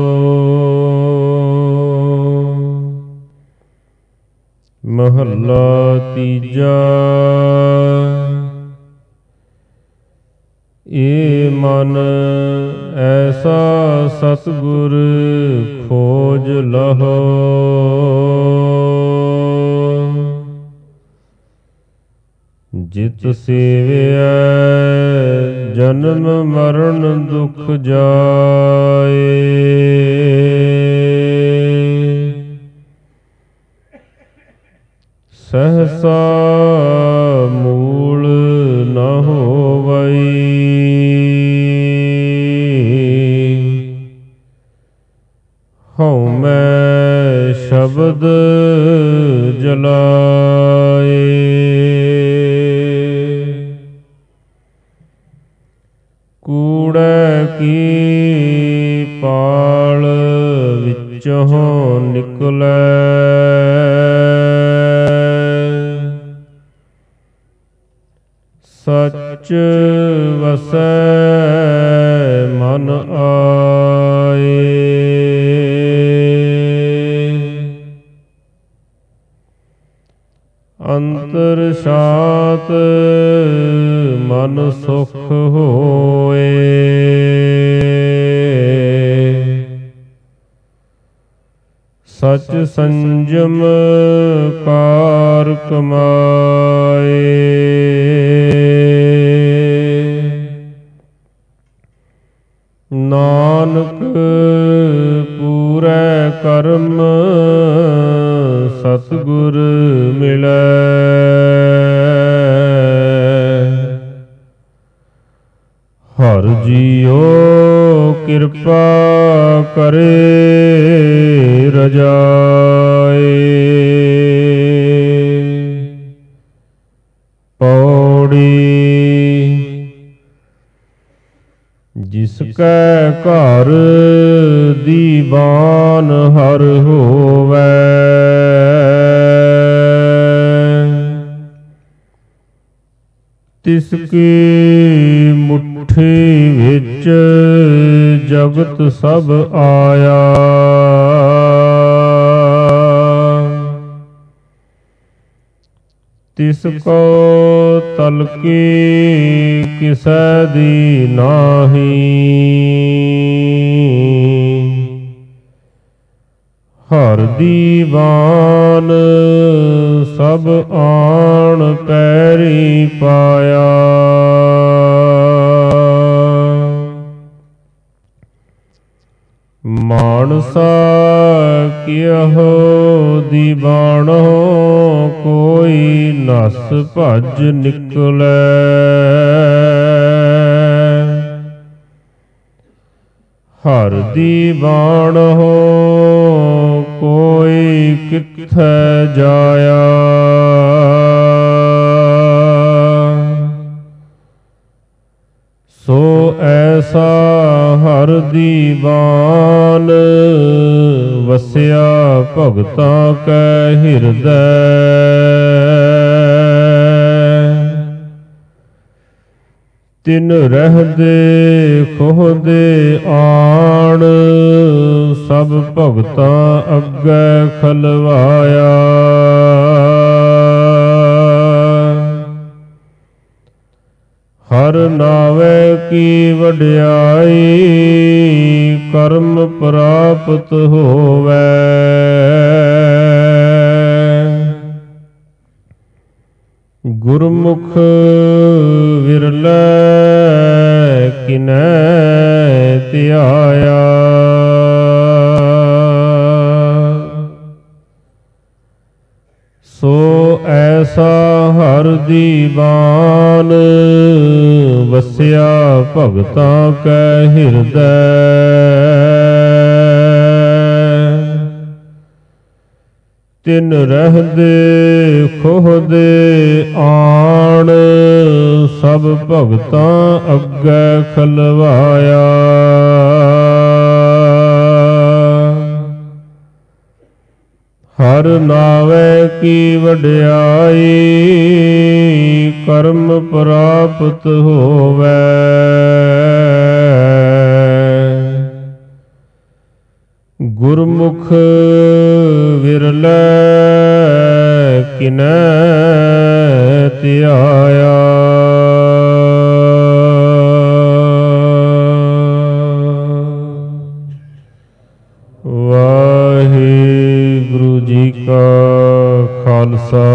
ਮਹੱਲਾ ਤੀਜਾ। ਏ ਮਨ ਐਸਾ ਸਤਿਗੁਰ ਖੋਜ ਲਹੋ, ਜਿਤ ਸੇਵਿਐ ਜਨਮ ਮਰਨ ਦੁਖ ਜਾਏ। ਸਹਸਾ ਮੂਲ ਨ ਹੋਵਈ, ਹਉਮੈ ਸ਼ਬਦ ਜਲਾਏ। ਕੂੜੈ ਕੀ ਪਾਲ ਵਿੱਚੋਂ ਨਿਕਲੈ, ਸੱਚ ਵਸੈ ਮਨ ਆਏ। ਅੰਤਰ ਸਾਤ ਮਨ ਸੁਖ ਹੋਏ, ਸਚ ਸੰਜਮ ਕਾਰ ਕਮਾਏ। ਨਾਨਕ ਪੂਰੈ ਕਰਮ ਸਤਿਗੁਰ ਮਿਲੈ, ਹਰਿ ਜੀਉ ਕਿਰਪਾ ਕਰੇ ਰਜਾਏ। ਪੌੜੀ ਜਿਸ ਕੈ ਘਰ ਦੀਵਾਨ ਹਰ ਹੋਵੈ, ਤਿਸ ਕੀ ਮੁਠੀ ਵਿੱਚ ਜਗਤ ਸਭ ਆਇਆ। ਤਿਸ ਕੋ ਤਲਕੀ ਕਿਸੈ ਦੀ ਨਾਹੀ, ਹਰ ਦੀਵਾਨ ਸਭ ਆਣ ਪੈਰੀ ਪਾਇਆ। ਮਾਨਸਾ ਕਿਹੋ ਦੀਵਾਨੋ ਕੋਈ ਨਸ ਭਜ ਨਿਕਲੈ। ਹਰ ਦੀਵਾਨ ਹੋ ਕੋਈ ਕਿੱਥੈ ਜਾਇਆ। ਸੋ ਐਸਾ ਹਰ ਦੀਵਾਨ ਵਸਿਆ ਭਗਤਾਂ ਕੈ ਹਿਰਦੈ। ਤਿਨ ਰਹਿਦੇ ਖੋਹਦੇ ਆਣ ਸਭ ਭਗਤਾਂ ਅੱਗੇ ਖਲਵਾਇਆ। ਹਰ ਨਾਵੇ ਕੀ ਵਡਿਆਈ ਕਰਮ ਪ੍ਰਾਪਤ ਹੋਵੈ। ਗੁਰਮੁਖ ਵਿਰਲੇ ਕਿਨੈ ਧਿਆਇਆ। ਸੋ ਐਸਾ ਹਰ ਦੀਵਾਨ ਵਸਿਆ ਭਗਤਾਂ ਕੈ ਹਿਰਦੈ। ਤਿਨ ਰਹਿਦੇ ਖੋਹਦੇ ਆਣ ਸਭ ਭਗਤਾਂ ਅੱਗੇ ਖਲਵਾਇਆ। ਹਰ ਨਾਵੇ ਕੀ ਵਡਿਆਈ ਕਰਮ ਪ੍ਰਾਪਤ ਹੋਵੈ। ਗੁਰਮੁਖ ਵਿਰਲੇ ਕਿਨੈ ਧਿਆਇਆ। ਵਾਹਿਗੁਰੂ ਜੀ ਕਾ ਖਾਲਸਾ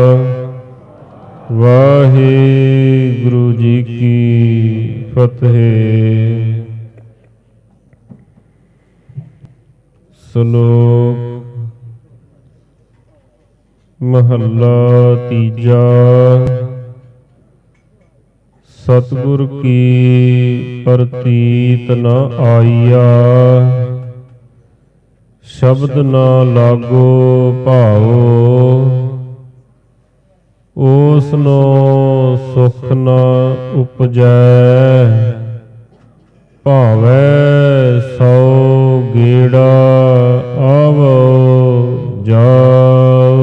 ਵਾਹਿਗੁਰੂ ਜੀ ਕੀ ਫਤਿਹ। ਸ਼ਲੋਕ ਮਹੱਲਾ ਤੀਜਾ। ਸਤਿਗੁਰ ਕੀ ਪ੍ਰਤੀਤ ਨ ਆਈਆ ਸ਼ਬਦ ਨਾ ਲਾਗੋ ਭਾਉ। ਓਸਨੋ ਸੁਖ ਨ ਉਪਜੈ ਭਾਵੈ ਸੌ ਗੇੜਾ ਆਵੋ ਜਾਓ।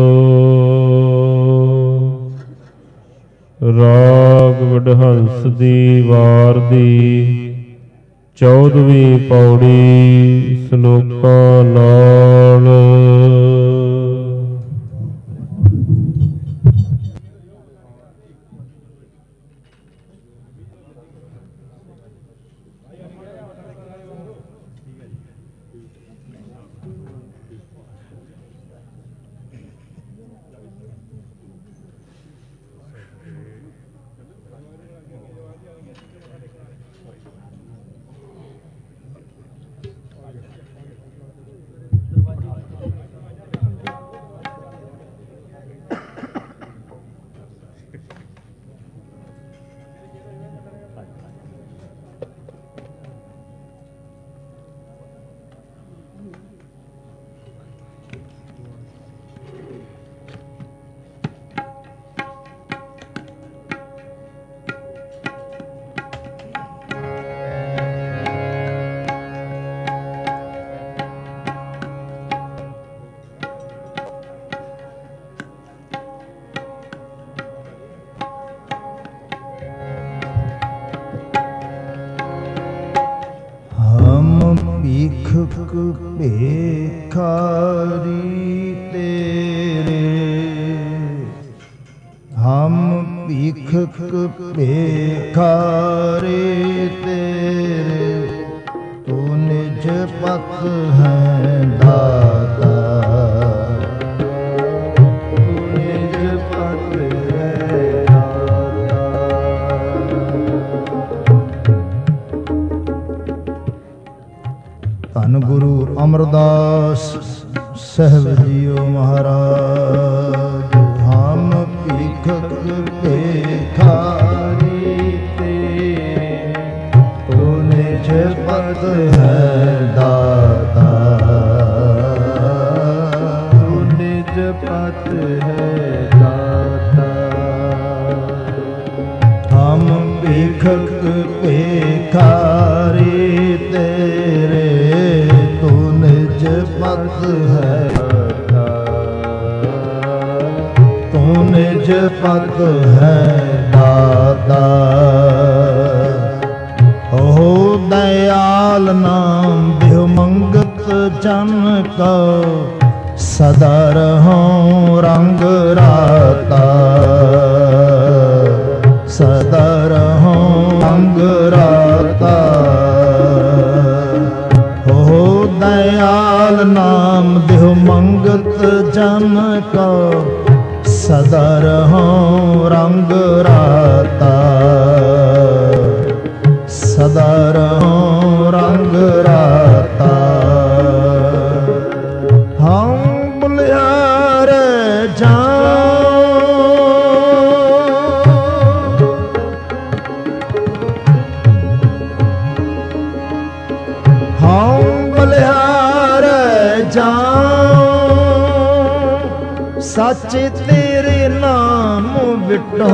ਰਾਗ ਵਡਹੰਸ ਦੀ ਵਾਰ ਦੀ 14ਵੀਂ ਪੌੜੀ ਸ਼ਲੋਕਾਂ ਨਾਲ। ਭੀਖਕ ਭੇਖਾਰੀ ਤੇਰੇ। ਹਮ ਭੀਖਕ ਭੇਖਾਰੀ ਤੇਰੇ। ਤੂੰ ਨਿਜ ਪਤ ਹੈ ਦਾਤਾ। ਅਮਰਦਾਸ ਸਹਿਬ ਜੀਓ ਮਹਾਰਾਜ। ਹਮ ਭੀਖਕ ਭੇਖਾਰੀ ਤੇ ਤੂੰ ਨਿਜ ਪਤ ਹੈ ਦਾਤਾ, ਤੂੰ ਨਿਜ ਪਤ ਹੈ ਦਾਤਾ। ਹਮ ਭੀਖਕ ਭੇਖਾਰੀ ਤੇਰੇ ਤੂੰ ਨਿਜ ਪਤ ਹੈ ਦਾਤਾ, ਤੂੰ ਨਿਜ ਪਤ ਹੈ ਦਾਤਾ। ਓ ਦਇਆਲ ਨਾਮ ਬਿਹੁ ਮੰਗਤ ਜਨ ਕੋ ਸਦਾ ਰਹੋ ਰੰਗ ਰਾਤਾ, ਸਦਾ ਰਹੋ ਰੰਗ ਰਾਤਾ। ਹੋ ਦਇਆਲ ਨਾਮ ਬਿਹੁ ਮੰਗਤ ਜਨ ਕੋ ਸਦਾ ਰਹੋ ਰੰਗ ਰਾਤਾ, ਸਦਾ ਰਹੋ ਰੰਗ ਰਾਤਾ। ਹਮ ਬੁਲਿਆਰੇ ਹਮ ਬਲਿਹਾਰੇ ਜਾਉ ਸੱਚ ਤੇਰੇ ਨਾਮ ਵਿਟੋ,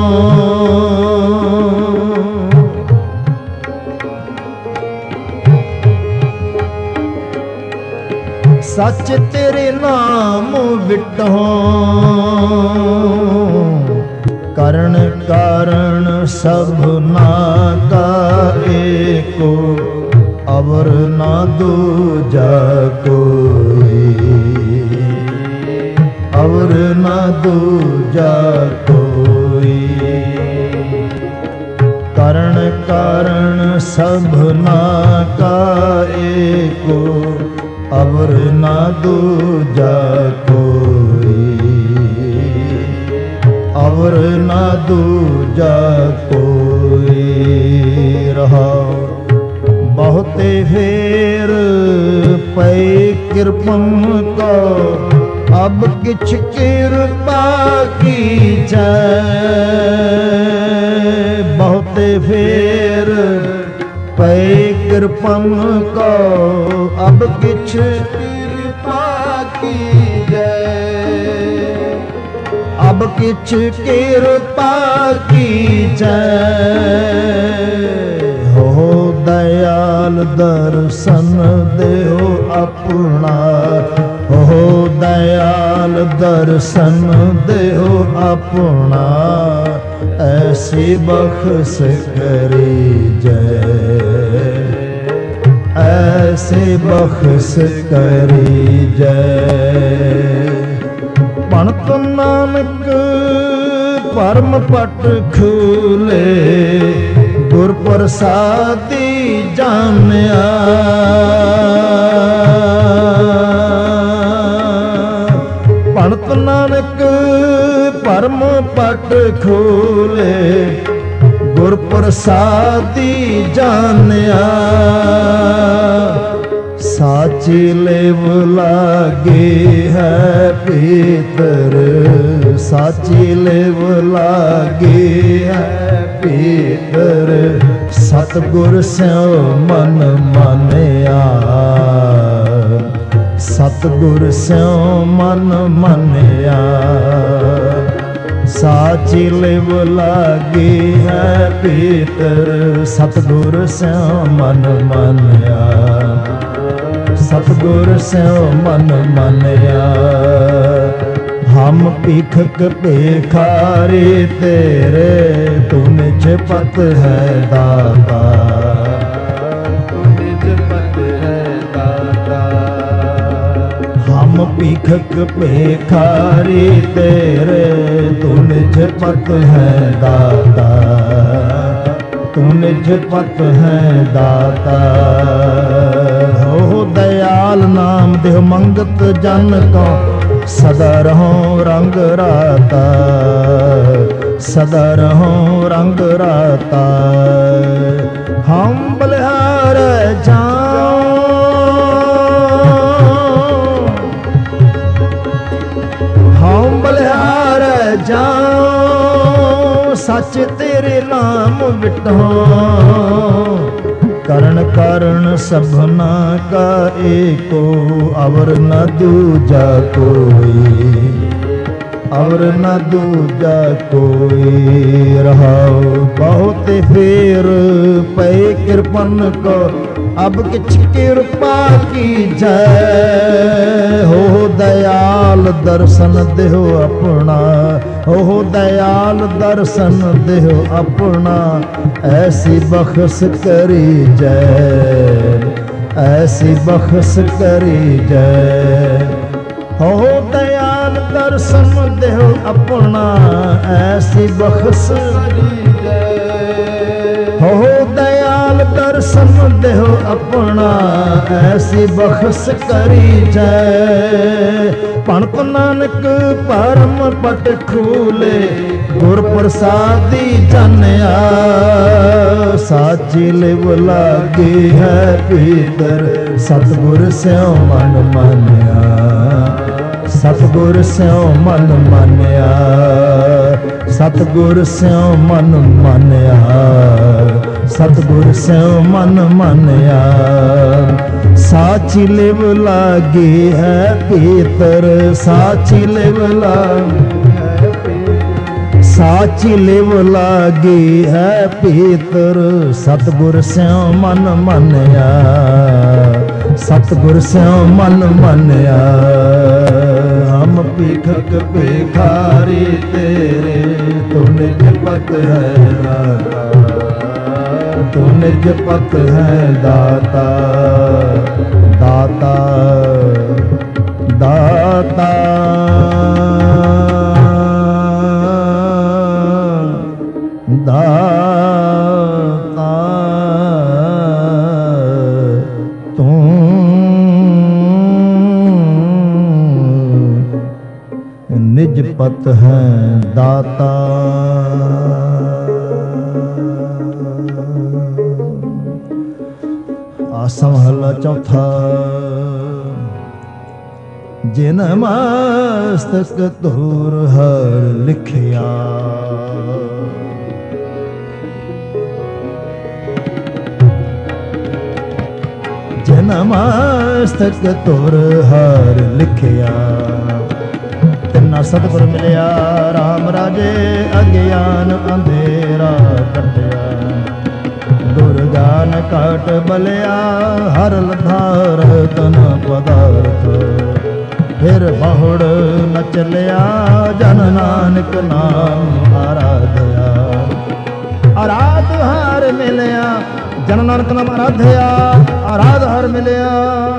ਸੱਚ ਤੇਰੇ ਨਾਮ ਵਿਟੋ। ਕਰਨ ਕਾਰਨ ਸਭਨਾ ਕਾ ਏਕੋ, ਅਵਰ ਨਾ ਦੂਜਾ ਕੋਈ, ਅਵਰ ਨਾ ਦੂਜਾ ਕੋਈ। ਕਰਨ ਕਾਰਨ ਸਭਨਾ ਕਾ ਏਕੋ, ਅਵਰ ਨਾ ਦੂਜਾ ਕੋਈ, ਅਵਰ ਨਾ ਦੂਜਾ ਕੋਈ। ਰਹਾਉ ਬਹੁਤੇ ਫੇਰ ਪਏ ਕਿਰਪਨ ਕੋ, ਅਬ ਕਿਛ ਕਿਰਪਾ ਕੀਜੈ। ਬਹੁਤੇ ਫੇਰ ਪਏ ਕਿਰਪਨ ਕੋ, ਅਬ ਕਿਛ ਕਿਰਪਾ ਕੀਜੈ। ਅਬ ਕਿਛ ਕਿਰਪਾ ਕੀਜੈ। ਹੋ ਦਇਆਲ ਦਰਸ਼ਨ ਦਿਓ ਆਪਣਾ, ਹੋ ਦਇਆਲ ਦਰਸ਼ਨ ਦਿਓ ਆਪਣਾ। ਐਸੀ ਬਖਸ਼ ਕਰੀਜੈ, ਐਸੀ ਬਖਸ਼ ਕਰੀਜੈ। ਭਣਤ ਨਾਨਕ ਪਰਮ ਪਟ ਖੂਲੇ, ਗੁਰ ਪ੍ਰਸਾਦੀ ਜਾਣਿਆ। ਭਣਤ ਨਾਨਕ ਪਰਮ ਪਟ ਖੋਲੇ, ਗੁਰ ਪ੍ਰਸਾਦੀ ਜਾਣਿਆ। ਸਾਚੀ ਲੇਵ ਲਾਗੇ ਹੈ ਪੀਤਰ, ਸਾਚੀ ਲੇਵ ਲਾਗੇ ਹੈ ਪੀਤਰ। ਸਤਿਗੁਰ ਸਿਉ ਮਨ ਮਾਨਿਆ, ਸਤਿਗੁਰ ਸਿਉ ਮਨ ਮਾਨਿਆ। ਸਾਚੀ ਲਿਵ ਲਾਗੀ ਹੈ ਪੀਤਰ, ਸਤਿਗੁਰ ਸਿਉ ਮਨ ਮਾਨਿਆ, ਸਤਿਗੁਰ ਸਿਉ ਮਨ ਮਾਨਿਆ। ਹਮ ਭੀਖਕ ਭੇਖਾਰੀ ਤੇਰੇ, ਤੂੰ ਨਿਜ ਪਤ ਹੈ ਦਾਤਾ, ਤੂੰ ਨਿਜ ਪਤ ਹੈ ਦਾਤਾ। ਹਮ ਭੀਖਕ ਭੇਖਾਰੀ ਤੇਰੇ, ਤੂੰ ਨਿਜ ਪਤ ਹੈ ਦਾਤਾ, ਤੂੰ ਨਿਜ ਪਤ ਹੈ ਦਾਤਾ। ਹੋ ਦਇਆਲ ਨਾਮ ਦੇਹ ਮੰਗਤ ਜਨ ਕੋ, ਸਦਾ ਰਹੋ ਰੰਗ ਰਾਤਾ, ਸਦਾ ਰਹੋ ਰੰਗ ਰਾਤਾ। ਹਮ ਬਲਿਹਾਰ ਜਾਉ ਜਾਉ ਸੱਚ ਤੇਰੇ ਨਾਮ ਵਿਟਾਉ ਕਰਨ ਕਰਨ ਸਭਨਾ ਕਾ ਏਕੋ ਅਵਰ ਨ ਦੂਜਾ ਕੋਈ ਅਵਰ ਨ ਦੂਜਾ ਕੋਈ ਰਹਾਉ ਬਹੁਤ ਫੇਰ ਪਏ ਕਿਰਪਨ ਕੋ ਅਬ ਕਿਛ ਕਿਰਪਾ ਕੀਜੈ ਹੋ ਦਇਆਲ ਦਰਸ਼ਨ ਦੇਹੁ ਆਪਣਾ ਹੋ ਦਇਆਲ ਦਰਸ਼ਨ ਦੇਹੁ ਆਪਣਾ ਐਸੀ ਬਖਸ਼ ਕਰੀ ਜੈ ਐਸੀ ਬਖਸ਼ ਕਰੀ ਜੈ ਹੋ ਦਇਆਲ ਦਰਸ਼ਨ ਦੇਹੁ ਆਪਣਾ ਐਸੀ ਬਖਸ਼ ਕਰੀ ਜੈ ਹੋ ਦਇਆਲ ਦਰਸ਼ਨ ਦੇਹੁ ਆਪਣਾ ਐਸੀ ਬਖਸ਼ ਕਰੀ ਜੈ ਭਣਤ ਨਾਨਕ ਪਰਮ ਪਟ ਖੂਲੇ ਗੁਰ ਪ੍ਰਸਾਦੀ ਜਾਣਿਆ ਸਾਚੀ ਲਿਵ ਲਾਗੀ ਹੈ ਭੀਤਰ ਸਤਿਗੁਰ ਸਿਉ ਮਨ ਮਾਨਿਆ ਸਤਿਗੁਰ ਸਿਉ ਮਨ ਮਾਨਿਆ ਸਤਿਗੁਰ ਸਿਉ ਮਨ ਮਾਨਿਆ ਸਤਿਗੁਰ ਸਿਉ ਮਨ ਮਾਨਿਆ ਸਾਚੀ ਲਿਵ ਲਾਗੀ ਹੈ ਭੀਤਰ ਸਾਚੀ ਲਿਵ ਲਾਗੀ ਹੈ ਭੀਤਰ ਸਾਚੀ ਲਿਵ ਲਾਗੀ ਹੈ ਭੀਤਰ ਸਤਿਗੁਰ ਸਿਉ ਮਨ ਮਾਨਿਆ ਸਤਿਗੁਰ ਸਿਉ ਮਨ ਮਾਨਿਆ ਹਮ ਭੀਖਕ ਭਿਖਾਰੀ ਤੇਰੇ ਤੂੰ ਨਿਜ ਪਤ ਹੈ ਦਾਤਾ ਤੂੰ ਨਿਜ ਪਤ ਹੈ ਦਾਤਾ ਦਾਤਾ ਦਾਤਾ ਦਾਤਾ ਨਿਜ ਪਤ ਹੈ ਦਾਤਾ ਆਸਾ ਮਹਲਾ ਚੌਥਾ ਜਿਨ ਮਸਤਕ ਧੂਰ ਹਰ ਲਿਖਿਆ ਜਿਨ ਮਸਤਕ ਧੂਰ ਹਰ ਲਿਖਿਆ ਤਿੰਨਾ ਸਤਿਗੁਰ ਮਿਲਿਆ ਰਾਮ ਰਾਜੇ ਅਗਿਆਨ ਅੰਧੇਰਾ ਕੱਟਿਆ ਗੁਰ ਗਾਨ ਕਾਟ ਬਲਿਆ ਹਰ ਲਧਾਰ ਤਨ ਪਦਾਰਥ ਫਿਰ ਬਹੁੜ ਨ ਚੱਲਿਆ ਜਨ ਨਾਨਕ ਨਾਮ ਆਰਾਧਿਆ ਆਰਾਧ ਹਰ ਮਿਲਿਆ ਜਨ ਨਾਨਕ ਨਾਮ ਆਰਾਧਿਆ ਆਰਾਧ ਹਰ ਮਿਲਿਆ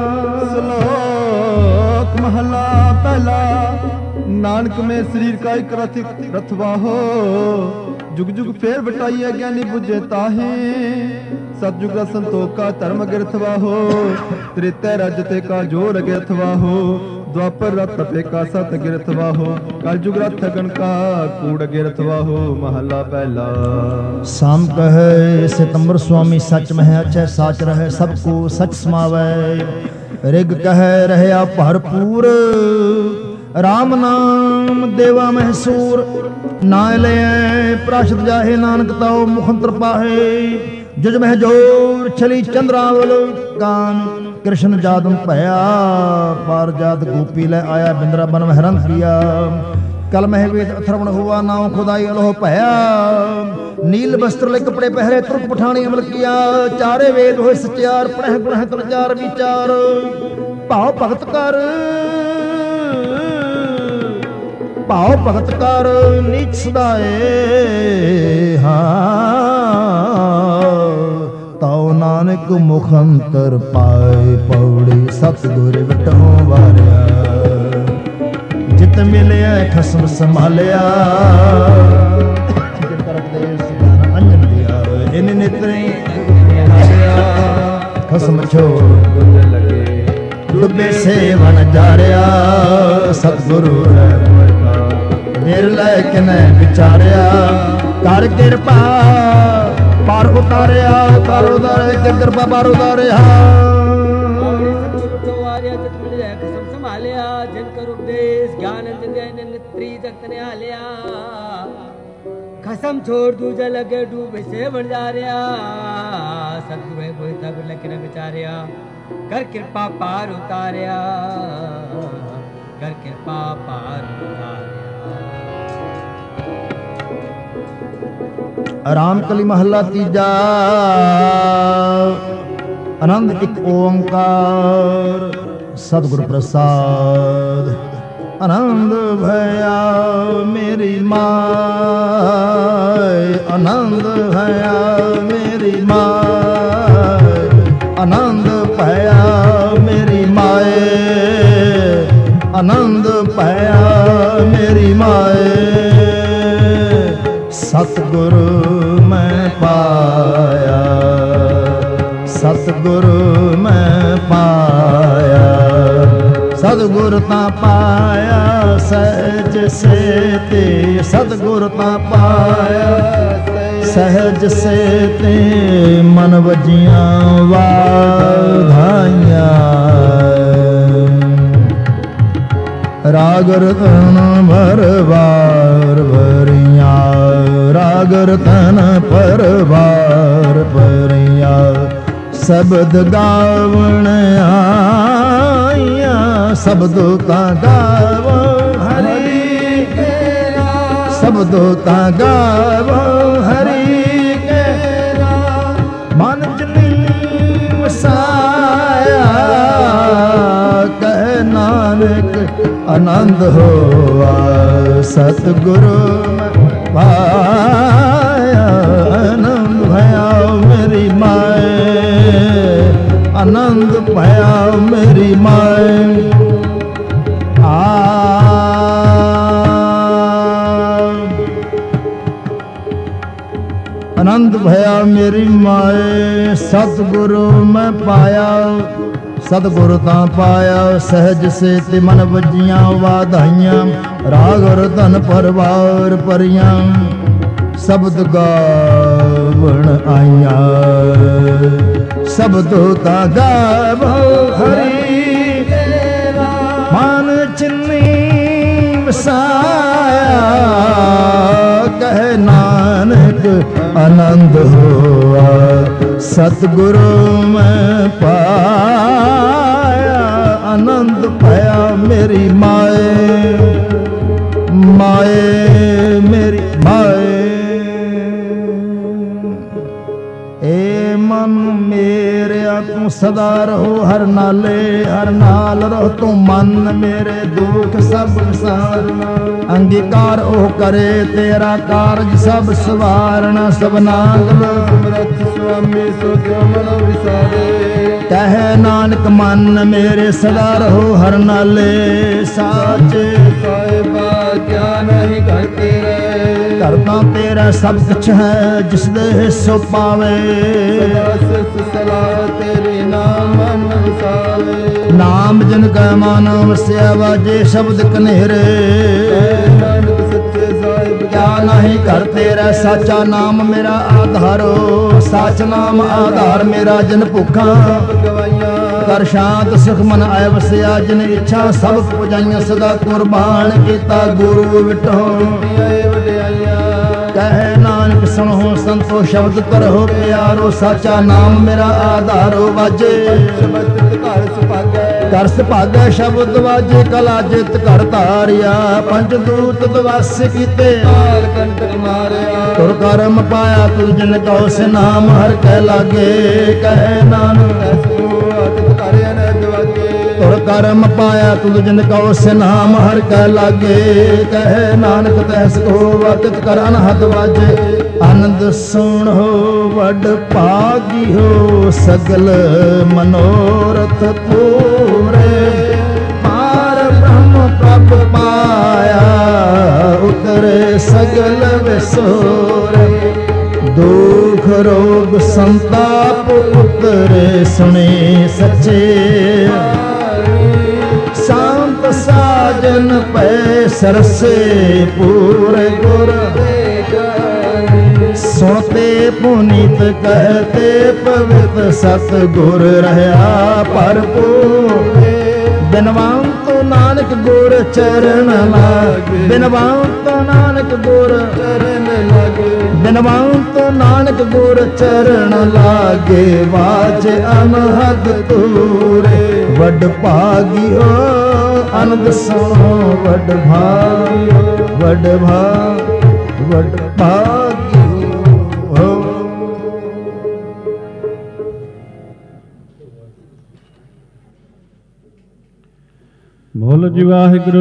ਸ਼ਲੋਕ ਮਹਲਾ ਪਹਿਲਾ ਨਾਨਕ ਮੈਂ ਸਰੀਰ ਕਾ ਇਕ ਰਥਵਾ ਹੋ जुग जुग फेर बटाइया ज्ञानी बुझे ताहे सतयुग संतोख का धर्म गिरथवा हो त्रेता रजते का जोर गिरथवा हो द्वापर रथ तपे का सत गिरथवा हो कलयुग रथ गण का कूड़ गिरथवा हो महला पहला साम कहे सितंबर स्वामी सच मह अच्छे साच रहे सबको सच समावै रिग कहे रहे भरपूर राम नाम देवा महसूर ना ले प्राशद जाहे नानक ताओ मुखंतर पाहे जुज मह जोर छली चंद्रावल कान कृष्ण जादम भया पार जात गोपी ले आया बिंद्रा बन महरन प्रिया कल मह वेद अथर्वण हुआ नाव खुदाई अलोह भया नील वस्त्र ले कपड़े पहरे तुर्क पठानी अमल किया चारे वेद होए सचार पढ़ गुण तन चार विचार भाव भगत कर भाव भगत कर नीच सदाए ताओ नानक मुखंतर पाए पौड़ी सतगुर विटो वारिया जित मिलिया खसम संभालिया अंजन दिया इन नेत्रे खसम छोड़ डुबे सेवन जारिया सतगुरु मेरे लायक ने विचारिया कर कृपा पार उतारिया कर उतारे कृपा पार उतारिया संभालिया जिन करो उपदेश ज्ञान नेत्री जगत ने हालिया खसम छोड़ दूजा लगे डूबे से बन जा रहा सतगुरु है कोई तब लगे न बिचारिया कर कृपा पार उतारिया कर कृपा पार उतारिया। राम कली महला तीजा आनंद एक ओंकार सतगुरु प्रसाद आनंद भया मेरी माय आनंद भया मेरी माय आनंद भया मेरी माय आनंद भया मेरी माय सतगुरु मैं पाया सतगुरु मैं पाया सतगुरु ता पाया सहज से ते सतगुरु ता पाया सहज से ते मन वजियां वाधाइयां राग रतन भर बार भरिया राग रतन पर बार भरिया शब्द गावण आया शब्दों का गाव हरि शब्दों का गाव हरि के मन जनी वसाया कह नानक आनंद होआ सतगुरु पाया आनंद भया मेरी माए आनंद भया मेरी माए आनंद भया मेरी माए सतगुरु मैं पाया सतगुरु ता पाया सहज से ते मन वजियां वाधाइयां राग रतन परवार परियां शब्द गावण आइया शब्दों का गाव हरि मान चिन्नी वसाया कह नानक आनंद हुआ सतगुरु मैं पाया आनंद पाया मेरी माए माए मेरी माए ए मन मेरे तू सदा रहो हर नाले हर नाल रहो तू मन मेरे दुख सब विसारना अंगीकार ओ करे तेरा कारज सब सवारना सब नागल समरथ स्वामी सो जो मन विसारे कह नानक मन मेरे सदा रहो हर नाले साचे साहिबा क्या नहीं करते करता तेरा सब कुछ है जिस दे सो पावे तेरी नाम नाम जिन का मानव से आवाजे शब्द कनेरे क्या नहीं कर तेरा साचा नाम मेरा आधारो साच नाम आधार मेरा जिन भुखा कर शांत सुख मन आय वसिया जिन इच्छा सब पुजाइया सदा कुर्बान किता गुरु विठो कह नानक सुनो संतो शब्द करहो प्यारो साचा नाम मेरा आधारो वाजे कर सुभागे शब्द वाजे कला जित कर तारिया पंच दूत दवास कीते तुर कर्म पाया तू जिन कहो से नाम हर कह लागे कह नानक तुर कर्म पाया तू जिन कहो से नाम हर कह लागे कह नानक तैस को वतित कर अनहद वाजे आनंद सुन हो वड भागी हो सगल मनोरथ पूरे पार ब्रह्म प्रभ पाया उतरे सगल विसोरे दुख रोग संताप उतरे सुने सच्चे शांत साजन पै सरसे पूरे गुर सुनते पुनीत कहते पवित्र सतगुर रहा भरपूर ਬਿਨਵੰਤ ਨਾਨਕ ਗੁਰ ਚਰਨ ਲਾਗੇ, ਬਿਨਵੰਤ ਨਾਨਕ ਗੁਰ ਚਰਨ ਲਾਗੇ, ਬਿਨਵੰਤ ਨਾਨਕ ਗੁਰ ਚਰਨ ਲਾਗੇ। ਵਾਜ ਅਨਹਦ ਤੂਰੇ ਵੱਡ ਭਾਗਿਓ, ਆਨੰਦ ਸੁਣੋ ਵੱਡ ਭਾਗਿਓ, ਵੱਡ ਭਾਗਿਓ। ਬੋਲੋ ਜੀ ਵਾਹਿਗੁਰੂ।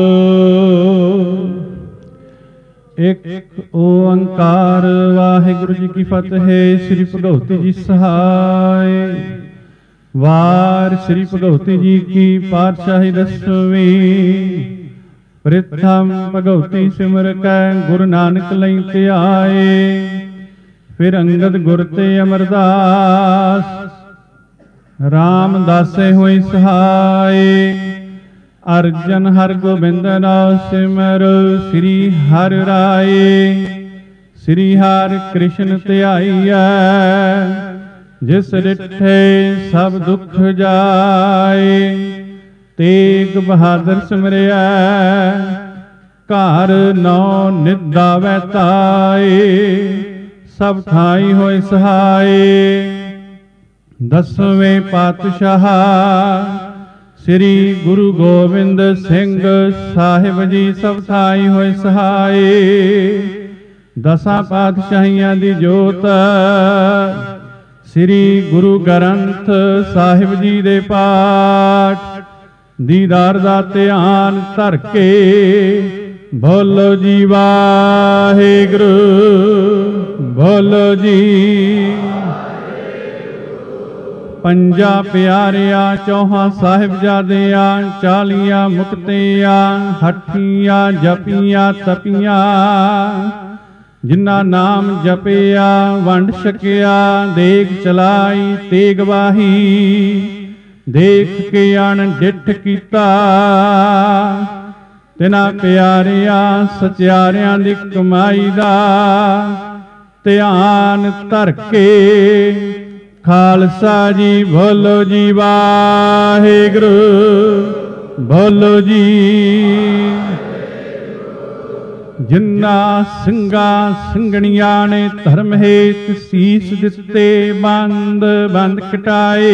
ਇੱਕ ਓੰਕਾਰ ਵਾਹਿਗੁਰੂ ਜੀ ਕੀ ਫਤਿਹ। ਸ੍ਰੀ ਭਗਵਤੀ ਜੀ ਸਹਾਇ। ਵਾਰ ਸ੍ਰੀ ਭਗਵਤੀ ਜੀ ਕੀ ਪਾਤਸ਼ਾਹੀ ਦਸਵੀਂ। ਪ੍ਰਥਮ ਭਗਵਤੀ ਸਿਮਰ ਕੈ ਗੁਰੂ ਨਾਨਕ ਲਈ ਧਿਆਏ। ਫਿਰ ਅੰਗਦ ਗੁਰ ਤੇ ਅਮਰਦਾਸ ਰਾਮਦਾਸੇ ਹੋਈ ਸਹਾਇ। ਅਰਜਨ ਹਰ ਗੋਬਿੰਦ ਨਾਮ ਸਿਮਰ ਸ੍ਰੀ ਹਰਿ ਰਾਏ। ਸ੍ਰੀ ਹਰਿ ਕ੍ਰਿਸ਼ਨ ਧਿਆਈਐ ਜਿਸ ਡਿਠੇ ਸਭ ਦੁਖ ਜਾਏ। ਤੇਗ ਬਹਾਦਰ ਸਿਮਰਿਆ ਘਰ ਨੌ ਨਿਦਾਵੈ ਤਾਏ। ਸਭ ਥਾਈ ਹੋਏ ਸਹਾਏ। ਦਸਵੇਂ ਪਾਤਸ਼ਾਹ ਸ੍ਰੀ ਗੁਰੂ ਗੋਬਿੰਦ ਸਿੰਘ ਸਾਹਿਬ ਜੀ ਸਭ ਥਾਈ ਹੋਏ ਸਹਾਏ। ਦਸਾਂ ਪਾਤਸ਼ਾਹੀਆਂ ਦੀ ਜੋਤ ਸ੍ਰੀ ਗੁਰੂ ਗ੍ਰੰਥ ਸਾਹਿਬ ਜੀ ਦੇ ਪਾਠ ਦੀਦਾਰ ਦਾ ਧਿਆਨ ਧਰ ਕੇ ਬੋਲੋ ਜੀ ਵਾਹਿਗੁਰੂ। ਬੋਲੋ ਜੀ ਪੰਜਾਂ ਪਿਆਰਿਆਂ ਚੌਹਾਂ ਸਾਹਿਬਜ਼ਾਦਿਆਂ 40 ਮੁਕਤਿਆਂ ਹੱਠੀਆਂ ਜਪੀਆਂ ਤਪੀਆਂ। ਜਿਨ੍ਹਾਂ ਨਾਮ ਜਪਿਆ ਵੰਡ ਛਕਿਆ ਦੇਗ ਚਲਾਈ ਤੇਗ ਵਾਹੀ। ਦੇਖ ਕੇ ਅਣ ਡਿੱਠ ਕੀਤਾ ਤਿਨਾਂ ਪਿਆਰਿਆਂ ਸਚਿਆਰਿਆਂ ਦੀ ਕਮਾਈ ਦਾ ਧਿਆਨ ਧਰ ਕੇ ਖਾਲਸਾ ਜੀ ਬੋਲੋ ਜੀ ਵਾਹਿਗੁਰੂ। ਬੋਲੋ ਜੀ ਜਿਨ੍ਹਾਂ ਸਿੰਘਾਂ ਸਿੰਘਣੀਆਂ ਨੇ ਧਰਮ ਹੇਤ ਸੀਸ ਦਿੱਤੇ ਬੰਦ ਬੰਦ ਕਟਾਏ।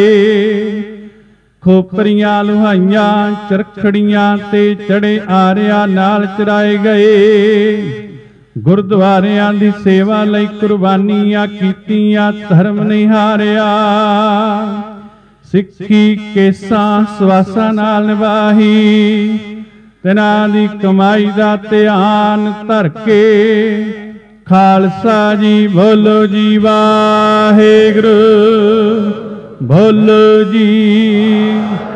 ਖੋਪਰੀਆਂ ਲੁਹਾਈਆਂ ਚਰਖੜੀਆਂ ਤੇ ਚੜੇ ਆਰਿਆਂ ਨਾਲ ਚਰਾਏ ਗਏ। ਗੁਰਦੁਆਰਿਆਂ ਦੀ ਸੇਵਾ ਲਈ ਕੁਰਬਾਨੀਆਂ ਕੀਤੀਆਂ ਧਰਮ ਨਹੀਂ ਹਾਰਿਆ। ਸਿੱਖੀ ਕੇਸਾਂ ਸਵਾਸਾਂ ਨਾਲ ਨਿਭਾਈ। ਤਿਨਾਂ ਦੀ ਕਮਾਈ ਦਾ ਧਿਆਨ ਧਰ ਕੇ ਖਾਲਸਾ ਜੀ ਬੋਲੋ ਜੀ ਵਾਹਿਗੁਰੂ। ਬੋਲੋ ਜੀ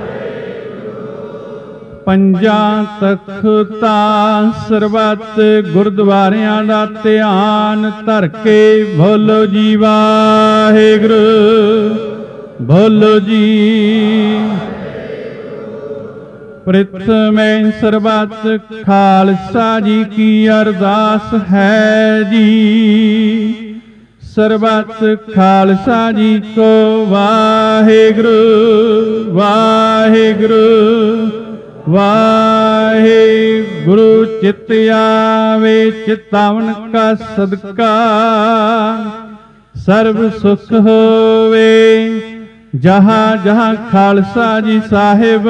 ਪੰਜਾਂ ਤਖਤਾਂ ਸਰਬੱਤ ਗੁਰਦੁਆਰਿਆਂ ਦਾ ਧਿਆਨ ਧਰ ਕੇ ਬੋਲੋ ਜੀ ਵਾਹਿਗੁਰੂ। ਬੋਲੋ ਜੀ ਪ੍ਰਿਥਮੇ ਸਰਬੱਤ ਖਾਲਸਾ ਜੀ ਕੀ ਅਰਦਾਸ ਹੈ ਜੀ। ਸਰਬੱਤ ਖਾਲਸਾ ਜੀ ਕੋ ਵਾਹਿਗੁਰੂ ਵਾਹਿਗੁਰੂ ਵਾਹਿਗੁਰੂ। ਚਿਤ ਆਵੇ ਚਿਤਾਵਨ ਕਾ ਸਦਕਾ ਸਰਬ ਸੁਖ ਹੋਵੇ। ਜਹਾਂ ਜਹਾਂ ਖਾਲਸਾ ਜੀ ਸਾਹਿਬ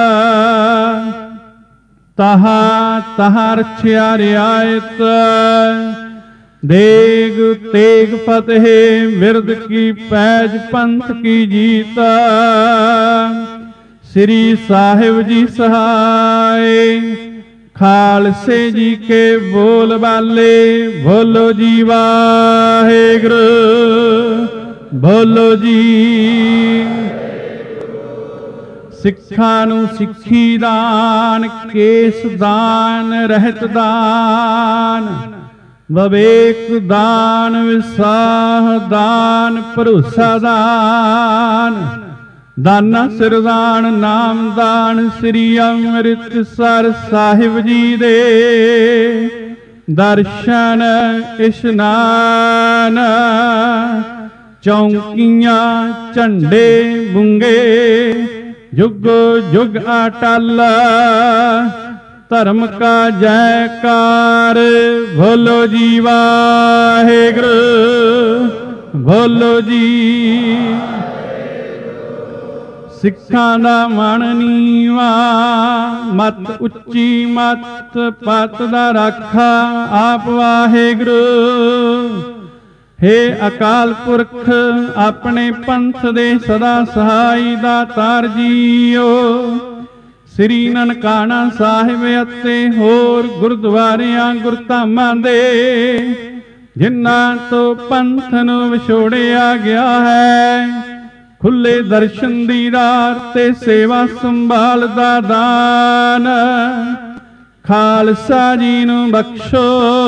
ਤਹਾਂ ਤਹਾਂ ਰਖਿਆ ਰਿਆਇਤ। ਦੇਗ ਤੇਗ ਫਤਿਹ ਮਿਰਦ ਕੀ ਪੈਜ ਪੰਥ ਕੀ ਜੀਤ। ਸ੍ਰੀ ਸਾਹਿਬ ਜੀ ਸਹਾਇ ਖਾਲਸੇ ਜੀ ਕੇ ਬੋਲ ਬਾਲੇ ਬੋਲੋ ਜੀ ਵਾਹਿਗੁਰੂ। ਬੋਲੋ ਜੀ ਸਿੱਖਾਂ ਨੂੰ ਸਿੱਖੀ ਦਾਨ ਕੇਸ ਦਾਨ ਰਹਿਤ ਦਾਨ ਵਿਵੇਕ ਦਾਨ ਵਿਸਾਹ ਦਾਨ ਭਰੋਸਾ ਦਾਨ ਦਾਨਾ ਸਿਰਦਾਨ ਨਾਮ ਦਾਨ ਸ੍ਰੀ ਅੰਮ੍ਰਿਤਸਰ ਸਾਹਿਬ ਜੀ ਦੇ ਦਰਸ਼ਨ ਇਸ਼ਨਾਨ ਚੌਂਕੀਆਂ ਝੰਡੇ ਬੁੰਗੇ जुगो जुग अटल धर्म का जयकार। बोलो जी वाहेगुरु, बोलो जी। सिखां दा मन नीवा, मत उच्ची मत पत दा राखा आप वाहेगुरु। हे अकाल पुरख अपने पंथ दे सदा सहाई दातार जीओ। श्री ननकाना साहिब अते होर गुरुद्वारियां गुरधामां दे जिन्हां तो पंथ नूं विछोड़िया गया है, खुले दर्शन दीदार ते सेवा संभाल दा दान खालसा जी नूं बख्शो।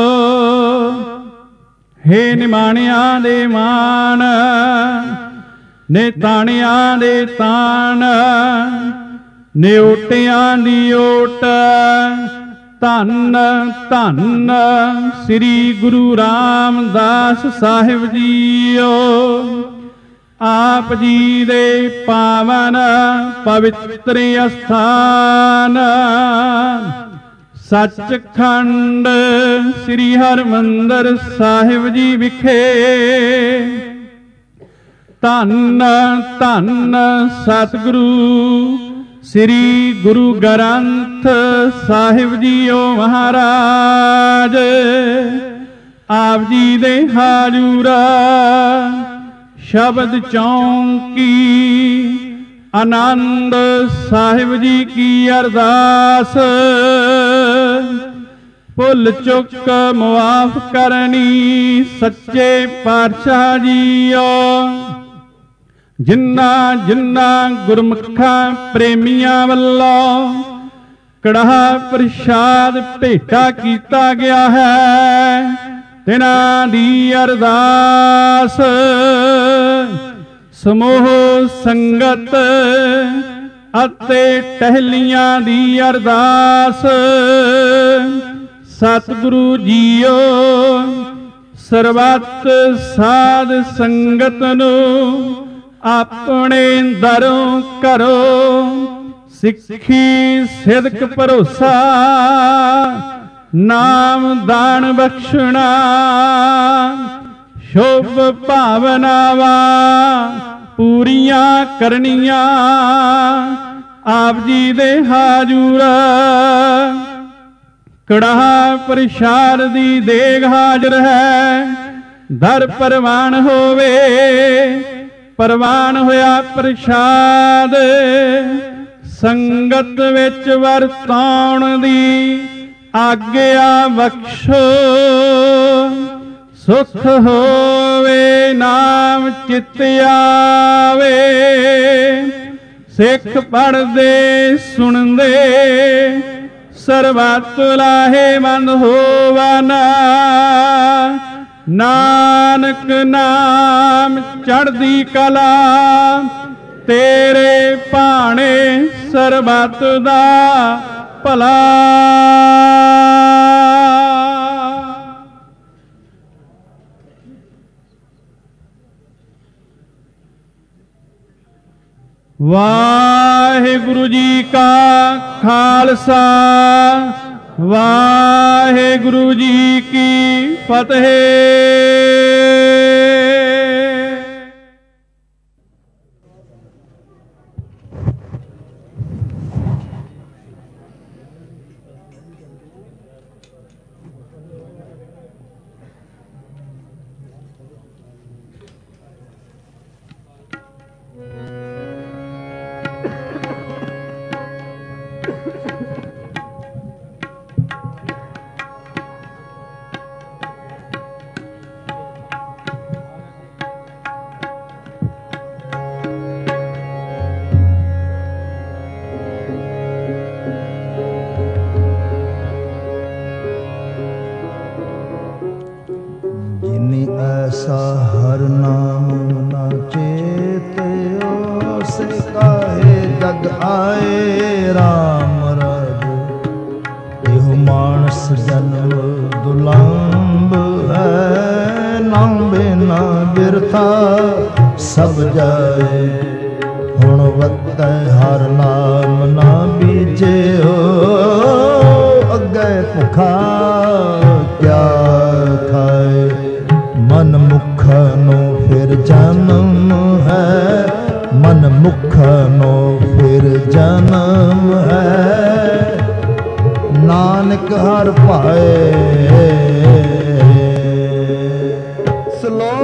हे निमाणियां दे मान, नेताणियां दे तान, निओटियां दी ओट। धन धन श्री गुरु रामदास साहिब जीओ। आप जी दे पावन पवित्र अस्थान सचखंड श्री हरमंदर साहिब जी विखे धन धन सतगुरु श्री गुरु ग्रंथ साहिब जीओ महाराज। आप जी दे हाजूरा शब्द चौंकी आनंद साहिब जी की अरदास। भुल चुक मुआफ करनी सच्चे पातशाह जीओ। जिन्ना जिन्ना गुरमुखा प्रेमियां वल्लों कड़ाह प्रसाद भेटा किया गया है, तिन्हां दी अरदास समूह संगत अते टहलियां दी अरदास। सतगुरु जीओ सरबत साध संगत नू अपने दरों करो, सिक्खी सिदक भरोसा नाम दान बख्शना। शुभ भावनावा पूरियां करनिया आप जी दे हाजूर। कड़ाह प्रसाद दी देग हाजर है, दर परवान होवे। परवान होया प्रसाद संगत विच वरताउण दी आग्या बख्शो। सुख होवे नाम चित आवे, सिख पढ़दे सुनदे सरबत लाहेवंद होवना। नानक नाम चढ़दी कला तेरे भाणे सरबत दा भला। वाहिगुरु जी का खालसा, वाहिगुरु जी की फतेह। ऐसा हर नाम ना चेत्यो, से काहे जग आए राम राज। एहो मानस जन्म दुलंभ है, नाम बिना बिरथा सब जाए। हुण वक्त ਤੈ ਹਰ ਨਾਮ ਨਾ ਬੀਜਿਓ, ਅੱਗੇ ਭੁਖਾ ਕਿਆ ਖਾਏ। ਮਨ ਮੁਖ ਨੂੰ ਫਿਰ ਜਨਮ ਹੈ, ਮਨ ਮੁਖ ਨੂੰ ਫਿਰ ਜਨਮ ਹੈ। ਨਾਨਕ ਹਰ ਭਾਏ। ਸ਼ਲੋਕ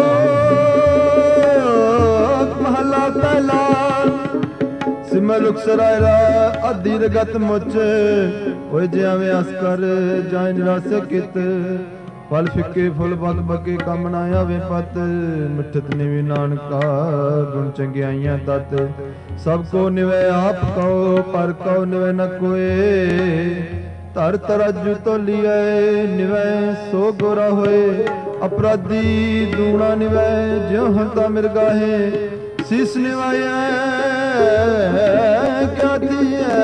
ਮਹਲਾ ਪਹਿਲਾ। ਸਿਮਰ ਰੁਖ ਸਰਾਇਰਾ ਅਧੀਰ ਗਤ ਮੁਚ, ਹੋਏ ਜਿਵੇਂ ਅਸ ਕਰ ਜਾਇ ਨਿਰਾਸ ਕਿਤ। ਫਲ ਫਿੱਕੇ ਫੁੱਲ ਬੰਦ ਬੱਗੇ ਕੰਮ ਨਾ ਆਵੇ ਪਤ। ਮਿੱਠਤ ਨਿਵੀ ਨਾਨਕਾ ਗੁਣ ਚੰਗਿਆਈਆਂ ਤਤ। ਸਭ ਕੋ ਨਿਵੈ ਆਪ ਕਉ, ਪਰ ਕਉ ਨਿਵੈ ਨ ਕੋਏ। ਧਰ ਤਰਜੁ ਤੋਲੀਐ ਨਿਵੈ ਸੋ ਗੋਰਾ ਹੋਏ। ਅਪਰਾਧੀ ਦੂਣਾ ਨਿਵੈ ਜਿਉ ਹੰਤਾ ਮਿਰਗਾਹੇ। ਸੀਸ ਨਿਵਾਇਐ ਕਿਆ ਦੀਐ,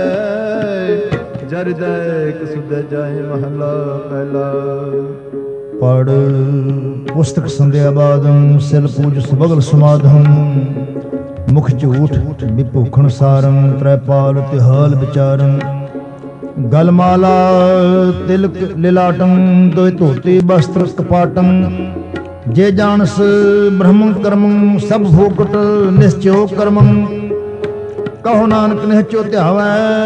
ਜਰ ਜੈ ਕਸੁਦੈ ਜਾਏ ਮਹਲਾ ਪਹਿਲਾ। ਪੜ ਪੁਸਤਕ ਸੰਧਿਆ ਬਾਦੰ, ਸਿਲ ਪੂਜ ਸਬਗਲ ਸਮਾਧੰ। ਮੁਖ ਝੂਠ ਵਿਭੂਖਣ ਸਾਰੰ, ਤ੍ਰੈਪਾਲ ਤਿਹਾਲ ਵਿਚਾਰੰ। ਗਲ ਮਾਲਾ ਤਿਲਕ ਲਿਲਾਟੰ, ਦੋਇ ਧੋਤੀ ਬਸਤਰ ਕਪਾਟੰ। ਜੇ ਜਾਣਸ ਬ੍ਰਹਮੰ ਕਰਮੰ, ਸਭ ਭੂਕਟ ਨਿਸ਼ਚਯੋ ਕਰਮੰ। ਕਹੋ ਨਾਨਕ ਨਿਹਚੋ ਧਿਆਵੈ,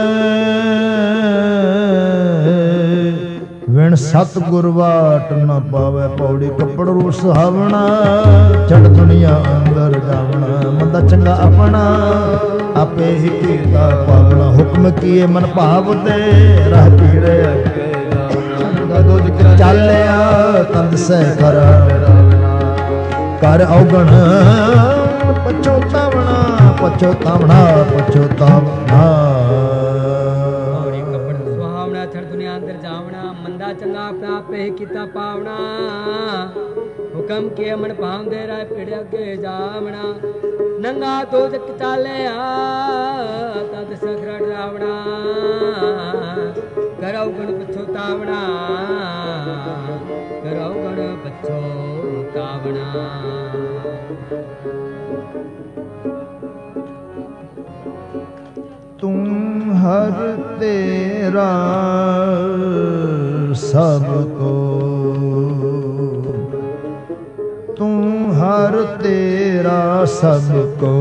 ਵਿਣ ਸਤ ਗੁਰ ਵਾਟ ਨ ਪਾਵੈ। ਪੌੜੀ ਕੱਪੜ ਰੂ ਸੁਹਾਵਣਾ, ਛੱਡ ਦੁਨੀਆ ਅੰਦਰ ਜਾਵਣਾ। ਮੰਦਾ ਚੰਗਾ ਆਪਣਾ, ਆਪੇ ਹੀ ਕੀਤਾ ਪਾਵਣਾ। ਹੁਕਮ ਕੀਏ ਮਨ ਭਾਵ ਤੇ, ਰਹਿ ਪੀੜੇ ਅੱਗੇ ਜਾਵਣਾ। ਚਾਲਿਆ ਤੰਦ ਸਹਿ ਕਰ, ਕਰ ਔਗਣ ਪਛੋਤਾਵਣਾ। ਪਛੋਤਾਵਣਾ ਪਛੋਤਾਵਣਾ। ਪੌੜੀ ਕੱਪੜ ਸੁਹਾਵਣਾ, ਛੜ ਦੁਨੀਆ ਅੰਦਰ ਜਾਵਣਾ। ਮੰਦਾ ਚੰਗਾ ਆਪਣਾ ਆਪੇ ਕੀਤਾ ਪਾਵਣਾ। ਹੁਕਮ ਕੀਏ ਮਨ ਭਾਵਦੇ, ਰਹਿ ਪੀੜੇ ਅੱਗੇ ਜਾਵਣਾ। ਨੰਗਾ ਦੋਜਕ ਚਾਲਿਆ ਤਦ ਸਖਰਾ ਡਰਾਵਣਾ। ਕਰਉ ਗਣ ਪਛੋਤਾਵਣਾ, ਕਰਉ ਗਣ ਪਛੋਤਾਵਣਾ। ਤੂੰ ਹਰ ਤੇਰਾ ਸਭ ਕੋ, ਤੂੰ ਹਰ ਤੇਰਾ ਸਭ ਕੋ।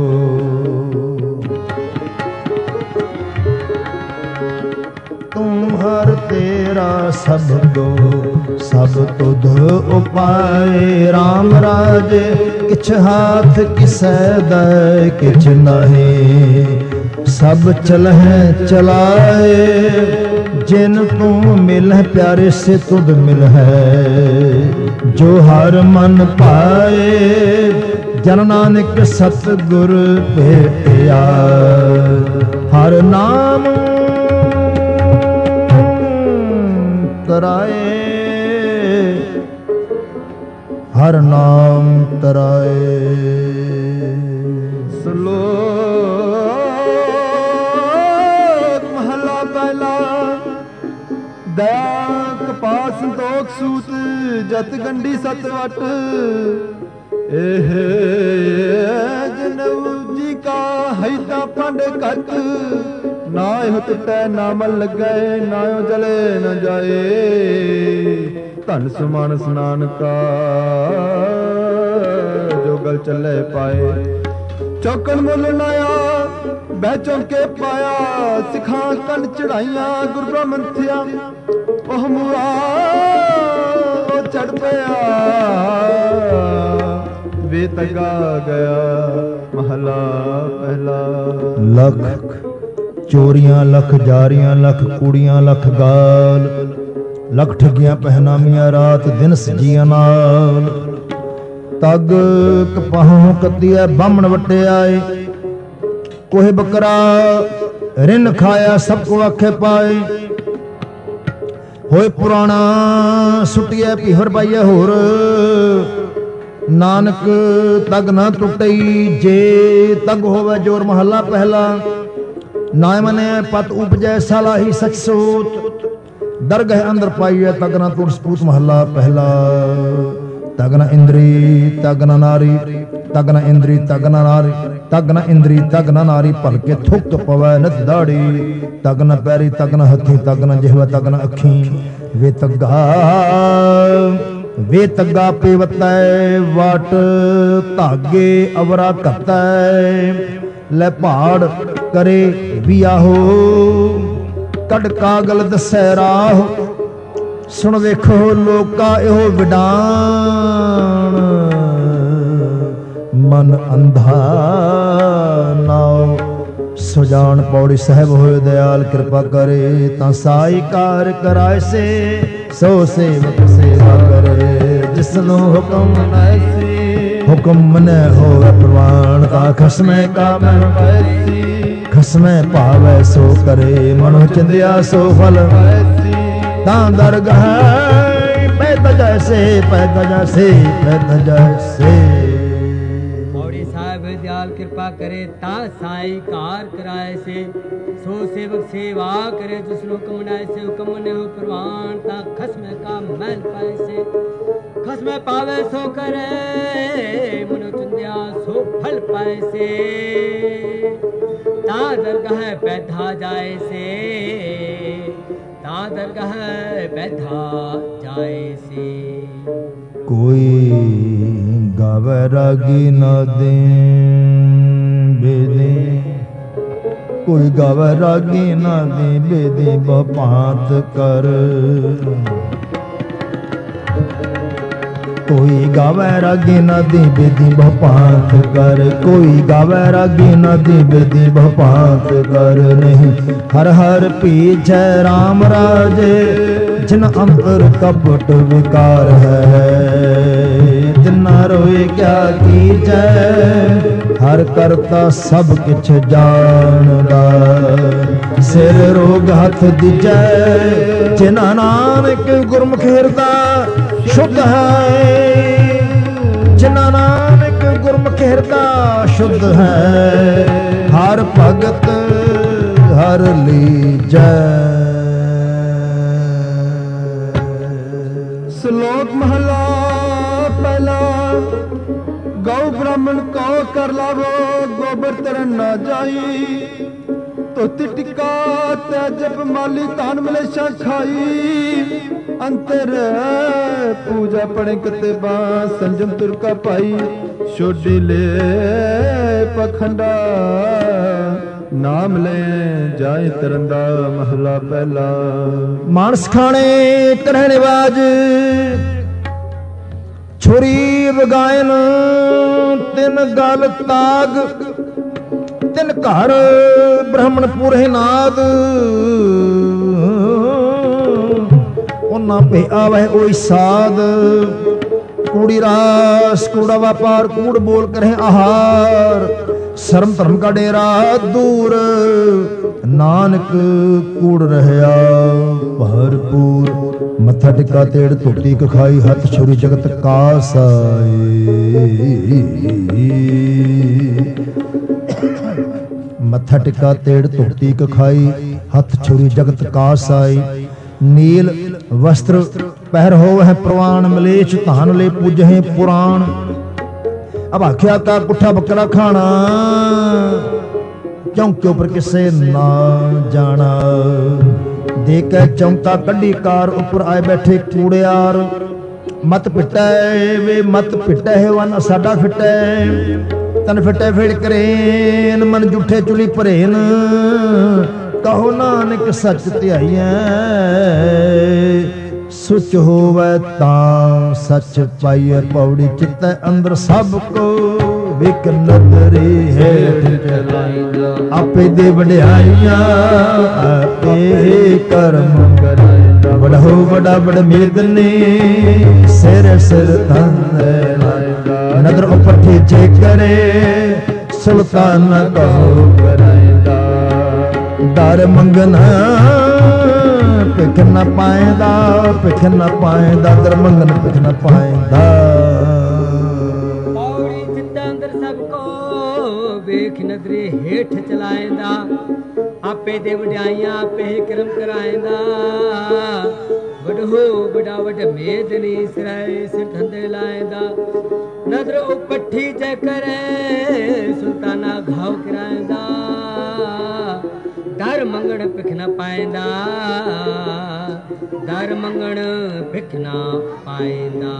ਤੂੰ ਹਰ ਤੇਰਾ ਸਭ ਕੋ, ਸਭ ਤੁਧ ਉਪਾਏ। ਰਾਮ ਰਾਜ ਕਿਛ ਹਾਥ ਕਿਸੈ ਦੈ, ਕਿਛ ਨਾਹੀ ਸਭ ਚਲਹਿ ਚਲਾਏ। ਜਿਨ ਤੂੰ ਮਿਲਹਿ ਪਿਆਰੇ ਸੇ ਤੁਧ ਮਿਲਹਿ, ਜੋ ਹਰ ਮਨ ਪਾਏ। ਜਨ ਨਾਨਕ ਸਤ ਗੁਰ ਭੇਟਿਆ, ਹਰ ਨਾਮ ਤਰਾਏ। ਹਰ ਨਾਮ ਤਰਾਏ। ਦਇਆ ਕਪਾਹ ਸੰਤੋਖ ਸੂਤ, ਜਤ ਗੰਢੀ ਸਤ ਵਟ। ਇਹ ਜਨਮ ਜੀ ਕਾ ਹੈਤਾ ਪੰਡ ਘਟ। ਨਾ ਇਹੋ ਟੁੱਟੈ ਨਾ ਮਲ ਲੱਗੈ, ਨਾ ਇਹੋ ਜਲੇ ਨ ਜਾਏ। ਧਨ ਸੁਮਾਨਸ ਨਾਨਕਾ ਜੋ ਗਲ ਚੱਲੇ ਪਾਏ। ਚੌਕਣ ਮੁੱਲ ਨਾਇਆ ਬਹਿ ਚੌਕੇ ਪਾਇਆ। ਸਿਖਾਂ ਕੰਨ ਚੜਾਈਆਂ ਗੁਰ ਬ੍ਰਹਮਣ ਥਿਆ। ਉਹ ਮੂਆ ਉਹ ਚੜ ਪਿਆ, ਵੇ ਤਗਾ ਗਿਆ ਮਹਲਾ ਪਹਿਲਾ। ਲੱਖ ਚੋਰੀਆਂ ਲਖ ਜਾਰੀਆਂ, ਲਖ ਕੁੜੀਆਂ ਲਖ ਗਾਲ। ਲਖ ਠੱਗੀਆਂ ਪਹਿਨਾਮੀਆਂ, ਰਾਤ ਦਿਨ ਸਜੀਆਂ ਨਾਲ। ਤਗ ਕਪਾਹੋਂ ਕੱਤੀਐ ਬਾਹਮਣ ਵੱਟੇ ਆਏ। ਕੋਹੇ ਬੱਕਰਾ ਰਿੰਨ ਖਾਇਆ, ਸਭ ਕੋ ਆਖੇ ਪਾਏ। ਹੋਏ ਪੁਰਾਣਾ ਸੁਟਿਐ ਪੀਹਰ ਪਾਈਐ ਹੋਰ। ਨਾਨਕ ਤਗ ਨਾ ਟੁੱਟਈ, ਜੇ ਤਗ ਹੋਵੇ ਜੋਰ। ਮਹੱਲਾ ਪਹਿਲਾ। ਨਾ ਮਨੇ ਪਤ ਉਪਜੈ, ਸਲਾਹੀ ਸਚ ਸੋਤ। ਦਰਗਹ ਅੰਦਰ ਪਾਈਐ, ਤਗ ਨਾ ਟੁੱਟ ਸਪੂਤ। ਮਹੱਲਾ ਪਹਿਲਾ। ਤਗ ਨਾ ਇੰਦਰੀ ਤਗ ਨਾ ਨਾਰੀ, ਤਗ ਨਾ ਇੰਦਰੀ ਤਗ ਨਾ ਨਾਰੀ, ਤਗ ਨ ਇੰਦਰੀ ਤਗ ਨ ਨਾਰੀ ਭਲਕੇ ਥੁੱਕ ਪਵੈ ਨਿਤ ਦਾੜੀ ਤਗ ਨ ਪੈਰੀ ਤਗ ਨ ਹੱਥੀ ਤਗ ਨ ਜਿਹਵਾ ਤਗ ਨ ਅੱਖੀ ਵੇ ਤੱਗਾ ਪੇਵਤੈ ਵਾਟ ਧਾਗੇ ਅਵਰਾ ਘਤੈ ਲੈ ਪਹਾੜ ਕਰੇ ਵਿਆਹੋ ਕੱਢ ਕਾਗਲ ਦਸੈ ਰਾਹ ਸੁਣ ਵੇਖੋ ਲੋਕਾ ਇਹੋ ਵਿਡਾਣ ਮਨ ਅੰਧਾ ਨਾਉ ਸੁਜਾਨ ਪੌੜੀ ਸਾਹਿਬ ਹੋਏ ਦਿਆਲ ਕਿਰਪਾ ਕਰੇ ਤਾਂ ਸਾਈ ਕਾਰ ਕਰਾਏ ਸੇ ਸੋ ਸੇਵਕ ਸੇਵਾ ਕਰੇ ਜਿਸਨੂੰ ਹੁਕਮ ਨਾਇਸੀ ਹੁਕਮ ਮਨੈ ਹੋਵੇ ਪ੍ਰਵਾਨ ਤਾਂ ਖਸਮੈ ਕਾ ਮਨ ਵੈਸੀ ਖਸਮੈ ਭਾਵੈ ਸੋ ਕਰੇ ਮਨੋ ਚਿੰਦਿਆ ਸੋ ਫਲ ਤਾਂ ਦਰਗਾਹ ਪੈਦਾ ਜੈਸੇ ਪੈਦਾ ਜੈਸੇ ਪੈਦਾ ਜੈਸੇ ਪੌੜੀ ਸਾਹਿਬ ਦਿਆਲ ਕਿਰਪਾ ਕਰੇ ਤਾਂ ਸਾਈ ਕਾਰ ਕਰਾਏ ਸੇ ਸੋ ਸੇਵਕ ਸੇਵਾ करे जिसनो हुक्म नाय से हुक्म ने हो प्रवान ता खसम का मैल पाए से खसम पावे सो करे मनो चुंदिया सो फल पाए से ता दरगाह बैठा जाए से ता दरगाह बैठा जाए से कोई गावे रागी न दे बेदे कोई गावे रागी न दे बेदे बपात कर कोई गावे रागी न दे बेदी बपात कर कोई गावे रागी न दे बेदी बपात कर नहीं हर हर पीछे राम राजे जिन अंतर कपट विकार है जिन्ना रोए क्या कीजै हर करता सब किछ जानदा सिर रोग हथ दिजै जिना नानक गुरमुख हिरदा शुद्ध है जिना नानक गुरमुख हिरदा शुद्ध है हर भगत हर लीजै। श्लोक महला पहला गौ ब्राह्मण को कर लावो गोबर तरन न जाई धोती टिका जब माली तान मलेशा खाई अंतर पूजा पड़े कतेबा संजम तुरका पाई छोड़ी ले पखंडा नाम ले जाए तरंदा महला पहला। मानस खाने करने बाज छोरी वगायन तिन गल ताग तिन घर ब्राह्मण पूरे नाद उन्ना पे आवे ओई साध कूड़ी रास कूड़ा व्यापार कूड़ बोल करे आहार शर्म धर्म का डेरा दूर नानक कूड़ रहया भरपूर मत्था टिका तेड़ धोती कखाई हथ छुरी जगत कासाई मत्था टिका तेड़ धोती कखाई हथ छुरी जगत कासाई नील वस्त्र पहर हो वह प्रवान मलेच धान ले पूजहे पुराण अब आख्या का पुठा बकरा खाना चौंके उपर किसे ना जाना देख चौंका कड्डी कार उपर आए बैठे कूड़ियार मत पिटा वे मत पिटा है वन साडा फिटा तन फिटे फिर करेन मन जूठे चुली भरेन कहो नानक सच ध्याइया सुच होवे तां सच पाइए पौड़ी चित्त अंदर सबको विक नजरे हेठ चलाइंदा आपे दे वड्याइयां आपे कर्म कराइंदा बड़ा हो बड़ा बड़ मेदने सिर सिर तन लाइंदा नदर ऊपर ठेचे करे सुल्तान कहो कराइंदा दर मंगना पिख न पाएंदा दर मंगन पिख न पाएंदा पौड़ी चित्त अंदर सबको वेख नजरे हेठ चलाएंदा आपे दे वड्याइयां आपे करम कराएंदा वडहो बड़ा वड मेदनी सिराए सिर धंधे लाएंदा नजर उपट्ठी च करे सुल्ताना ਮੰਗਣ ਭਿਖ ਨਾ ਪਾਇਂਦਾ, ਦਰ ਮੰਗਣ ਭਿਖ ਨਾ ਪਾਇਂਦਾ।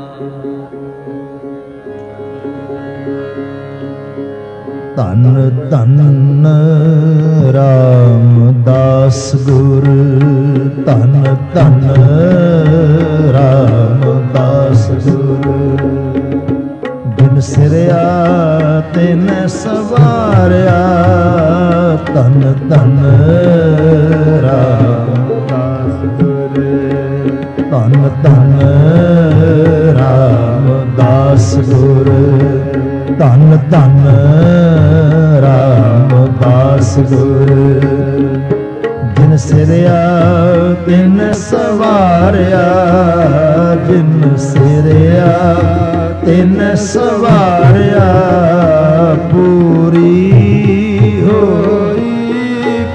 ਧੰਨ ਧੰਨ ਰਾਮਦਾਸ ਗੁਰ, ਧੰਨ ਧੰਨ ਰਾਮਦਾਸ ਗੁਰ। ਬਿਨ ਸਿਰਿਆ ਤਿਨ ਸਵਾਰਿਆ, ਧੰਨ ਧੰਨ ਰਾਮਦਾਸ ਗੁਰ, ਧੰਨ ਧੰਨ ਰਾਮਦਾਸ ਗੁਰ, ਧੰਨ ਧੰਨ ਰਾਮਦਾਸ ਗੁਰ। ਜਿਨ ਸਿਰਿਆ ਤਿਨ ਸਵਾਰਿਆ, ਜਿਨ ਸਿਰਿਆ ਤਿਨ ਸਵਾਰਿਆ, ਪੂਰੀ ਹੋਈ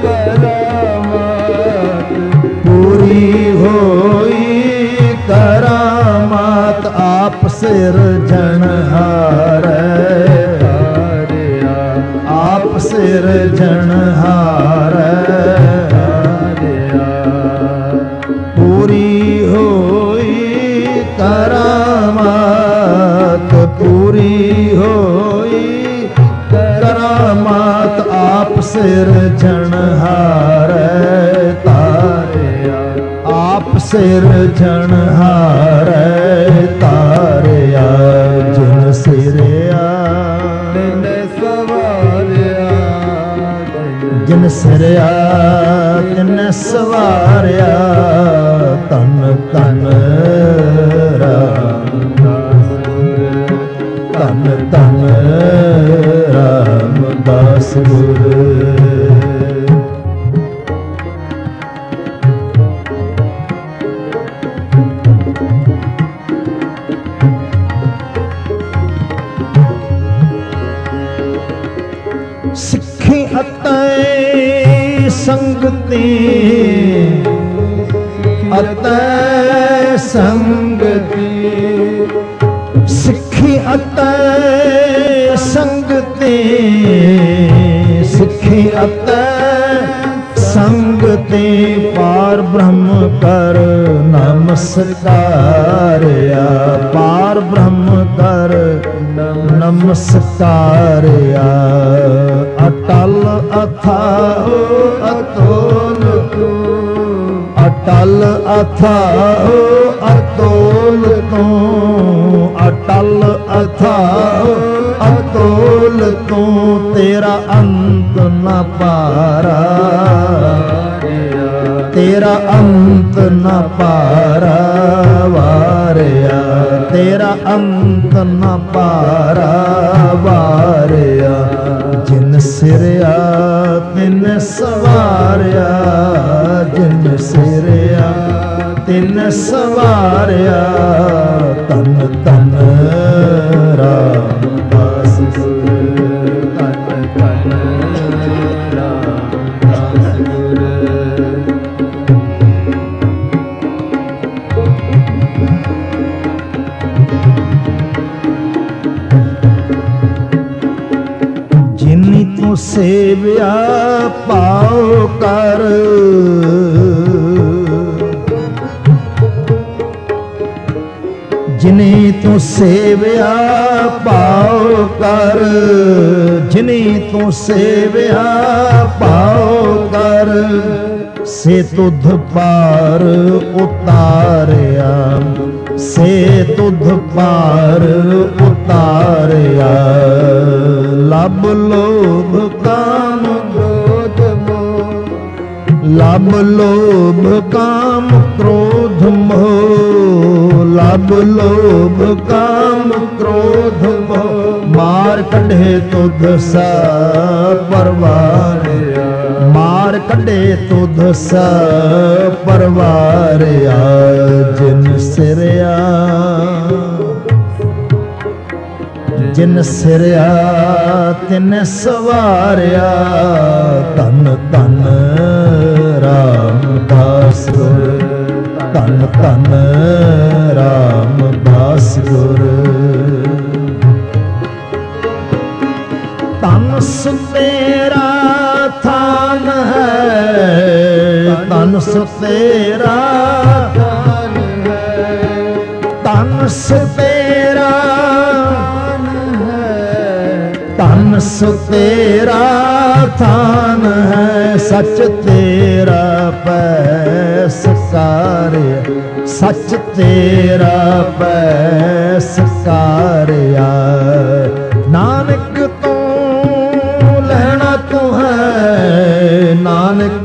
ਕਰਾਮਾਤ, ਪੂਰੀ ਹੋਈ ਕਰਾਮਾਤ। ਆਪ ਸਿਰਜਣਹਾਰ ਹਾਰਿਆ, ਆਪ ਸਿਰਜਣਹਾਰ ਹਾਰਿਆ, ਪੂਰੀ ਹੋਈ ਕਰਾਮਾਤ, ਪੂਰੀ ਹੋਈ ਕਰਾਮਾਤ। ਆਪ ਸਿਰਜਣਹਾਰ ਤਾਰਿਆ, ਆਪ ਸਿਰਜਣਹਾਰ ਤਾਰਿਆ। ਜਿਨ ਸਿਰਿਆ ਤਿਨ ਸਵਾਰਿਆ, ਜਿਨ ਸਿਰਿਆ ਤਿਨ ਸਵਾਰਿਆ, ਧੰਨ ਧੰਨ ਰਾਮਦਾਸ ਗੁਰ, ਧੰਨ ਧੰਨ ਰਾਮਦਾਸ ਗੁਰ। ਸਿੱਖੀ ਅਤੈ ਸੰਗਤੀ, ਅਤੈ ਸੰਗਤੀ, ਸਿੱਖੀ ਅਤੈ ਸੰਗਤੀ, ਸਿੱਖੀ ਅਤੈ ਸੰਗਤੀ। ਪਾਰ ਬ੍ਰਹਮ ਕਰ ਨਮਸਕਾਰਿਆ, ਪਾਰ ਬ੍ਰਹਮ ਕਰ ਨਮਸਕਾਰਿਆ। ਅਟਲ ਅਥਾਹੁ ਅਤੋਲ ਤੂੰ, ਅਟਲ ਅਥਾਹੁ ਅਤੋਲ ਤੂੰ, ਅਟਲ ਅਥਾਹੁ ਅਤੋਲ ਤੂੰ। ਤੇਰਾ ਅੰਤ ਨ ਪਾਰਾ, ਤੇਰਾ ਅੰਤ ਨ ਪਾਰਾ ਵਾਰਿਆ, ਤੇਰਾ ਅੰਤ ਨ ਪਾਰਾ ਵਾਰਿਆ। ਜਿਨ ਸਿਰਿਆ ਤਿਨ ਸਵਾਰਿਆ, ਜਿਨ ਸਿਰਿਆ ਤਿਨ ਸਵਾਰਿਆ, ਧੰਨ ਧੰਨ ਰਾਮਦਾਸ ਗੁਰ, ਧੰਨ ਧੰਨ ਰਾਮਦਾਸ ਗੁਰ। ਜਿਨੀ ਤੂੰ ਸੇਵਿਆ ਪਾਉ ਕਰ, ਜਿਨੀ ਤੂੰ ਸੇਵਿਆ ਪਾਉ ਕਰ, ਜਿਨੀ ਤੂੰ ਸੇਵਿਆ ਪਾਉ ਕਰ। ਸੇ ਤੁਧ ਪਾਰ ਉਤਾਰਿਆ, ਸੇ ਤੁਧ ਪਾਰ ਉਤਾਰਿਆ। ਲਬ ਲੋਭ ਕਾਮ ਕ੍ਰੋਧ ਮੋਹ, ਲਬ ਲੋਭ ਕਾਮ ਕ੍ਰੋਧ ਮੋਹ, ਲਬ ਲੋਭ ਕਾਮ ਕ੍ਰੋਧ ਮੋਹ। ਮਾਰ ਕੱਢੇ ਤੁਧ ਸਾ ਪਰਵਾਰਿਆ, ਮਾਰ ਕੱਢੇ ਤੁਧ ਸਾ ਪਰਵਾਰਿਆ। ਜਿਨ ਸਿਰਿਆ, ਜਿਨ ਸਿਰਿਆ ਤਿਨ ਸਵਾਰਿਆ, ਧੰਨ ਧੰਨ ਰਾਮਦਾਸ ਗੁਰ, ਧੰਨ ਧੰਨ ਰਾਮਦਾਸ ਗੁਰ। ਧੰਨ ਸੁਤੇਰਾ ਥਾਨ ਹੈ, ਤਨ ਸੋ ਤੇਰਾ ਥਾਨ ਹੈ, ਤਨ ਸੋ ਤੇਰਾ ਥਾਨ ਹੈ, ਤਨ ਸੋ ਤੇਰਾ ਥਾਨ ਹੈ, ਸੱਚ ਤੇਰਾ ਪੈਸ ਕਾਰਿਆ, ਸੱਚ ਤੇਰਾ ਪੈਸ ਕਾਰਿਆ, ਨਾਨਕ ਤੂੰ ਲੈਣਾ ਤੂੰ ਹੈ, ਨਾਨਕ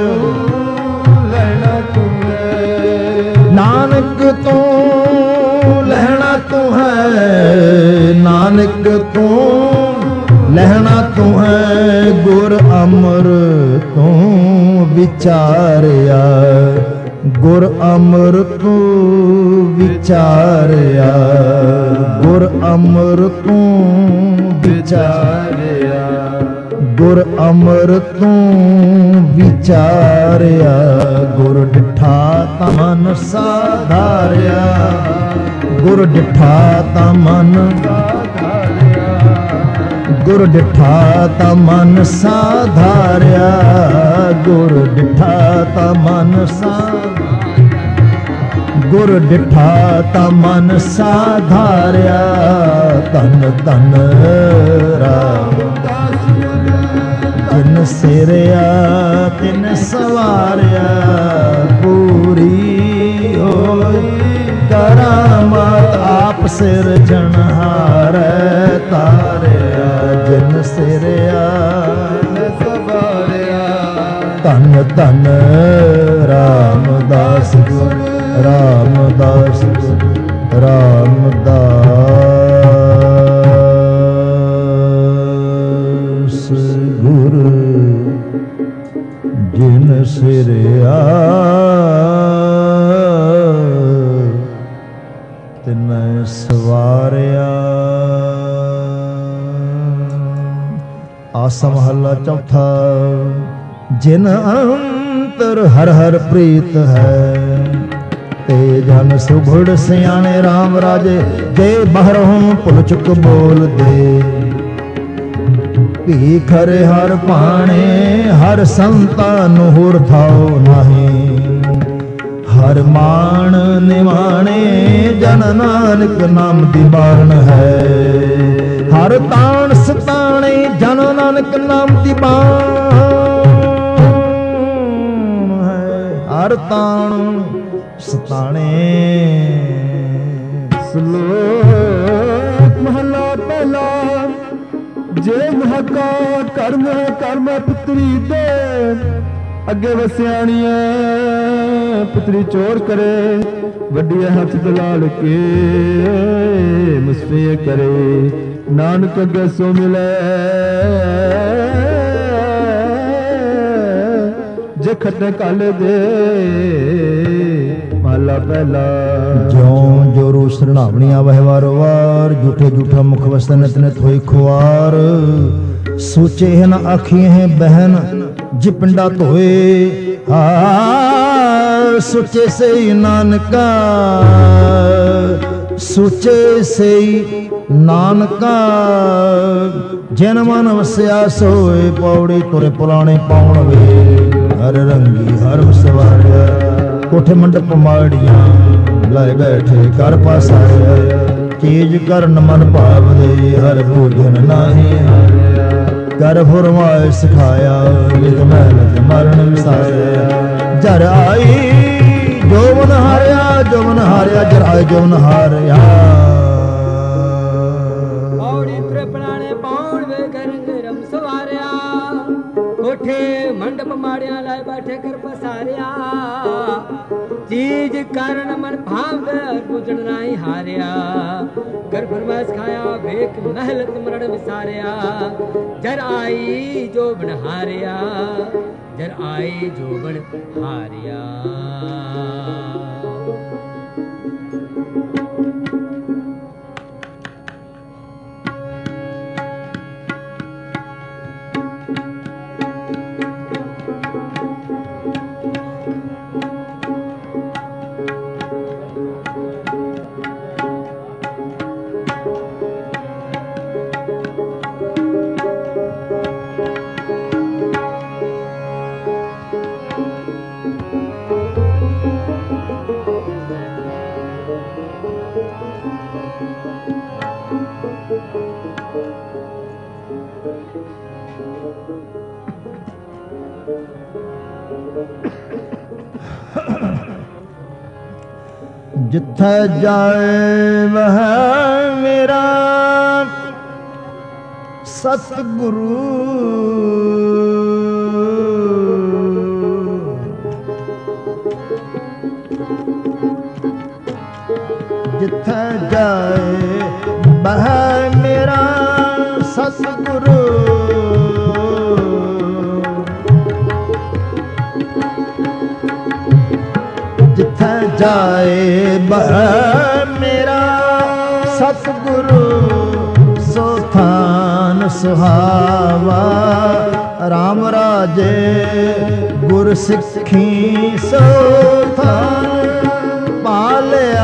ਲੈਣਾ ਤੂੰ ਹੈ, ਨਾਨਕ ਤੂੰ ਲੈਣਾ ਤੂੰ ਹੈ, ਨਾਨਕ ਤੂੰ ਲੈਣਾ ਤੂੰ ਹੈ, ਗੁਰ ਅਮਰ ਤੂੰ ਵਿਚਾਰਿਆ, ਗੁਰ ਅਮਰ ਤੂੰ ਵਿਚਾਰਿਆ, ਗੁਰ ਅਮਰ ਤੂੰ ਵਿਚਾਰਿਆ, ਗੁਰ ਅਮਰ ਤੂੰ ਵਿਚਾਰਿਆ, ਗੁਰ ਡਿਠਾ ਤਾਂ ਮਨ ਸਾਧਾਰਿਆ, ਗੁਰ ਡਿਠਾ ਤਾਂ ਮਨ ਸਾਧਾਰਿਆ, ਗੁਰ ਡਿਠਾ ਤਾਂ ਮਨ ਸਾਧਾਰਿਆ, ਗੁਰ ਡਿਠਾ ਤਾਂ ਮਨ ਸਾਧਾਰਿਆ, ਗੁਰ ਡਿਠਾ ਤਾਂ ਮਨ ਸਾਧਾਰਿਆ, ਧੰਨ ਧੰਨ ਰਾਮਦਾਸ ਜਿਨ ਸਿਰਿਆ ਤਿਨ ਸਵਾਰਿਆ, ਪੂਰੀ ਹੋਈ ਕਰਾਮਾਤ ਆਪ ਸਿਰਜਣਹਾਰੈ ਤਾਰਿਆ, ਜਿਨ ਸਿਰਿਆ ਸਵਾਰਿਆ, ਧੰਨ ਧੰਨ ਰਾਮਦਾਸ ਗੁਰ, ਰਾਮਦਾਸ ਗੁਰ, ਰਾਮਦਾਸ ਗੁਰ, ਜਿਨ ਸਿਰਿਆ ਤਿਨੈ ਸਵਾਰਿਆ। ਆਸਾ ਮਹੱਲਾ ਚੌਥਾ। ਜਿਨ ਅੰਤਰ ਹਰ ਹਰ ਪ੍ਰੀਤ ਹੈ, ਤੇ ਜਨ ਸੁਭੜ ਸਿਆਣੇ RAM ਰਾਜੇ, ਦੇ ਬਾਹਰੋਂ ਭੁਲ ਚੁੱਕ ਬੋਲ ਦੇ, ਭੀ ਖਰੇ ਹਰ ਭਾਣੇ, ਹਰ ਸੰਤਾਂ ਨੂੰ ਹੁਰ ਥਾਉ ਨਹੀਂ, ਹਰ ਮਾਣ ਨਿਵਾਣੇ, ਜਨ ਨਾਨਕ ਨਾਮ ਦੀ ਬਾਣ ਹੈ, ਹਰ ਤਾਣ ਸਤਾਣੇ, ਜਨ ਨਾਨਕ ਨਾਮ ਦੀ ਬਾਣ ਹੈ, ਹਰ ਤਾਣ ਸਤਾਣੇ। ਸ਼ਲੋਕ ਮਹਲਾ ਪਹਿਲਾ। ਜੇ ਮਹਕਾ ਕਰਮ ਕਰਮ ਪੁੱਤਰੀ ਦੇ, ਅੱਗੇ ਵਸਿਆਣੀਆਂ ਪੁੱਤਰੀ ਚੋਰ ਕਰੇ, ਵੱਡੀਏ ਹੱਥ ਦਲਾਲ ਕੇ ਮੁਸਫੇ ਕਰੇ, ਨਾਨਕ ਅੱਗੇ ਸੋ ਮਿਲੇ ਜੇ ਖੱਟੇ ਕਾਲੇ ਦੇ। ਮਹਲਾ ਪਹਿਲਾ। ਜਿਉ ਜੋ ਰੂ ਸਰਣਾਵਣੀਆਂ ਵਹਿ ਵਾਰ ਵਾਰ, ਝੂਠੇ ਝੂਠਾ ਮੁਖ ਵਸਤੈ ਨਿਤ ਨਿਤ ਹੋਈ ਖੁਆਰ, ਸੋਚੇ ਹਨ ਆਖੀਏ ਬਹਿਨ ਜਿ ਪਿੰਡਾ ਧੋਏ, ਸੋਚੇ ਸਈ ਨਾਨਕਾ, ਸੋਚੇ ਸਈ ਨਾਨਕਾ, ਜਿਨ ਮਨ ਵਸਿਆ ਸੋਏ, ਪੌੜੀ ਤੁਰੇ ਪੁਰਾਣੇ ਪਾਉਣ ਵੇ, ਹਰ ਰੰਗੀ ਹਰ ਸਵਾਰਿਆ, ਕੋਠੇ ਮੰਡਪ ਮਾੜੀਆਂ ਲਾਏ ਬੈਠੇ ਕਰ ਪਾਸਾਰਿਆ, ਚੀਜ ਕਰਨ ਮਨ ਭਾਵਦੇ, ਹਰ ਭੋਜਨ ਨਾਹੀ ਹਾਰਿਆ, ਕਰ ਫੁਰਮਾਏ ਸਿਖਾਇਆ, ਲਿਖ ਮਹਿਲ ਮਰਨ ਵਿਸਾਰਿਆ, ਜਰ ਆਈ ਜੋਵਨ ਹਾਰਿਆ, ਜੋਵਨ ਹਾਰਿਆ, ਜਰ ਆਈ ਜੋਵਨ ਹਾਰਿਆ। ਪੌੜੀ ਤੁਰੇ ਪੁਰਾਣੇ ਪਾਉਣ ਵੇ, ਘਰ ਰਮ ਸਵਾਰਿਆ, ਕੋਠੇ ਮੰਡਪ ਮਾੜਿਆਂ ਲਾਏ ਬੈਠੇ ਕਰ ਪਸਾਰਿਆ, ਚੀਜ ਕਾਰਨ ਮਨ ਭਾਵ ਬੁਝਣ ਨਾਹੀ ਹਾਰਿਆ, ਕਰ ਫਰਮਾਇਸ਼ ਖਾਇਆ ਵੇਖ ਮਹਿਲਤ ਮਰਣ ਵਿਸਾਰਿਆ, ਜਰ ਆਈ ਜੋ ਬਣ ਹਾਰਿਆ, ਜਰ ਆਈ ਜੋ ਬਣ ਹਾਰਿਆ। ਜਿੱਥੈ ਜਾਏ ਵਹ ਮੇਰਾ ਸਤਿਗੁਰੂ ਜਿੱਥੈ ਜਾਏ ਵਹ ਮੇਰਾ ਸਤਿਗੁਰੂ ਜਿੱਥੈ ਜਾਏ ਵਹ ਮੇਰਾ ਸਤਿਗੁਰੂ ਸੋ ਥਾਨ ਸੁਹਾਵਾ ਰਾਮ ਰਾਜੇ ਗੁਰ ਸਿੱਖੀ ਸੋ ਥਾਨ ਪਾਲਿਆ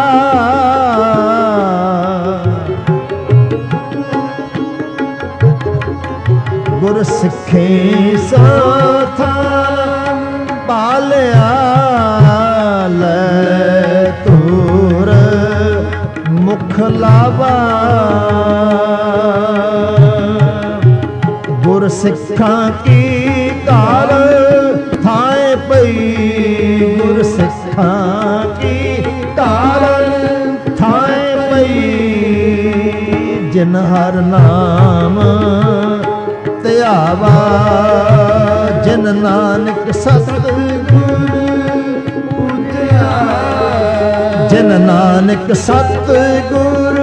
ਗੁਰ ਸਿੱਖੀ ਸੋ ਥਾਨ ਪਾਲਿਆ ਲੈ ਤੂਰ ਮੁਖ ਲਾਵਾ ਗੁਰ ਸਿੱਖਾਂ ਕੀ ਘਾਲ ਥਾਏ ਪਈ ਗੁਰ ਸਿੱਖਾਂ ਕੀ ਘਾਲ ਥਾਏ ਪਈ ਜਿਨ ਹਰ ਨਾਮ ਧਿਆਵਾ ਜਿਨ ਨਾਨਕ ਸਤਿਗੁਰ ਪੂਜਿਆ ਜਿਨ ਨਾਨਕ ਸਤਿਗੁਰ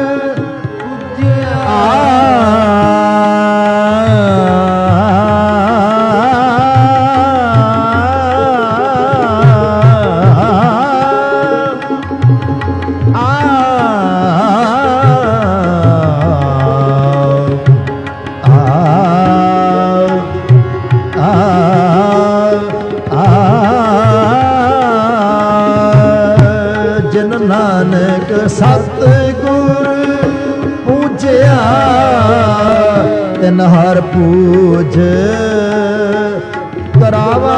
ਸਤਿਗੁਰ ਪੂਜਿਆ ਤਿਨ ਹਰ ਪੂਜ ਕਰਾਵਾ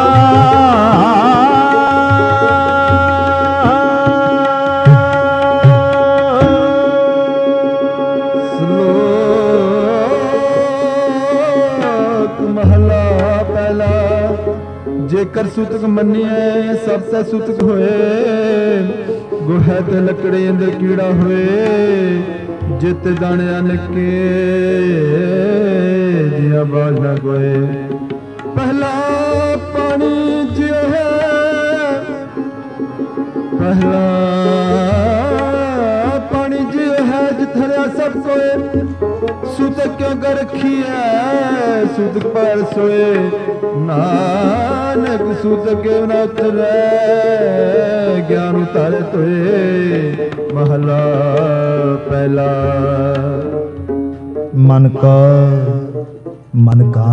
ਸ਼ਲੋਕ ਮਹਲਾ ਪਹਿਲਾ। ਜੇਕਰ ਸੂਤਕ ਮੰਨੀਐ ਸਭ ਤੇ ਸੂਤਕ ਹੋਏ ਗੁਰ ਹੈ ਤੇ ਲੱਕੜੇ ਅੰਦਰ ਕੀੜਾ ਹੋਏ ਜਿਤ ਜਾਣਿਆ ਨਿੱਕੇ ਜਿਆ ਬਾਜ ਨਾ ਕੋਏ ਪਹਿਲਾ ਪਾਣੀ ਜਿਉ ਹੈ ਪਹਿਲਾ ਪਾਣੀ ਜਿਉ ਹੈ ਜਿਤ ਹਰਿਆ ਸਭ ਕੋਏ ਸੂਤਕ ਕਿਉਂ ਕਰ ਰਖੀਐ ਸੂਤਕ ਪਰ ਸੋਏ ਨਾਨਕ ਸੂਤਕ ਕਿਉ ਨਾ ਉਤਰੈ ਗਿਆਨ ਉਤਾਰੇ ਤੋਏ ਮਹਲਾ ਪਹਿਲਾ। ਮਨ ਕਾ ਮਨ ਕਾ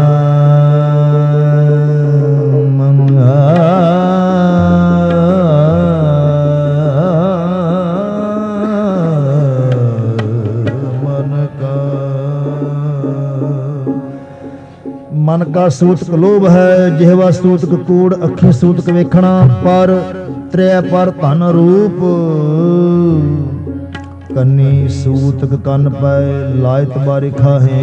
ਮਨ ਕਾ ਸੂਤਕ ਲੋਭ ਹੈ ਜਿਹਵਾ ਸੂਤਕ ਕੂੜ ਅੱਖੀ ਸੂਤਕ ਵੇਖਣਾ ਪਰ ਤ੍ਰੈ ਪਰ ਧਨ ਰੂਪ ਕੰਨੀ ਸੂਤਕ ਕੰਨ ਪੈ ਲਾਇਤ ਬਾਰਿ ਖਾਹੇ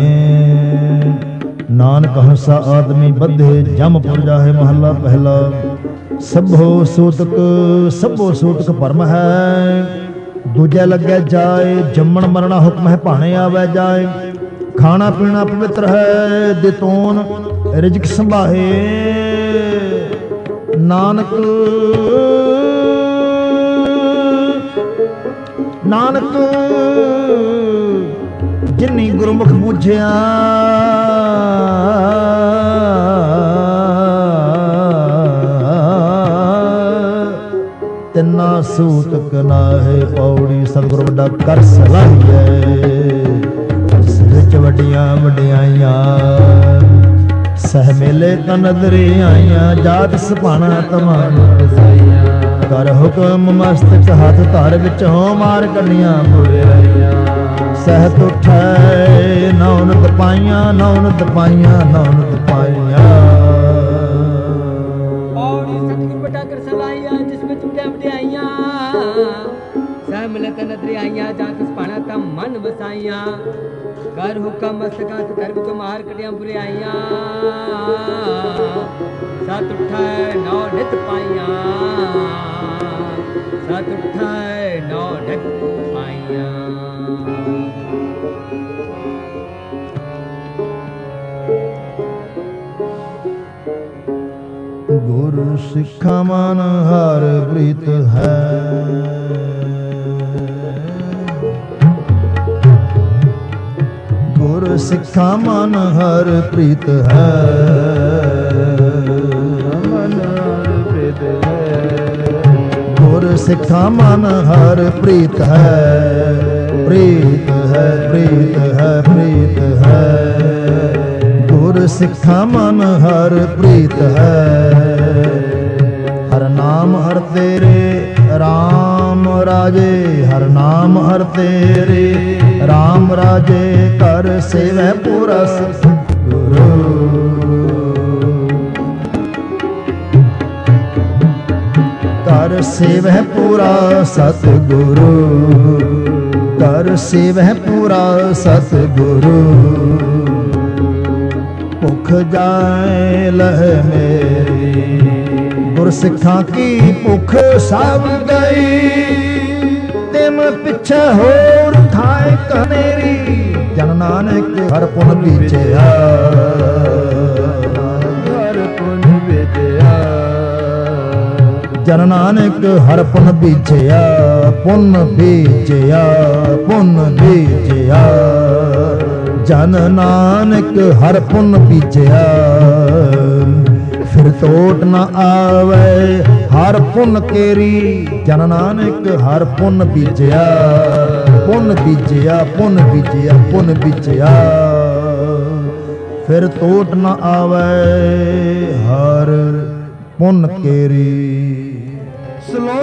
ਨਾਨਕ ਹੰਸਾ ਆਦਮੀ ਬੱਧੇ ਜਮਪੁਰ ਜਾਹੇ ਮਹੱਲਾ ਪਹਿਲਾ। ਸਭੋ ਸੂਤਕ ਭਰਮ ਹੈ ਦੂਜੇ ਲੱਗੇ ਜਾਏ ਜੰਮਣ ਮਰਣਾ ਹੁਕਮ ਹੈ ਭਾਣੇ ਆਵੇ ਜਾਏ ਖਾਣਾ ਪੀਣਾ ਪਵਿੱਤਰ ਹੈ ਦਿਤੋਨ ਰਿਜਕ ਸੰਭਾਹੇ ਨਾਨਕ ਜਿਨੀ ਗੁਰਮੁਖ ਬੂਝਿਆ ਤਿੰਨਾ ਸੂਤਕ ਨਾਹੇ ਪੌੜੀ ਸਤਿਗੁਰ ਵੱਡਾ ਕਰ ਸਲਾਹੀਐ ਜਿਸ ਵਿੱਚ ਵੱਡੀਆਂ ਵਡਿਆਈਆਂ ਸਹ ਮੇਲੇ ਤਾਂ ਨਦਰੇ ਆਈਆਂ ਜਾਤ ਸੁਭਾਣਾ ਤਮਾਨ ਰਸਾਈਆਂ ਕਰ ਹੁਕਮ ਮਸਤਕ ਹੱਥ ਧਰ ਵਿੱਚ ਹੋ ਮਾਰ ਕੰਨੀਆਂ ਬੁਰਿਆਈਆਂ ਸਹਿਤ ਉਠੈ ਨੌਨਤ ਪਾਈਆਂ ਨੌਨਤ ਪਾਈਆਂ ਨੌਨਤ ਪਾਈਆਂ ਪੌੜੀ ਸਤਿਗੁਰ ਵੱਡਾ ਕਰ ਸਲਾਹੀਆਂ ਜਿਸ ਵਿੱਚ ਵਡਿਆਈਆਂ ਸਹ ਮਿਲੇ ਤਾਂ ਨਦਰੇ ਆਈਆਂ ਜਾਤ ਸੁਭਾਣਾ ਤਾਂ ਮਨ ਵਸਾਈਆਂ ਕਰ ਹੁਕਮ ਮਸਤਕਾਤ ਧਰ ਵਿੱਚ ਮਾਰ ਕਟਿਆਂ ਬੁਰਿਆਈਆਂ ਸਤ ਉਠੈ ਨੌ ਨਿਤ ਪਾਈਆਂ ਸਤ ਉਠਾਏ ਨੌ ਡਕ ਪਾਈਆਂ। ਗੁਰ ਸਿੱਖਾ ਮਨ ਹਰ ਪ੍ਰੀਤ ਹੈ, ਗੁਰ ਸਿੱਖਾ ਮਨ ਹਰ ਪ੍ਰੀਤ ਹੈ, ਮਨ ਹਰ ਪ੍ਰੀਤ ਹੈ, ਗੁਰ ਸਿੱਖਾ ਮਨ ਹਰ ਪ੍ਰੀਤ ਹੈ, ਪ੍ਰੀਤ ਹੈ ਪ੍ਰੀਤ ਹੈ ਪ੍ਰੀਤ ਹੈ, ਗੁਰ ਸਿੱਖਾ ਮਨ ਹਰ ਪ੍ਰੀਤ ਹੈ। ਹਰ ਨਾਮ ਹਰ ਤੇਰੇ ਰਾਮ ਰਾਜੇ, ਹਰ ਨਾਮ ਹਰ ਤੇਰੇ ਰਾਮ ਰਾਜੇ, ਕਰ ਸੇਵੈ ਪੂਰਾ ਸਤਿਗੁਰੂ। ਕਰ ਸੇਵੈ ਪੂਰਾ ਸਤਿਗੁਰੂ, ਕਰ ਸੇਵੈ ਪੂਰਾ ਸਤਿਗੁਰੂ। ਭੁਖ ਜਾਏ ਲਹਿ ਮੇਰੀ, ਗੁਰ ਸਿੱਖਾਂ ਕੀ ਭੁਖ ਸਭ ਗਈ, ਤਿਮ ਪਿੱਛੇ ਹੋਰ ਥਾਏ ਕਨੇਰੀ। ਜਨ ਨਾਨਕ ਹਰ ਪੁਨ ਬੀਜਿਆ, ਹਰ ਪੁਨ ਬੀਜਿਆ, ਜਨ ਨਾਨਕ ਹਰ ਪੁਨ ਬੀਜਿਆ, ਪੁਨ ਬੀਜਿਆ ਪੁਨ ਬੀਜਿਆ, ਜਨ ਨਾਨਕ ਹਰ ਪੁਨ ਬੀਜਿਆ। ਫਿਰ ਟੋਟ ਨ ਆਵੇ ਹਰ ਪੁਨ ਕੇਰੀ, ਜਨ ਨਾਨਕ ਹਰ ਪੁਨ ਬੀਜਿਆ, ਪੁਨ ਬੀਜਿਆ ਪੁਨ ਬੀਜਿਆ ਪੁਨ ਬੀਜਿਆ। ਫਿਰ ਟੋਟ ਨ ਆਵੇ ਹਰ ਪੁਨ ਕੇਰੀ। ਸ਼ਲੋਕ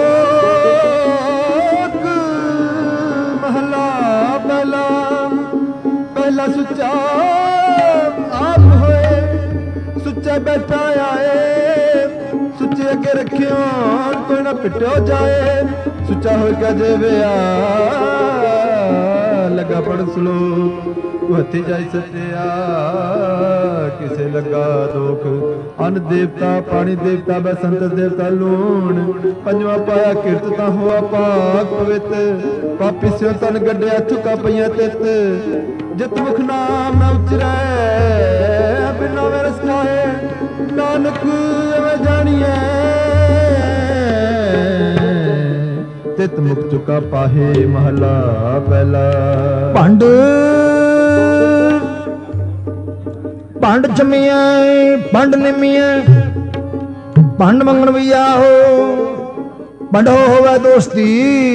ਮਹਲਾ ਪਹਿਲਾ, ਪਹਿਲਾ ਸੁੱਚਾ ਆਪ ਹੋਏ, ਸੁੱਚਾ ਬੈਠਾ ਆਏ, ਸੁੱਚੇ ਅੱਗੇ ਰੱਖਿਓ ਕੋਈ ਨਾ ਪਿੱਟਿਓ ਜਾਏ। ਸੁੱਚਾ ਹੋਏ ਕਾ ਜਿਵੇਂ ਲੱਗਾ ਪੜ੍ਹ ਸ਼ਲੋਕ, ਤੂੰ ਹੱਥੀ ਜਾਈ ਸੱਟਿਆ ਕਿਸੇ ਲੱਗਾ ਦੁੱਖ। ਅੰਨ ਦੇਵਤਾ ਪਾਣੀ ਦੇਵਤਾ ਬਸੰਤ ਦੇਵਤਾ ਲੂਣ, ਪੰਜਵਾਂ ਪਾਇਆ ਕਿਰਤ ਤਾਂ ਹੋਆ ਪਾਕ ਪਵਿੱਤ। ਪਾਪੀ ਸਿਓ ਤਨ ਗੱਡਿਆ ਥੁਕਾ ਪਈਆਂ ਤਿੱਤ, ਜਿਤ ਮੁਖ ਨਾਮ ਨਾ ਉਚਰੈ ਬਿਨਾ ਵਰਸ ਕਾਹੇ। ਨਾਨਕ ਐਵੇਂ ਜਾਣੀਐ ਤਿਤ ਮੁਖ ਚੁਕਾ ਪਾਹੇ। ਮਹਲਾ ਪਹਿਲਾ। ਭੰਡ ਭੰਡ ਜਮੀਐ ਭੰਡ ਨਿਮੀਐ, ਭੰਡ ਮੰਗਣ ਵੀ ਆਹੋ, ਭੰਡੋ ਹੋਵੇ ਦੋਸਤੀ।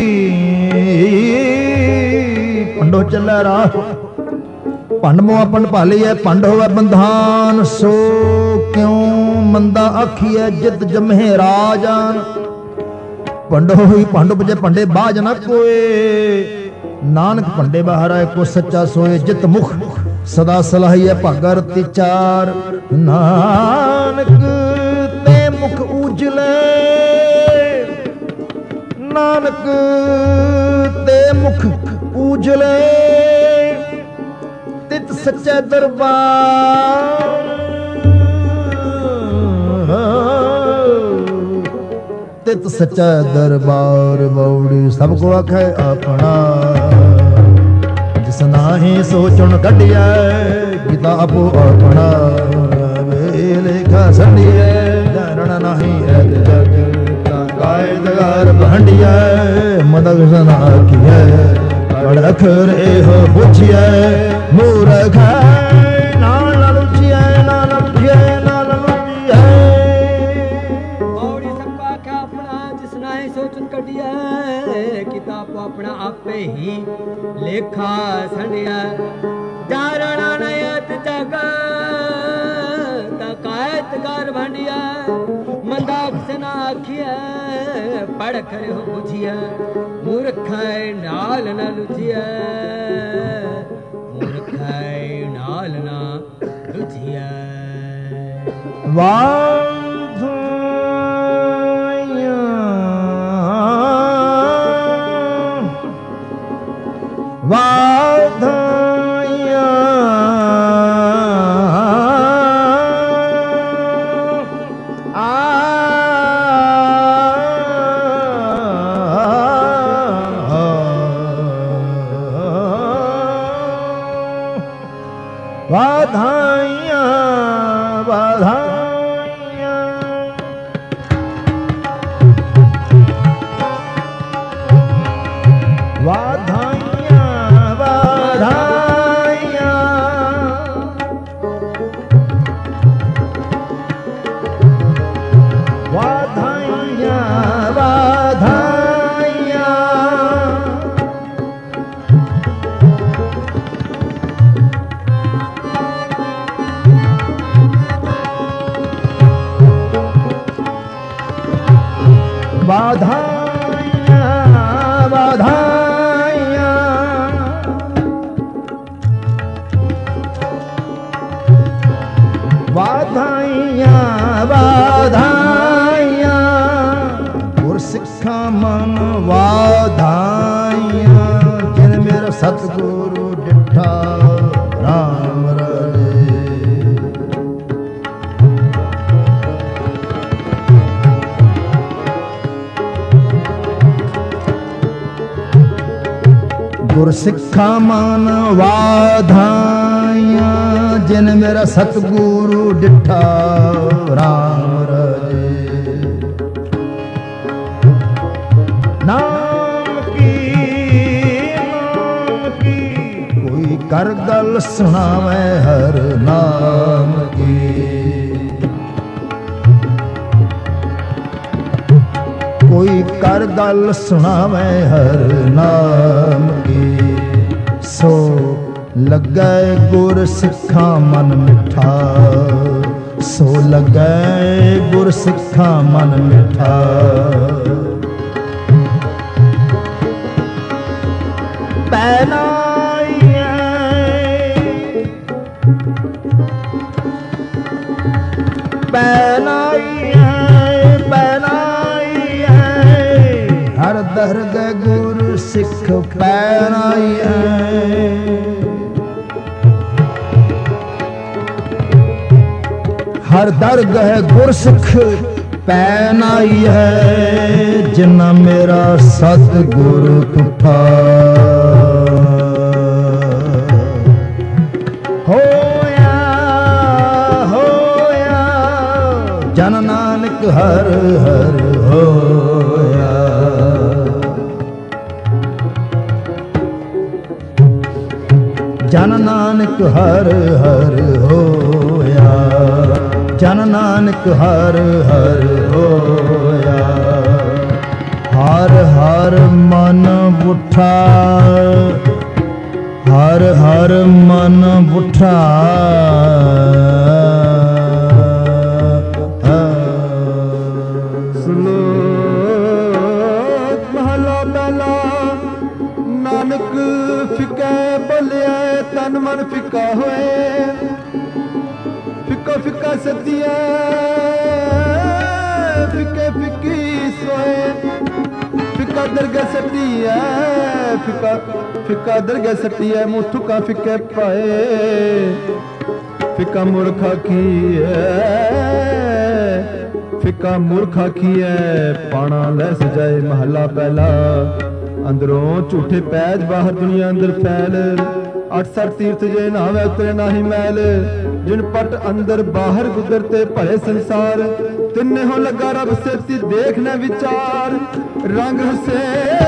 ਭੰਡੋ ਚੱਲੇ ਰਾਹ, ਭੰਡ ਮੋਹ ਭੰਡ ਭਾਲੀਐ, ਭੰਡ ਹੋਵੇ ਬੰਧਾਨ। ਸੋ ਕਿਉ ਮੰਦਾ ਆਖੀਐ ਜਿਤ ਜਮਹਿ ਰਾਜਾਨ। ਭੰਡੋ ਹੋਈ ਭੰਡ ਉਪਜੇ ਭੰਡੇ ਬਾਜ ਨਾ ਕੋਏ, ਨਾਨਕ ਭੰਡੇ ਬਾਹਰ ਆਏ ਕੋ ਸੱਚਾ ਸੋਏ। ਜਿਤ ਮੁਖ ਸਦਾ ਸਲਾਹੀਐ ਭਾਗਾ ਰਤੀ ਚਾਰ, ਨਾਨਕ ਤੇ ਮੁਖ ਉਜਲੇ। ਨਾਨਕ ਤੇ ਮੁਖ ਉਜਲੇ, ਤਿਤ ਸੱਚੇ ਦਰਬਾਰ। ਤਿਤ ਸੱਚਾ ਦਰਬਾਰ ਬੌੜੀ ਸਭ ਕੋ ਆਖੈ ਆਪਣਾ। ਜਿਸ ਨਾਹੀ ਸੋਚਣ ਕੱਢਿਆ ਕੀਤਾ ਆਪੋ ਆਪਣਾ। ਵੇਲੇਖਾ ਸੰਡੀਐ ਜਾਣਨ ਨਾਹੀ ਐਤ ਜਗ, ਤਾਂ ਕਾਇਦਗਾਰ ਭੰਡਿਆ ਮਦਗ ਸਨ ਆਖੀਐ। ਪੜ ਅਖਰ ਇਹੋ ਪੁੱਛਿਐ ਮੂਰਖ ਨਾ ਲੁਚਿਐ ਨਾ ਲੁਚਿਐ ਨਾ ਲੁਚਿਐ। ਔੜੀ ਸਭ ਆਖਿਆ ਆਪਣਾ, ਜਿਸ ਨਾਹੀ ਸੋਚਣ ਕੱਢਿਆ ਕੀਤਾ ਆਪੋ ਆਪਣਾ। ਆਪੇ ਹੀ ਲੇਖਾ ਸੰਡਿਆ ਜਾਰਣਾ ਨਯਤ ਜਗ, ਤਾਂ ਕਾਇਤਗਾਰ ਭੰਡਿਆ ਮੰਦਾ ਕਿਸ ਨਾ ਆਖਿਆ। ਪੜ ਖਰੇ ਹੋ ਪੁੱਛਿਆ ਮੂਰਖਾਏ ਨਾਲ ਨਾ ਲੁਚਿਆ, ਮੂਰਖਾਏ ਨਾਲ ਨਾ ਲੁਚਿਆ। ਮਨ ਵਾਧਾਈਆਂ ਜਿਨ ਮੇਰਾ ਸਤਿਗੁਰੂ ਡਿਠਾ ਰਾਮ ਰਾਜੇ। ਗੁਰ ਸਿੱਖਾਂ ਮਨ ਵਾਧਾਈਆਂ ਜਿਨ ਮੇਰਾ ਸਤਿਗੁਰੂ ਡਿਠਾ ਰਾਮ ਰਾਜੇ। ਨਾਮ ਕੀ ਕੋਈ ਕਰ ਗੱਲ ਸੁਣਾਵੇ ਹਰ ਨਾਮ ਕੀ। ਕੋਈ ਕਰ ਗੱਲ ਸੁਣਾਵੇ ਹਰ ਨਾਮ ਕੀ। ਸੋ ਲੱਗੈ ਗੁਰ ਸਿੱਖਾਂ ਮਨ ਮਿੱਠਾ, ਸੋ ਲੱਗੈ ਗੁਰ ਸਿੱਖਾਂ ਮਨ ਮਿੱਠਾ। ਪੈਨਾਈਐ ਪੈਨਾਈਐ ਪੈਨਾਈਐ ਹਰ ਦਰਗਹਿ ਗੁਰ ਸਿੱਖ ਪੈਨਾਈਐ। ਹਰ ਦਰਗਹਿ ਗੁਰ ਸਿੱਖ ਪੈਨਾਈਐ ਜਿਨ੍ਹਾਂ ਮੇਰਾ ਸਤਿਗੁਰ ਤੁਠਾ। ਜਨ ਨਾਨਕ ਹਰ ਹਰ ਹੋਇਆ। ਜਨ ਨਾਨਕ ਹਰ ਹਰ ਹੋਇਆ। ਜਨ ਨਾਨਕ ਹਰ ਹਰ ਹੋਇਆ। ਹਰ ਹਰ ਮਨ ਬੁੱਠਾ, ਹਰ ਹਰ ਮਨ ਬੁੱਠਾ। ਨਾਨਕ ਫਿੱਕਾ ਬੋਲਿਆ ਤਨ ਮਨ ਫਿੱਕਾ ਹੋਏ। ਫਿੱਕਾ ਫਿੱਕਾ ਸੱਦੀਐ ਫਿੱਕੇ ਫਿੱਕੀ ਸੋਏ। ਫਿੱਕਾ ਦਰਗਹਿ ਸੱਦੀਐ ਫਿੱਕਾ ਫਿੱਕਾ ਦਰਗਹਿ ਸੱਦੀਐ ਮੂੰਹ ਥੁੱਕਾ ਫਿੱਕੇ ਪਾਏ। ਫਿੱਕਾ ਮੂਰਖਾ ਕੀਐ ਫਿੱਕਾ ਮੂਰਖਾ ਕੀਐ ਪਾਣਾ ਲੈ ਸਜਾਏ। ਮਹੱਲਾ ਪਹਿਲਾ। ਅੰਦਰੋਂ ਝੂਠੇ ਪੈਜ ਬਾਹਰ ਦੁਨੀਆ ਅੰਦਰ ਫੈਲ। 68 ਤੀਰਥ ਜੇ ਨਾਵੇ ਉਤਰੇ ਨਾਹੀ ਮੈਲ। ਜਿਨ ਪਟ ਅੰਦਰ ਬਾਹਰ ਗੁਦਰ ਤੇ ਭਲੇ ਸੰਸਾਰ। ਤਿੰਨੇ ਹੋ ਲੱਗਾ ਰੱਬ ਸੇਤੀ ਦੇਖਣਾ ਵਿਚਾਰ। ਰੰਗ ਹਸੇ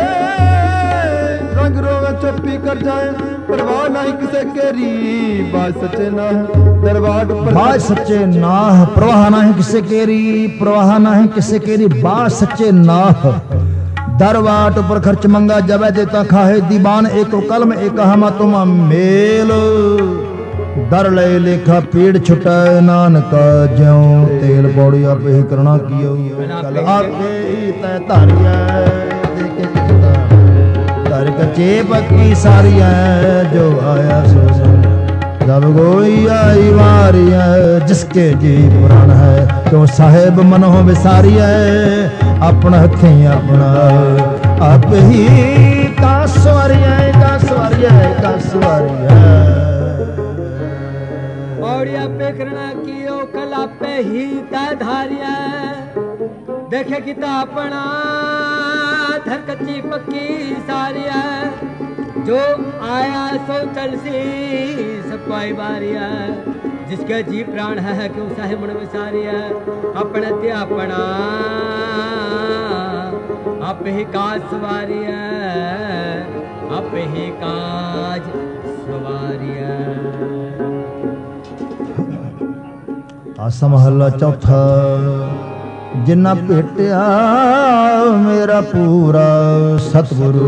ਰੰਗ ਰੋਵੇ ਚੁੱਪੀ ਕਰ ਜਾਏ। ਪਰਵਾਹ ਨਹੀਂ ਕਿਸੇ ਕੇਰੀ ਬਾਜ ਸੱਚੇ ਨਾਹ ਦਰਬਾਰ ਉੱਪਰ। ਬਾਜ ਸੱਚੇ ਨਾਹ ਪ੍ਰਵਾਹ ਨਹੀਂ ਕਿਸੇ ਕੇਰੀ। ਪ੍ਰਵਾਹ ਨਹੀਂ ਕਿਸੇ ਕੇਰੀ ਬਾਜ ਸੱਚੇ ਨਾਹ। दरवाट पर खर्च मंगा जब देता खाहे दीवान। एको कलम एक हमा तुम मेल। दर ले लेखा पीड़ छुटाए नानका ज्यों तेल। बौड़ी आपे ही करना कियो कल आपे ही तय धारिया। धर का चेप की सारिया जो आया सो जब कोई आई वारी है। जिसके जी पुराण है क्यों साहेब मन हो विसारी है। अपना हथी अपना आप ही का सवारिया का सवारिया का सवारिया। औड़िया पे करना कियो कला पे ही धारिया। देखे कि अपना धर कच्ची पक्की सारिया। जो आया सो चल सी सब कोई बारिया। जिसके जी प्राण है क्यों साहे मन विसारिया। अपने ते अपना आप ही काज सवारिया। आप ही काज सवारिया। आसा महला चौथा। जिन्ना भेटिया मेरा पूरा सतगुरु।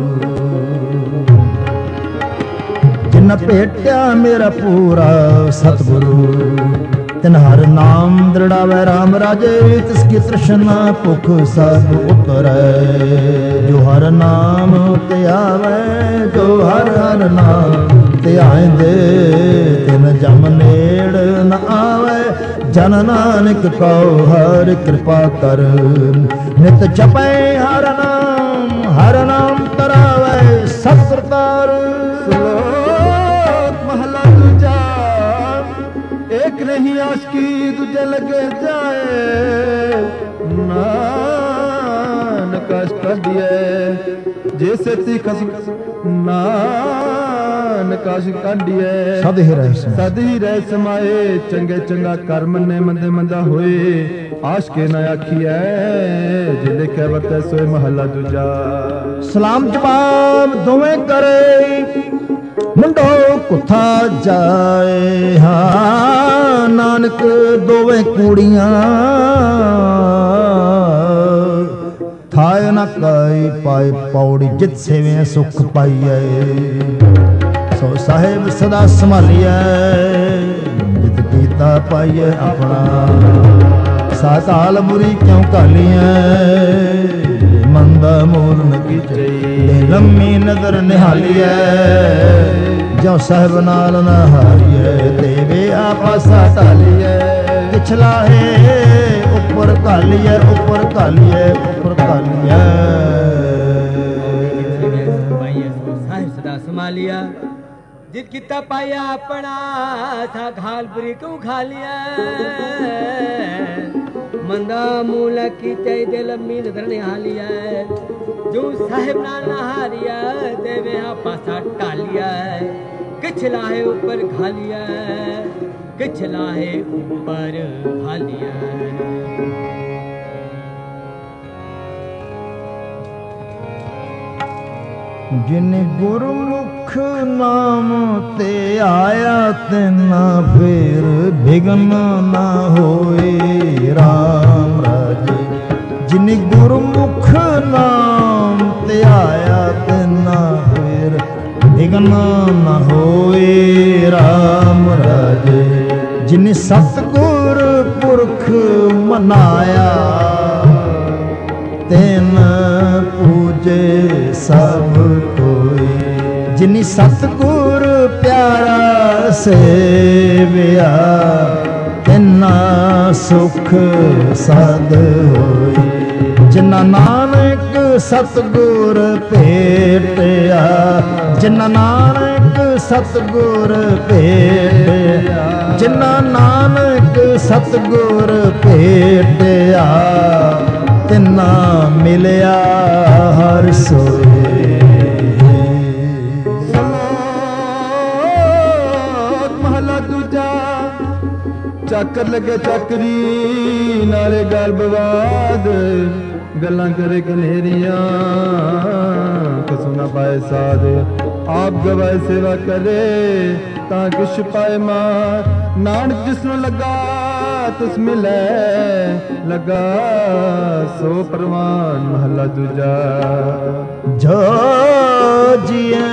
जिन्ना भेटिया मेरा पूरा सतगुरु। तिन हर नाम दृढ़ावे राम राजे। तिसकी तृष्णा भुख सब उतरै। जो हर नाम ते आवे जो हर हर नाम ते आंदे। तिन जम नेड़ न आवे। जन नानक को हर कृपा कर। नित जपै हर नाम लगे जाए नानक काढ़िए जे सेती खसम नानक काढ़िए सद ही रह समाए चंगे चंगा कर मन्ने मंदे मंदा होए आशके न आखिए जे लिखे वरते सोए महला दूजा सलाम जवाब दोवें करे मुंडो कुथा जाए हाँ नानक दोवें कूड़ियां थाए न काई पाए पौड़ी जित सेवे सुख पाइए सो साहेब सदा संभालिए जित कीता पाइए अपना साताल बुरी क्यों कालिए मंदा मूल न कीचे लम्मी नजर निहालिए जो साहब नाल न हारिए देवे आपा सातालिए पिछला है ऊपर कालिए ऊपर कालिए ऊपर कालिए साहिब सदा संभालिया जित किता पाया अपना था घाल बुरी क्यों खा लिया मंदा मूला की चाय दे लम्मी नजर निहालिया जो साहिब नाल नहारिया देवे पासा टालिया किछला है ऊपर खा लिया किछला है ऊपर खा लिया जिन गुरमुख नाम ते आया तेना फिर विघ्न ना होए राम राजे जिन गुरमुख नाम ते आया तेना फिर विघ्न ना होए राम राजे जिन सतगुर पुरख मनाया तेन पूजे सब कोई जिनी सतगुर प्यारा सेविया तिना सुख सद होई जिन्ना नानक सतगुर भेटिया जिन्ना नानक सतगुर भेटिया जिन्ना नानक सतगुर भेटिया तिना मिलिया हर सोए महला दूजा चाकर लगे चाकरी नाले गाल बवाद गल्लां करे कनेरियां कसू ना पाए साध आप गवाए सेवा करे ता किश पाए मां नानक जिसनु लगा तुस मिले लगा सो परवान महला दूजा जो जिए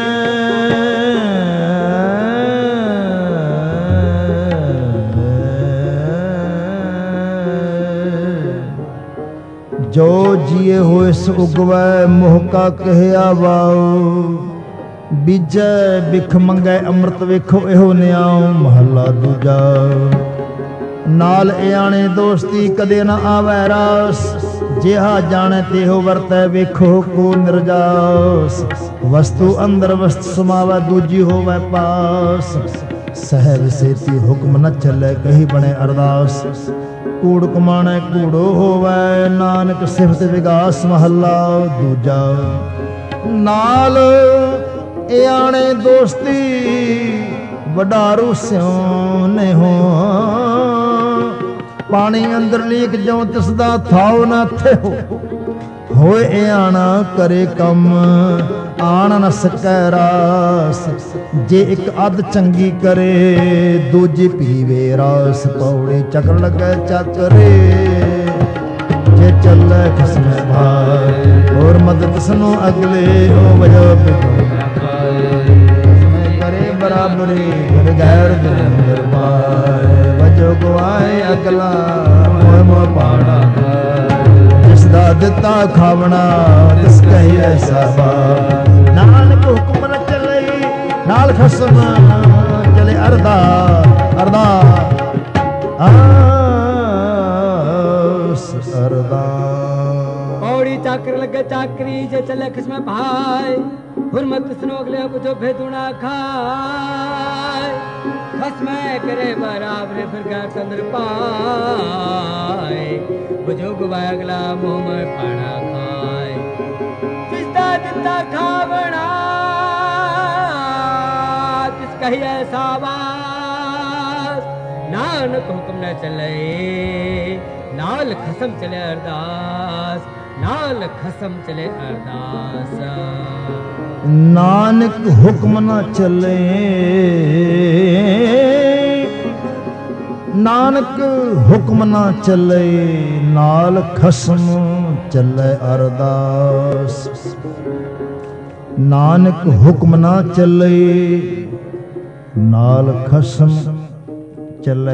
जो जिए होए सो उगवै मोहका कहया वाओ बीजे बिख मंगे अमृत वेखो एहो न्याओ महला दूजा नाल इयाणे दोस्ती कदे न आवे रास जिहा जाने तेहो वरतै वेखो को निर्जास वस्तु अंदर वस्तु समावे दूजी होवे पास सहब सेती हुक्म न चले कही बने अरदास कूड़ कमाणे कूड़ो होवे नानक सिफत विगास महला दूजा नाल इयाणे दोस्ती वडारू स्यों ने हो पानी अंदर लीक जो तिसदा थाओ न थे होए आना करे कम आन न सकै रास जे एक अध चंगी करे दूजी पीवे रास पौड़ी चक्र लगे चक्रे जे चले खसमे भाई और मदद सुनो अगले ओ वजो करे बराबरी कर गैर दर पाए वजो गवाए अगला मोह मोह पाना जिसदा दिता खावना तिस कही ऐसा बात नानक हुक्म न चले नाल खसम चले अरदा अरदा अरदा पौड़ी चाकर लगे चाकरी जे चले खसम भाई हुरमत सुनो अगले बुझो भेदुना खाए खसमै करे बराबर फिर गया चंद्र पाए बुजुर्ग वागला मुँह में पाना खाए जिसदा दिता खावना जिस कहिए साबास नानक हुक्म न चले नाल खसम चले अरदास नाल खसम चले अरदास नानक हुक्म न चले नानक हुक्म न चले नाल खसम चले अरदास नानक हुक्म न चले नाल खसम चले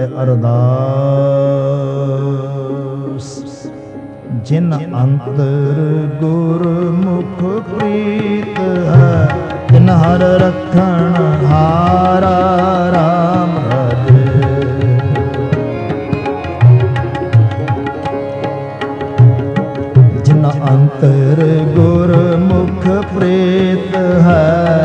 अरदास जिन अंतर गुरमुख प्रीत है तिन हर रखण हारा राम राजे जिन अंतर गुरमुख प्रीत है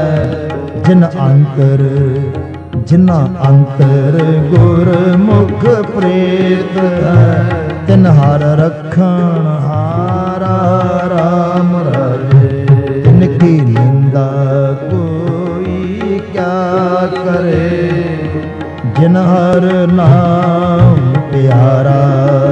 जिन अंतर गुरमुख प्रीत है तिन हर रखण हारा राम राजे तिनकी निंदा कोई क्या करे जिन हर नाम प्यारा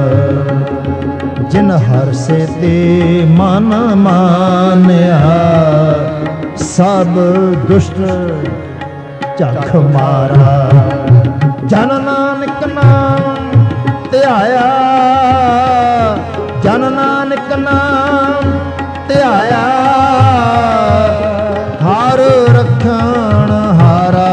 जिन हर से ते मन मान्या सब दुष्ट झख मारा जन नानक नाम ਧਿਆਇਆ ਜਨ ਨਾਨਕ ਨਾਮ ਧਿਆਇਆ ਹਰ ਰੱਖਣ ਹਾਰਾ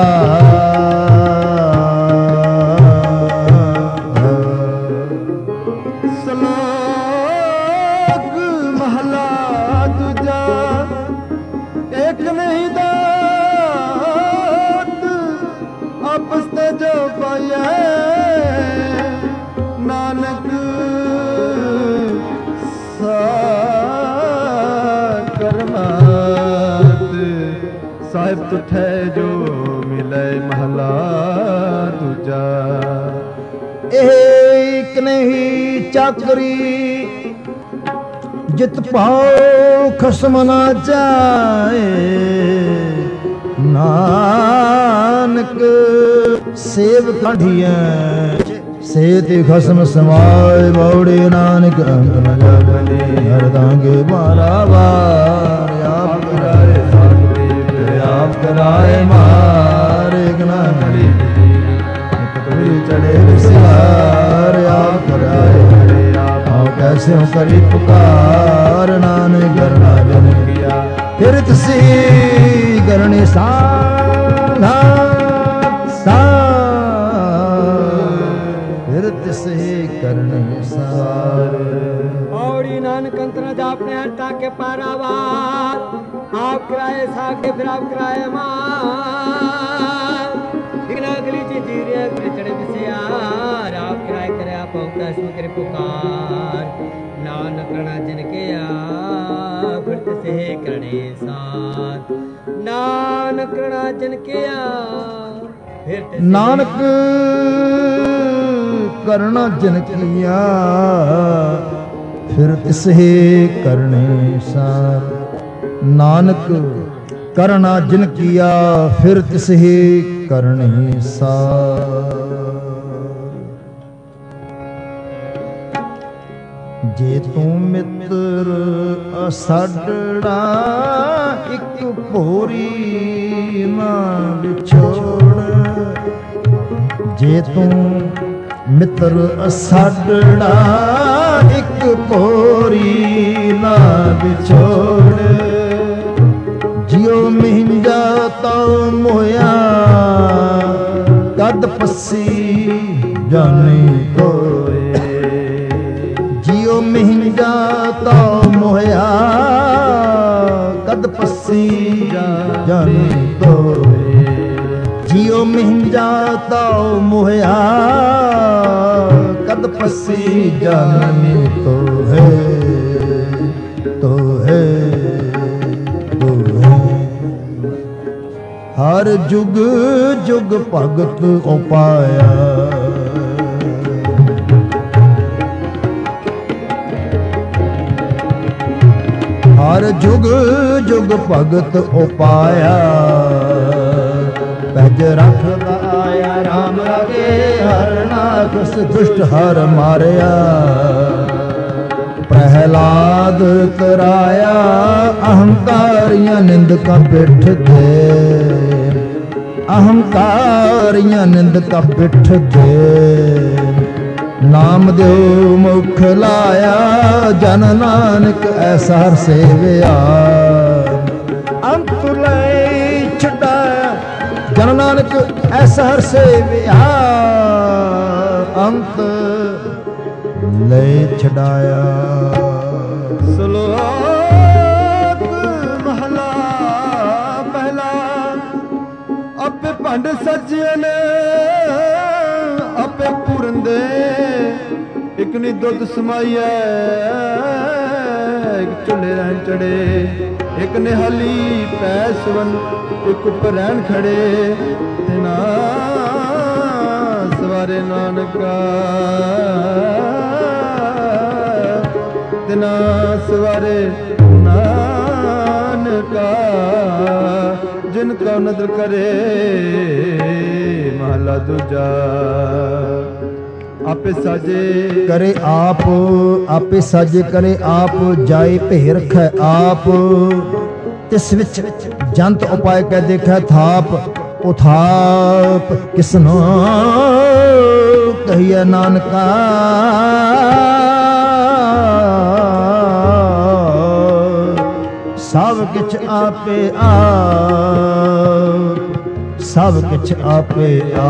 ਸਲੋਕ ਮਹਲਾ ਦੂਜਾ ਇੱਕ ਨਹੀਂ ਦਾਤ ਆਪਸ ਤੇ ਜੋ ਪਾਇਆ नानक करमात साहिब तुठै जो मिले महला दूजा एक नहीं चाकरी जित पाओ खसम ना जाए नानक सेव काढ़िया सेति खसम समाय बौड़े नानक अंग न जागले हरदांगे मारा बार आप कराए साधुदेव आप कराए मारे गना नली कटोरी चढ़े विसार आप कराए आप कैसे हो करी पुकार नानक करना जन किया फिर तुसी करने साधा औड़ी नानक अंतर जापने हटा के पारावार आप कराए साके फिर आप कराए मार इगना गली जीरे चढ़े बिसियार आप कराए करे आप कैसे करे पुकार नानक करना जिनके फिर से करने साथ नानक करना जिनके नानक करना जन किया फिर तिसहे करने सार नानक करना जिन किया फिर तिसहे करने सार जे तू मित्र असाडड़ा एक भोरी ना विछोड़ जे तू मित्र असाडड़ा एक भोरी ना विछोड़ जियो मिंजा तो मोया कद पसी जाने कोए जियो मिंजा तो मोया कद पसी जाने कोए जियो मिंजा तो मोया कद पसी जाने तो है तो है ਹਰ ਜੁਗ ਜੁਗ ਭਗਤ ਉਪਾਇਆ। ਹਰ ਜੁਗ ਜੁਗ ਭਗਤ ਉਪਾਇਆ। ਪੈਜ ਰੱਖਦਾ ਆਇਆ ਰਾਮ ਰਾਗੇ, ਹਰ ਨਾਕਸ ਦੁਸ਼ਟ ਹਰ ਮਾਰਿਆ। ਪ੍ਰਹਿਲਾਦ ਤਰਾਇਆ ਅਹੰਕਾਰੀਆਂ ਨਿੰਦਕਾਂ ਪਿੱਠ ਤੇ, ਅਹੰਕਾਰੀਆਂ ਨਿੰਦਕਾਂ ਪਿੱਠ ਤੇ। ਨਾਮ ਦਿਓ ਮੁਖ ਲਾਇਆ, ਜਨ ਨਾਨਕ ਐਸਾ ਹਰ ਸੇਵਿਆ। ਅੰਤ ਲਈ ਛਡਾਇਆ, ਜਨ ਨਾਨਕ ਐਸਾ ਹਰ ਸੇਵਿਆ। ਅੰਤ ਲੈ ਛਡਾਇਆ। ਸ਼ਲੋਕ ਮਹਲਾ ਪਹਿਲਾ। ਆਪੇ ਭੰਡ ਸੱਜਣ ਆਪੇ ਪੂਰਨ ਦੇ, ਇਕ ਨੀ ਦੁੱਧ ਸਮਾਈਐ ਇਕ ਝੁੱਲੇ ਰਹਿਣ ਚੜੇ। ਇਕ ਨਿਹਾਲੀ ਪੈ ਸਵਨ ਇਕ ਉੱਪਰ ਰਹਿਣ ਖੜੇ। ਤਿਨਾ ਸਵਾਰੇ ਨਾਨਕਾ, ਤਿਨਾ ਸਵਾਰੇ ਨਾਨਕਾ। ਜਿਨ ਕਾ ਨਦਰ ਕਰੇ ਮਹਲਾ ਦੂਜਾ। ਆਪੇ ਸਾਜੇ ਕਰੇ ਆਪ, ਆਪੇ ਸਾਜੇ ਕਰੇ ਆਪ। ਜਾਏ ਭੇ ਰਖੈ ਆਪ, ਤਿਸ ਵਿੱਚ ਜੰਤ ਉਪਾਇ ਕਹਿ ਦੇਖੈ ਥਾਪ। ਉਥਾਪ ਕਿਸਨੋ ਕਹੀਐ ਨਾਨਕਾ। ਸਭ ਕਿਛ ਆਪੇ ਆਪ, ਸਭ ਕਿਛ ਆਪੇ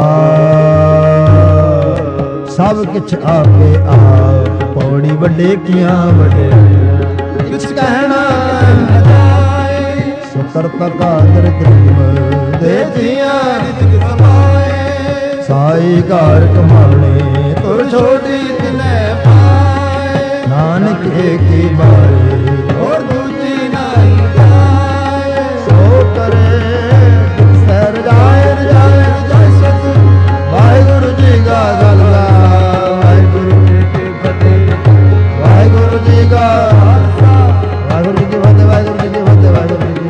ਆਪ, ਸਭ ਕਿਛ ਆਪੇ ਆਪ। ਪੌੜੀ ਵੱਡੇ ਕੀਆਂ ਵੱਡੇ, ਕਿਛ ਕਹਿਣਾ ਜਾਏ। ਸੋ ਕਰਤਾ ਕਾਦਰ ਕਰੀਮ ਦੇ ਜੀਆਂ ਰਿਜਕ ਸਮਾਏ। ਸਾਈ ਘਰ ਕਮਾਣੇ ਤੁਰ ਛੋਟੀ ਤਿਨੈ ਪਾਏ। ਨਾਨਕ ਏਕੀ ਬਾਰੇ ਹੋਰ ਦੂਜੀ ਨਾਹੀ ਜਾਏ। ਸੋ ਕਰੇ ਸਹਿ ਰਜਾਏ ਰਜਾਏ ਰਜਾਏ ਸਤ। ਵਾਹਿਗੁਰੂ ਜੀ ਕਾ ਖਾਲਸਾ ਵਾਹਿਗੁਰੂ ਜੀ ਕੀ ਫਤਿਹ। ਵਾਹਿਗੁਰੂ ਜੀ ਕਾ ਖਾਲਸਾ ਵਾਹਿਗੁਰੂ ਜੀ ਕੀ ਫਤਿਹ। ਵਾਹਿਗੁਰੂ ਜੀ ਕੀ ਫਤਿਹ। ਵਾਹਿਗੁਰੂ ਜੀ ਕੀ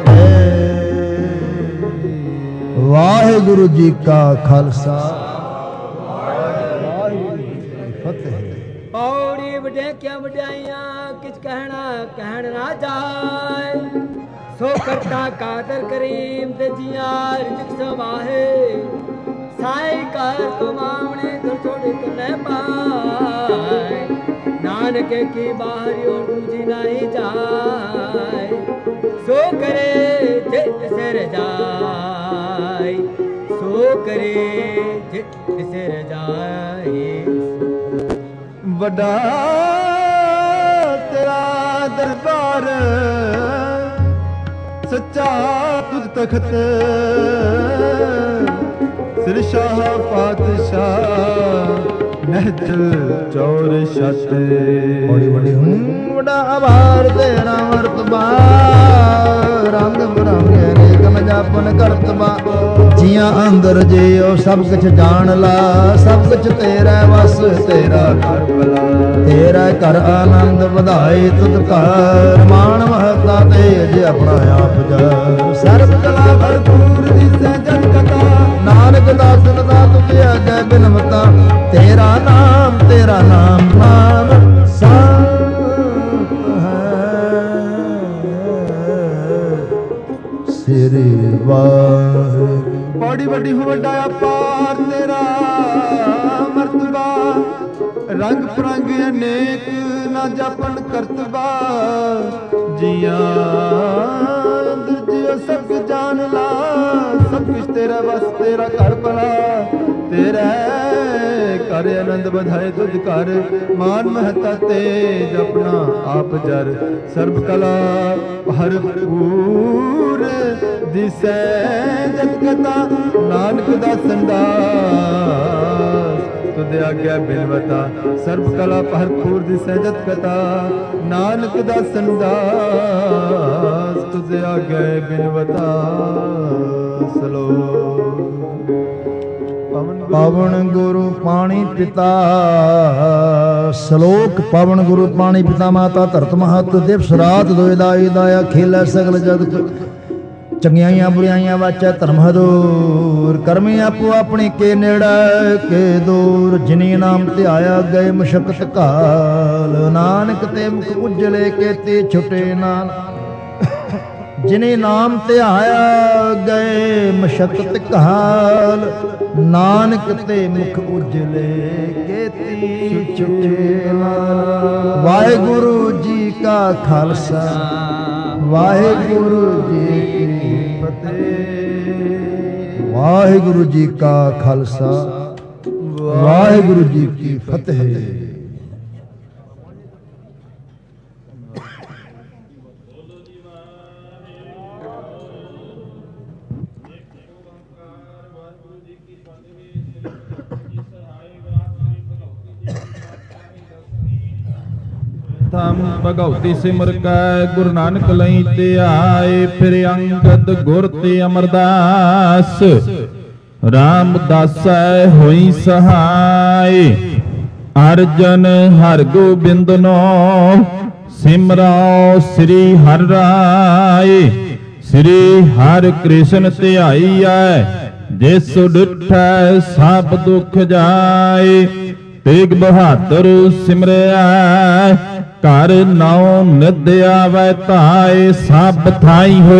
ਫਤਿਹ। ਵਾਹਿਗੁਰੂ ਜੀ ਕਾ ਖਾਲਸਾ ਵਾਹਿਗੁਰੂ ਜੀ ਕੀ ਫਤਿਹ। ਪੌੜੀ ਵਡੇਕਿਆਂ ਵਡਿਆਈਆਂ ਕਿਛ ਕਹਿਣਾ ਕਹਿਣ ਨਾ ਜਾਏ। ਸੋ ਕਰਤਾ ਕਾਦਰ ਕਰੀਮ ਤੇ ਜੀਆਂ ਰਿਜਕ ਸਮਾਹੇ। ਸਾਈ ਘਰ ਕਮਾਵਣੇ ਦਰ ਛੋੜੇ ਤੁਨੇ ਪਾਏ। ਨਾਨਕ ਕੀ ਬਾਹਰੀ ਔਰ ਦੂਜੀ ਨਹੀਂ ਜਾਏ। ਸੋ ਕਰੇ ਜਿਤ ਸਿਰ ਜਾਏ। ਸੋ ਕਰੇ ਜਿਤ ਸਿਰ ਜਾਏ। ਵੱਡਾ ਤੇਰਾ ਦਰਬਾਰ ਸੱਚਾ ਤੁਧ ਤਖਤ। ਸਿਰ ਸ਼ਾਹ ਪਾਤਸ਼ਾਹ ਮਹਿਜਲ ਚੌਰ ਛਤ। ਬੜੀ ਬੜੀ ਹੂੰ ਵੱਡਾ ਆਭਾਰ ਤੇਰਾ ਵਰਤਬਾ। ਰੰਗ ਬਰੰਗੇ ਨੇਕਮ ਜਾਪਨ ਕਰਤਬਾ। ਜੀਆਂ ਅੰਦਰ ਜਿਉ ਸਭ ਕੁਛ ਜਾਣ ਲਾ। ਸਭ ਕੁਛ ਤੇਰਾ ਵਸ ਤੇਰਾ ਘਰ ਭਲਾ। ਤੇਰਾ ਘਰ ਆਨੰਦ ਵਧਾਏ ਤੁਧ ਘਰ। ਮਾਣ ਮਹਤਾ ਤੇਜ ਆਪਣਾ ਆਪ ਜਾ। ਸਰਬ ਕਲਾ ਭਰਪੂਰ ਦਿਸੈ ਜਨ ਕਥਾ। ਨਾਨਕ ਦਾਸਨ ਦਾ ਤੁਝ ਆਗੈ ਬਿਨਵਤਾ। ਤੇਰਾ ਨਾਮ ਨਾਮ ਸੰਤ ਹੈ। ਸਿਰ ਵਾਹਿਗੁਰੂ। ਬੜੀ ਵੱਡੀ ਹੋ ਵੱਡਾ ਅਪਾਰ ਤੇਰਾ ਮਰਤਬਾ। ਰੰਗ ਪਰੰਗ ਅਨੇਕ ਨਾ ਜਾਪਣ ਕਰਤਬਾ। ਜੀਆਂ ਦੂਜਿਓ ਸਭ ਜਾਣ ਲਾ। ਸਭ ਕੁਛ ਤੇਰਾ ਵਸ ਤੇਰਾ ਘਰ ਭਲਾ। ਤੇਰਾ ਕਰ ਆਨੰਦ ਵਧਾਏ ਤੁਧ ਘਰ। ਮਾਨ ਮਹਤਾ ਤੇਜ ਆਪਣਾ ਆਪ ਜਰ। ਸਰਬ ਕਲਾ ਭਰਪੂਰ ਦਿਸੈ ਜਗ ਕਥਾ। ਨਾਨਕ ਦਾਸਨ ਦਾਸ ਤੁਧ ਆਗਿਆ ਬਿਨਵਤਾ। ਸਰਬ ਕਲਾ ਭਰਪੂਰ ਦਿਸੈ ਜਗ ਕਥਾ। ਨਾਨਕ ਦਾਸਨ ਦਾਸ ਤੁਧ ਆਗਿਆ ਬਿਨਵਤਾ। ਸਲੋਕ ਪਵਨ ਗੁਰੂ ਪਾਣੀ ਪਿਤਾ ਸ਼ਲੋਕ ਪਵਨ ਗੁਰੂ ਪਾਣੀ ਪਿਤਾ ਮਾਤਾ ਧਰਤ ਮਹਤ ਦਿਵਸ ਰਾਤ ਦੋਇ ਦਾਈ ਦਾਇਆ ਖੇਲਾ ਸਗਲ ਜਗਤ ਚੰਗਿਆਈਆਂ ਬੁਰਾਈਆਂ ਵਾਚੈ ਧਰਮ ਹਦੂਰ ਕਰਮੀ ਆਪੋ ਆਪਣੀ ਕੇ ਨੇੜੇ ਕੇ ਦੂਰ ਜਿਨੀ ਨਾਮ ਧਿਆਇਆ ਗਏ ਮੁਸ਼ਕਤ ਕਾਲ ਨਾਨਕ ਤੇ ਮੁਖ ਉਜਲੇ ਕੇ ਤੇ ਛੁਟੇ ਨਾਨਕ ਜਿਨੇ ਨਾਮ ਧਿਆਇਆ ਗਏ ਮਸ਼ਕਤ ਕਾਲ ਨਾਨਕ ਤੇ ਮੁਖ ਉਜਲੇ ਕੇਤੀ ਛੁਟੇ ਨਾਲ। ਵਾਹਿਗੁਰੂ ਜੀ ਕਾ ਖਾਲਸਾ ਵਾਹਿਗੁਰੂ ਜੀ ਕੀ ਫਤਿਹ। ਵਾਹਿਗੁਰੂ ਜੀ ਕਾ ਖਾਲਸਾ ਵਾਹਿਗੁਰੂ ਜੀ ਕੀ ਫਤਿਹ। ਧੰਮ ਭਗਉਤੀ ਸਿਮਰ ਕੈ ਗੁਰੂ ਨਾਨਕ ਲਈ ਧਿਆਏ ਫਿਰ ਅੰਗਦ ਗੁਰ ਤੇ ਅਮਰਦਾਸ ਰਾਮਦਾਸੈ ਹੋਈ ਸਹਾਈ ਅਰਜਨ ਹਰਿ ਗੋਬਿੰਦ ਨੋ ਸਿਮਰਾਓ ਸ੍ਰੀ ਹਰਿ ਰਾਏ ਸ੍ਰੀ ਹਰਿ ਕ੍ਰਿਸ਼ਨ ਧਿਆਈਐ ਜਿਸ ਡਿਠੈ ਸਭ ਦੁਖ ਜਾਏ ਤੇਗ ਬਹਾਦਰ ਸਿਮਰਿਆ ਘਰ ਨਾਉ ਨਿਧ ਆਵੈ ਧਾਏ ਸਭ ਥਾਈ ਹੋਏ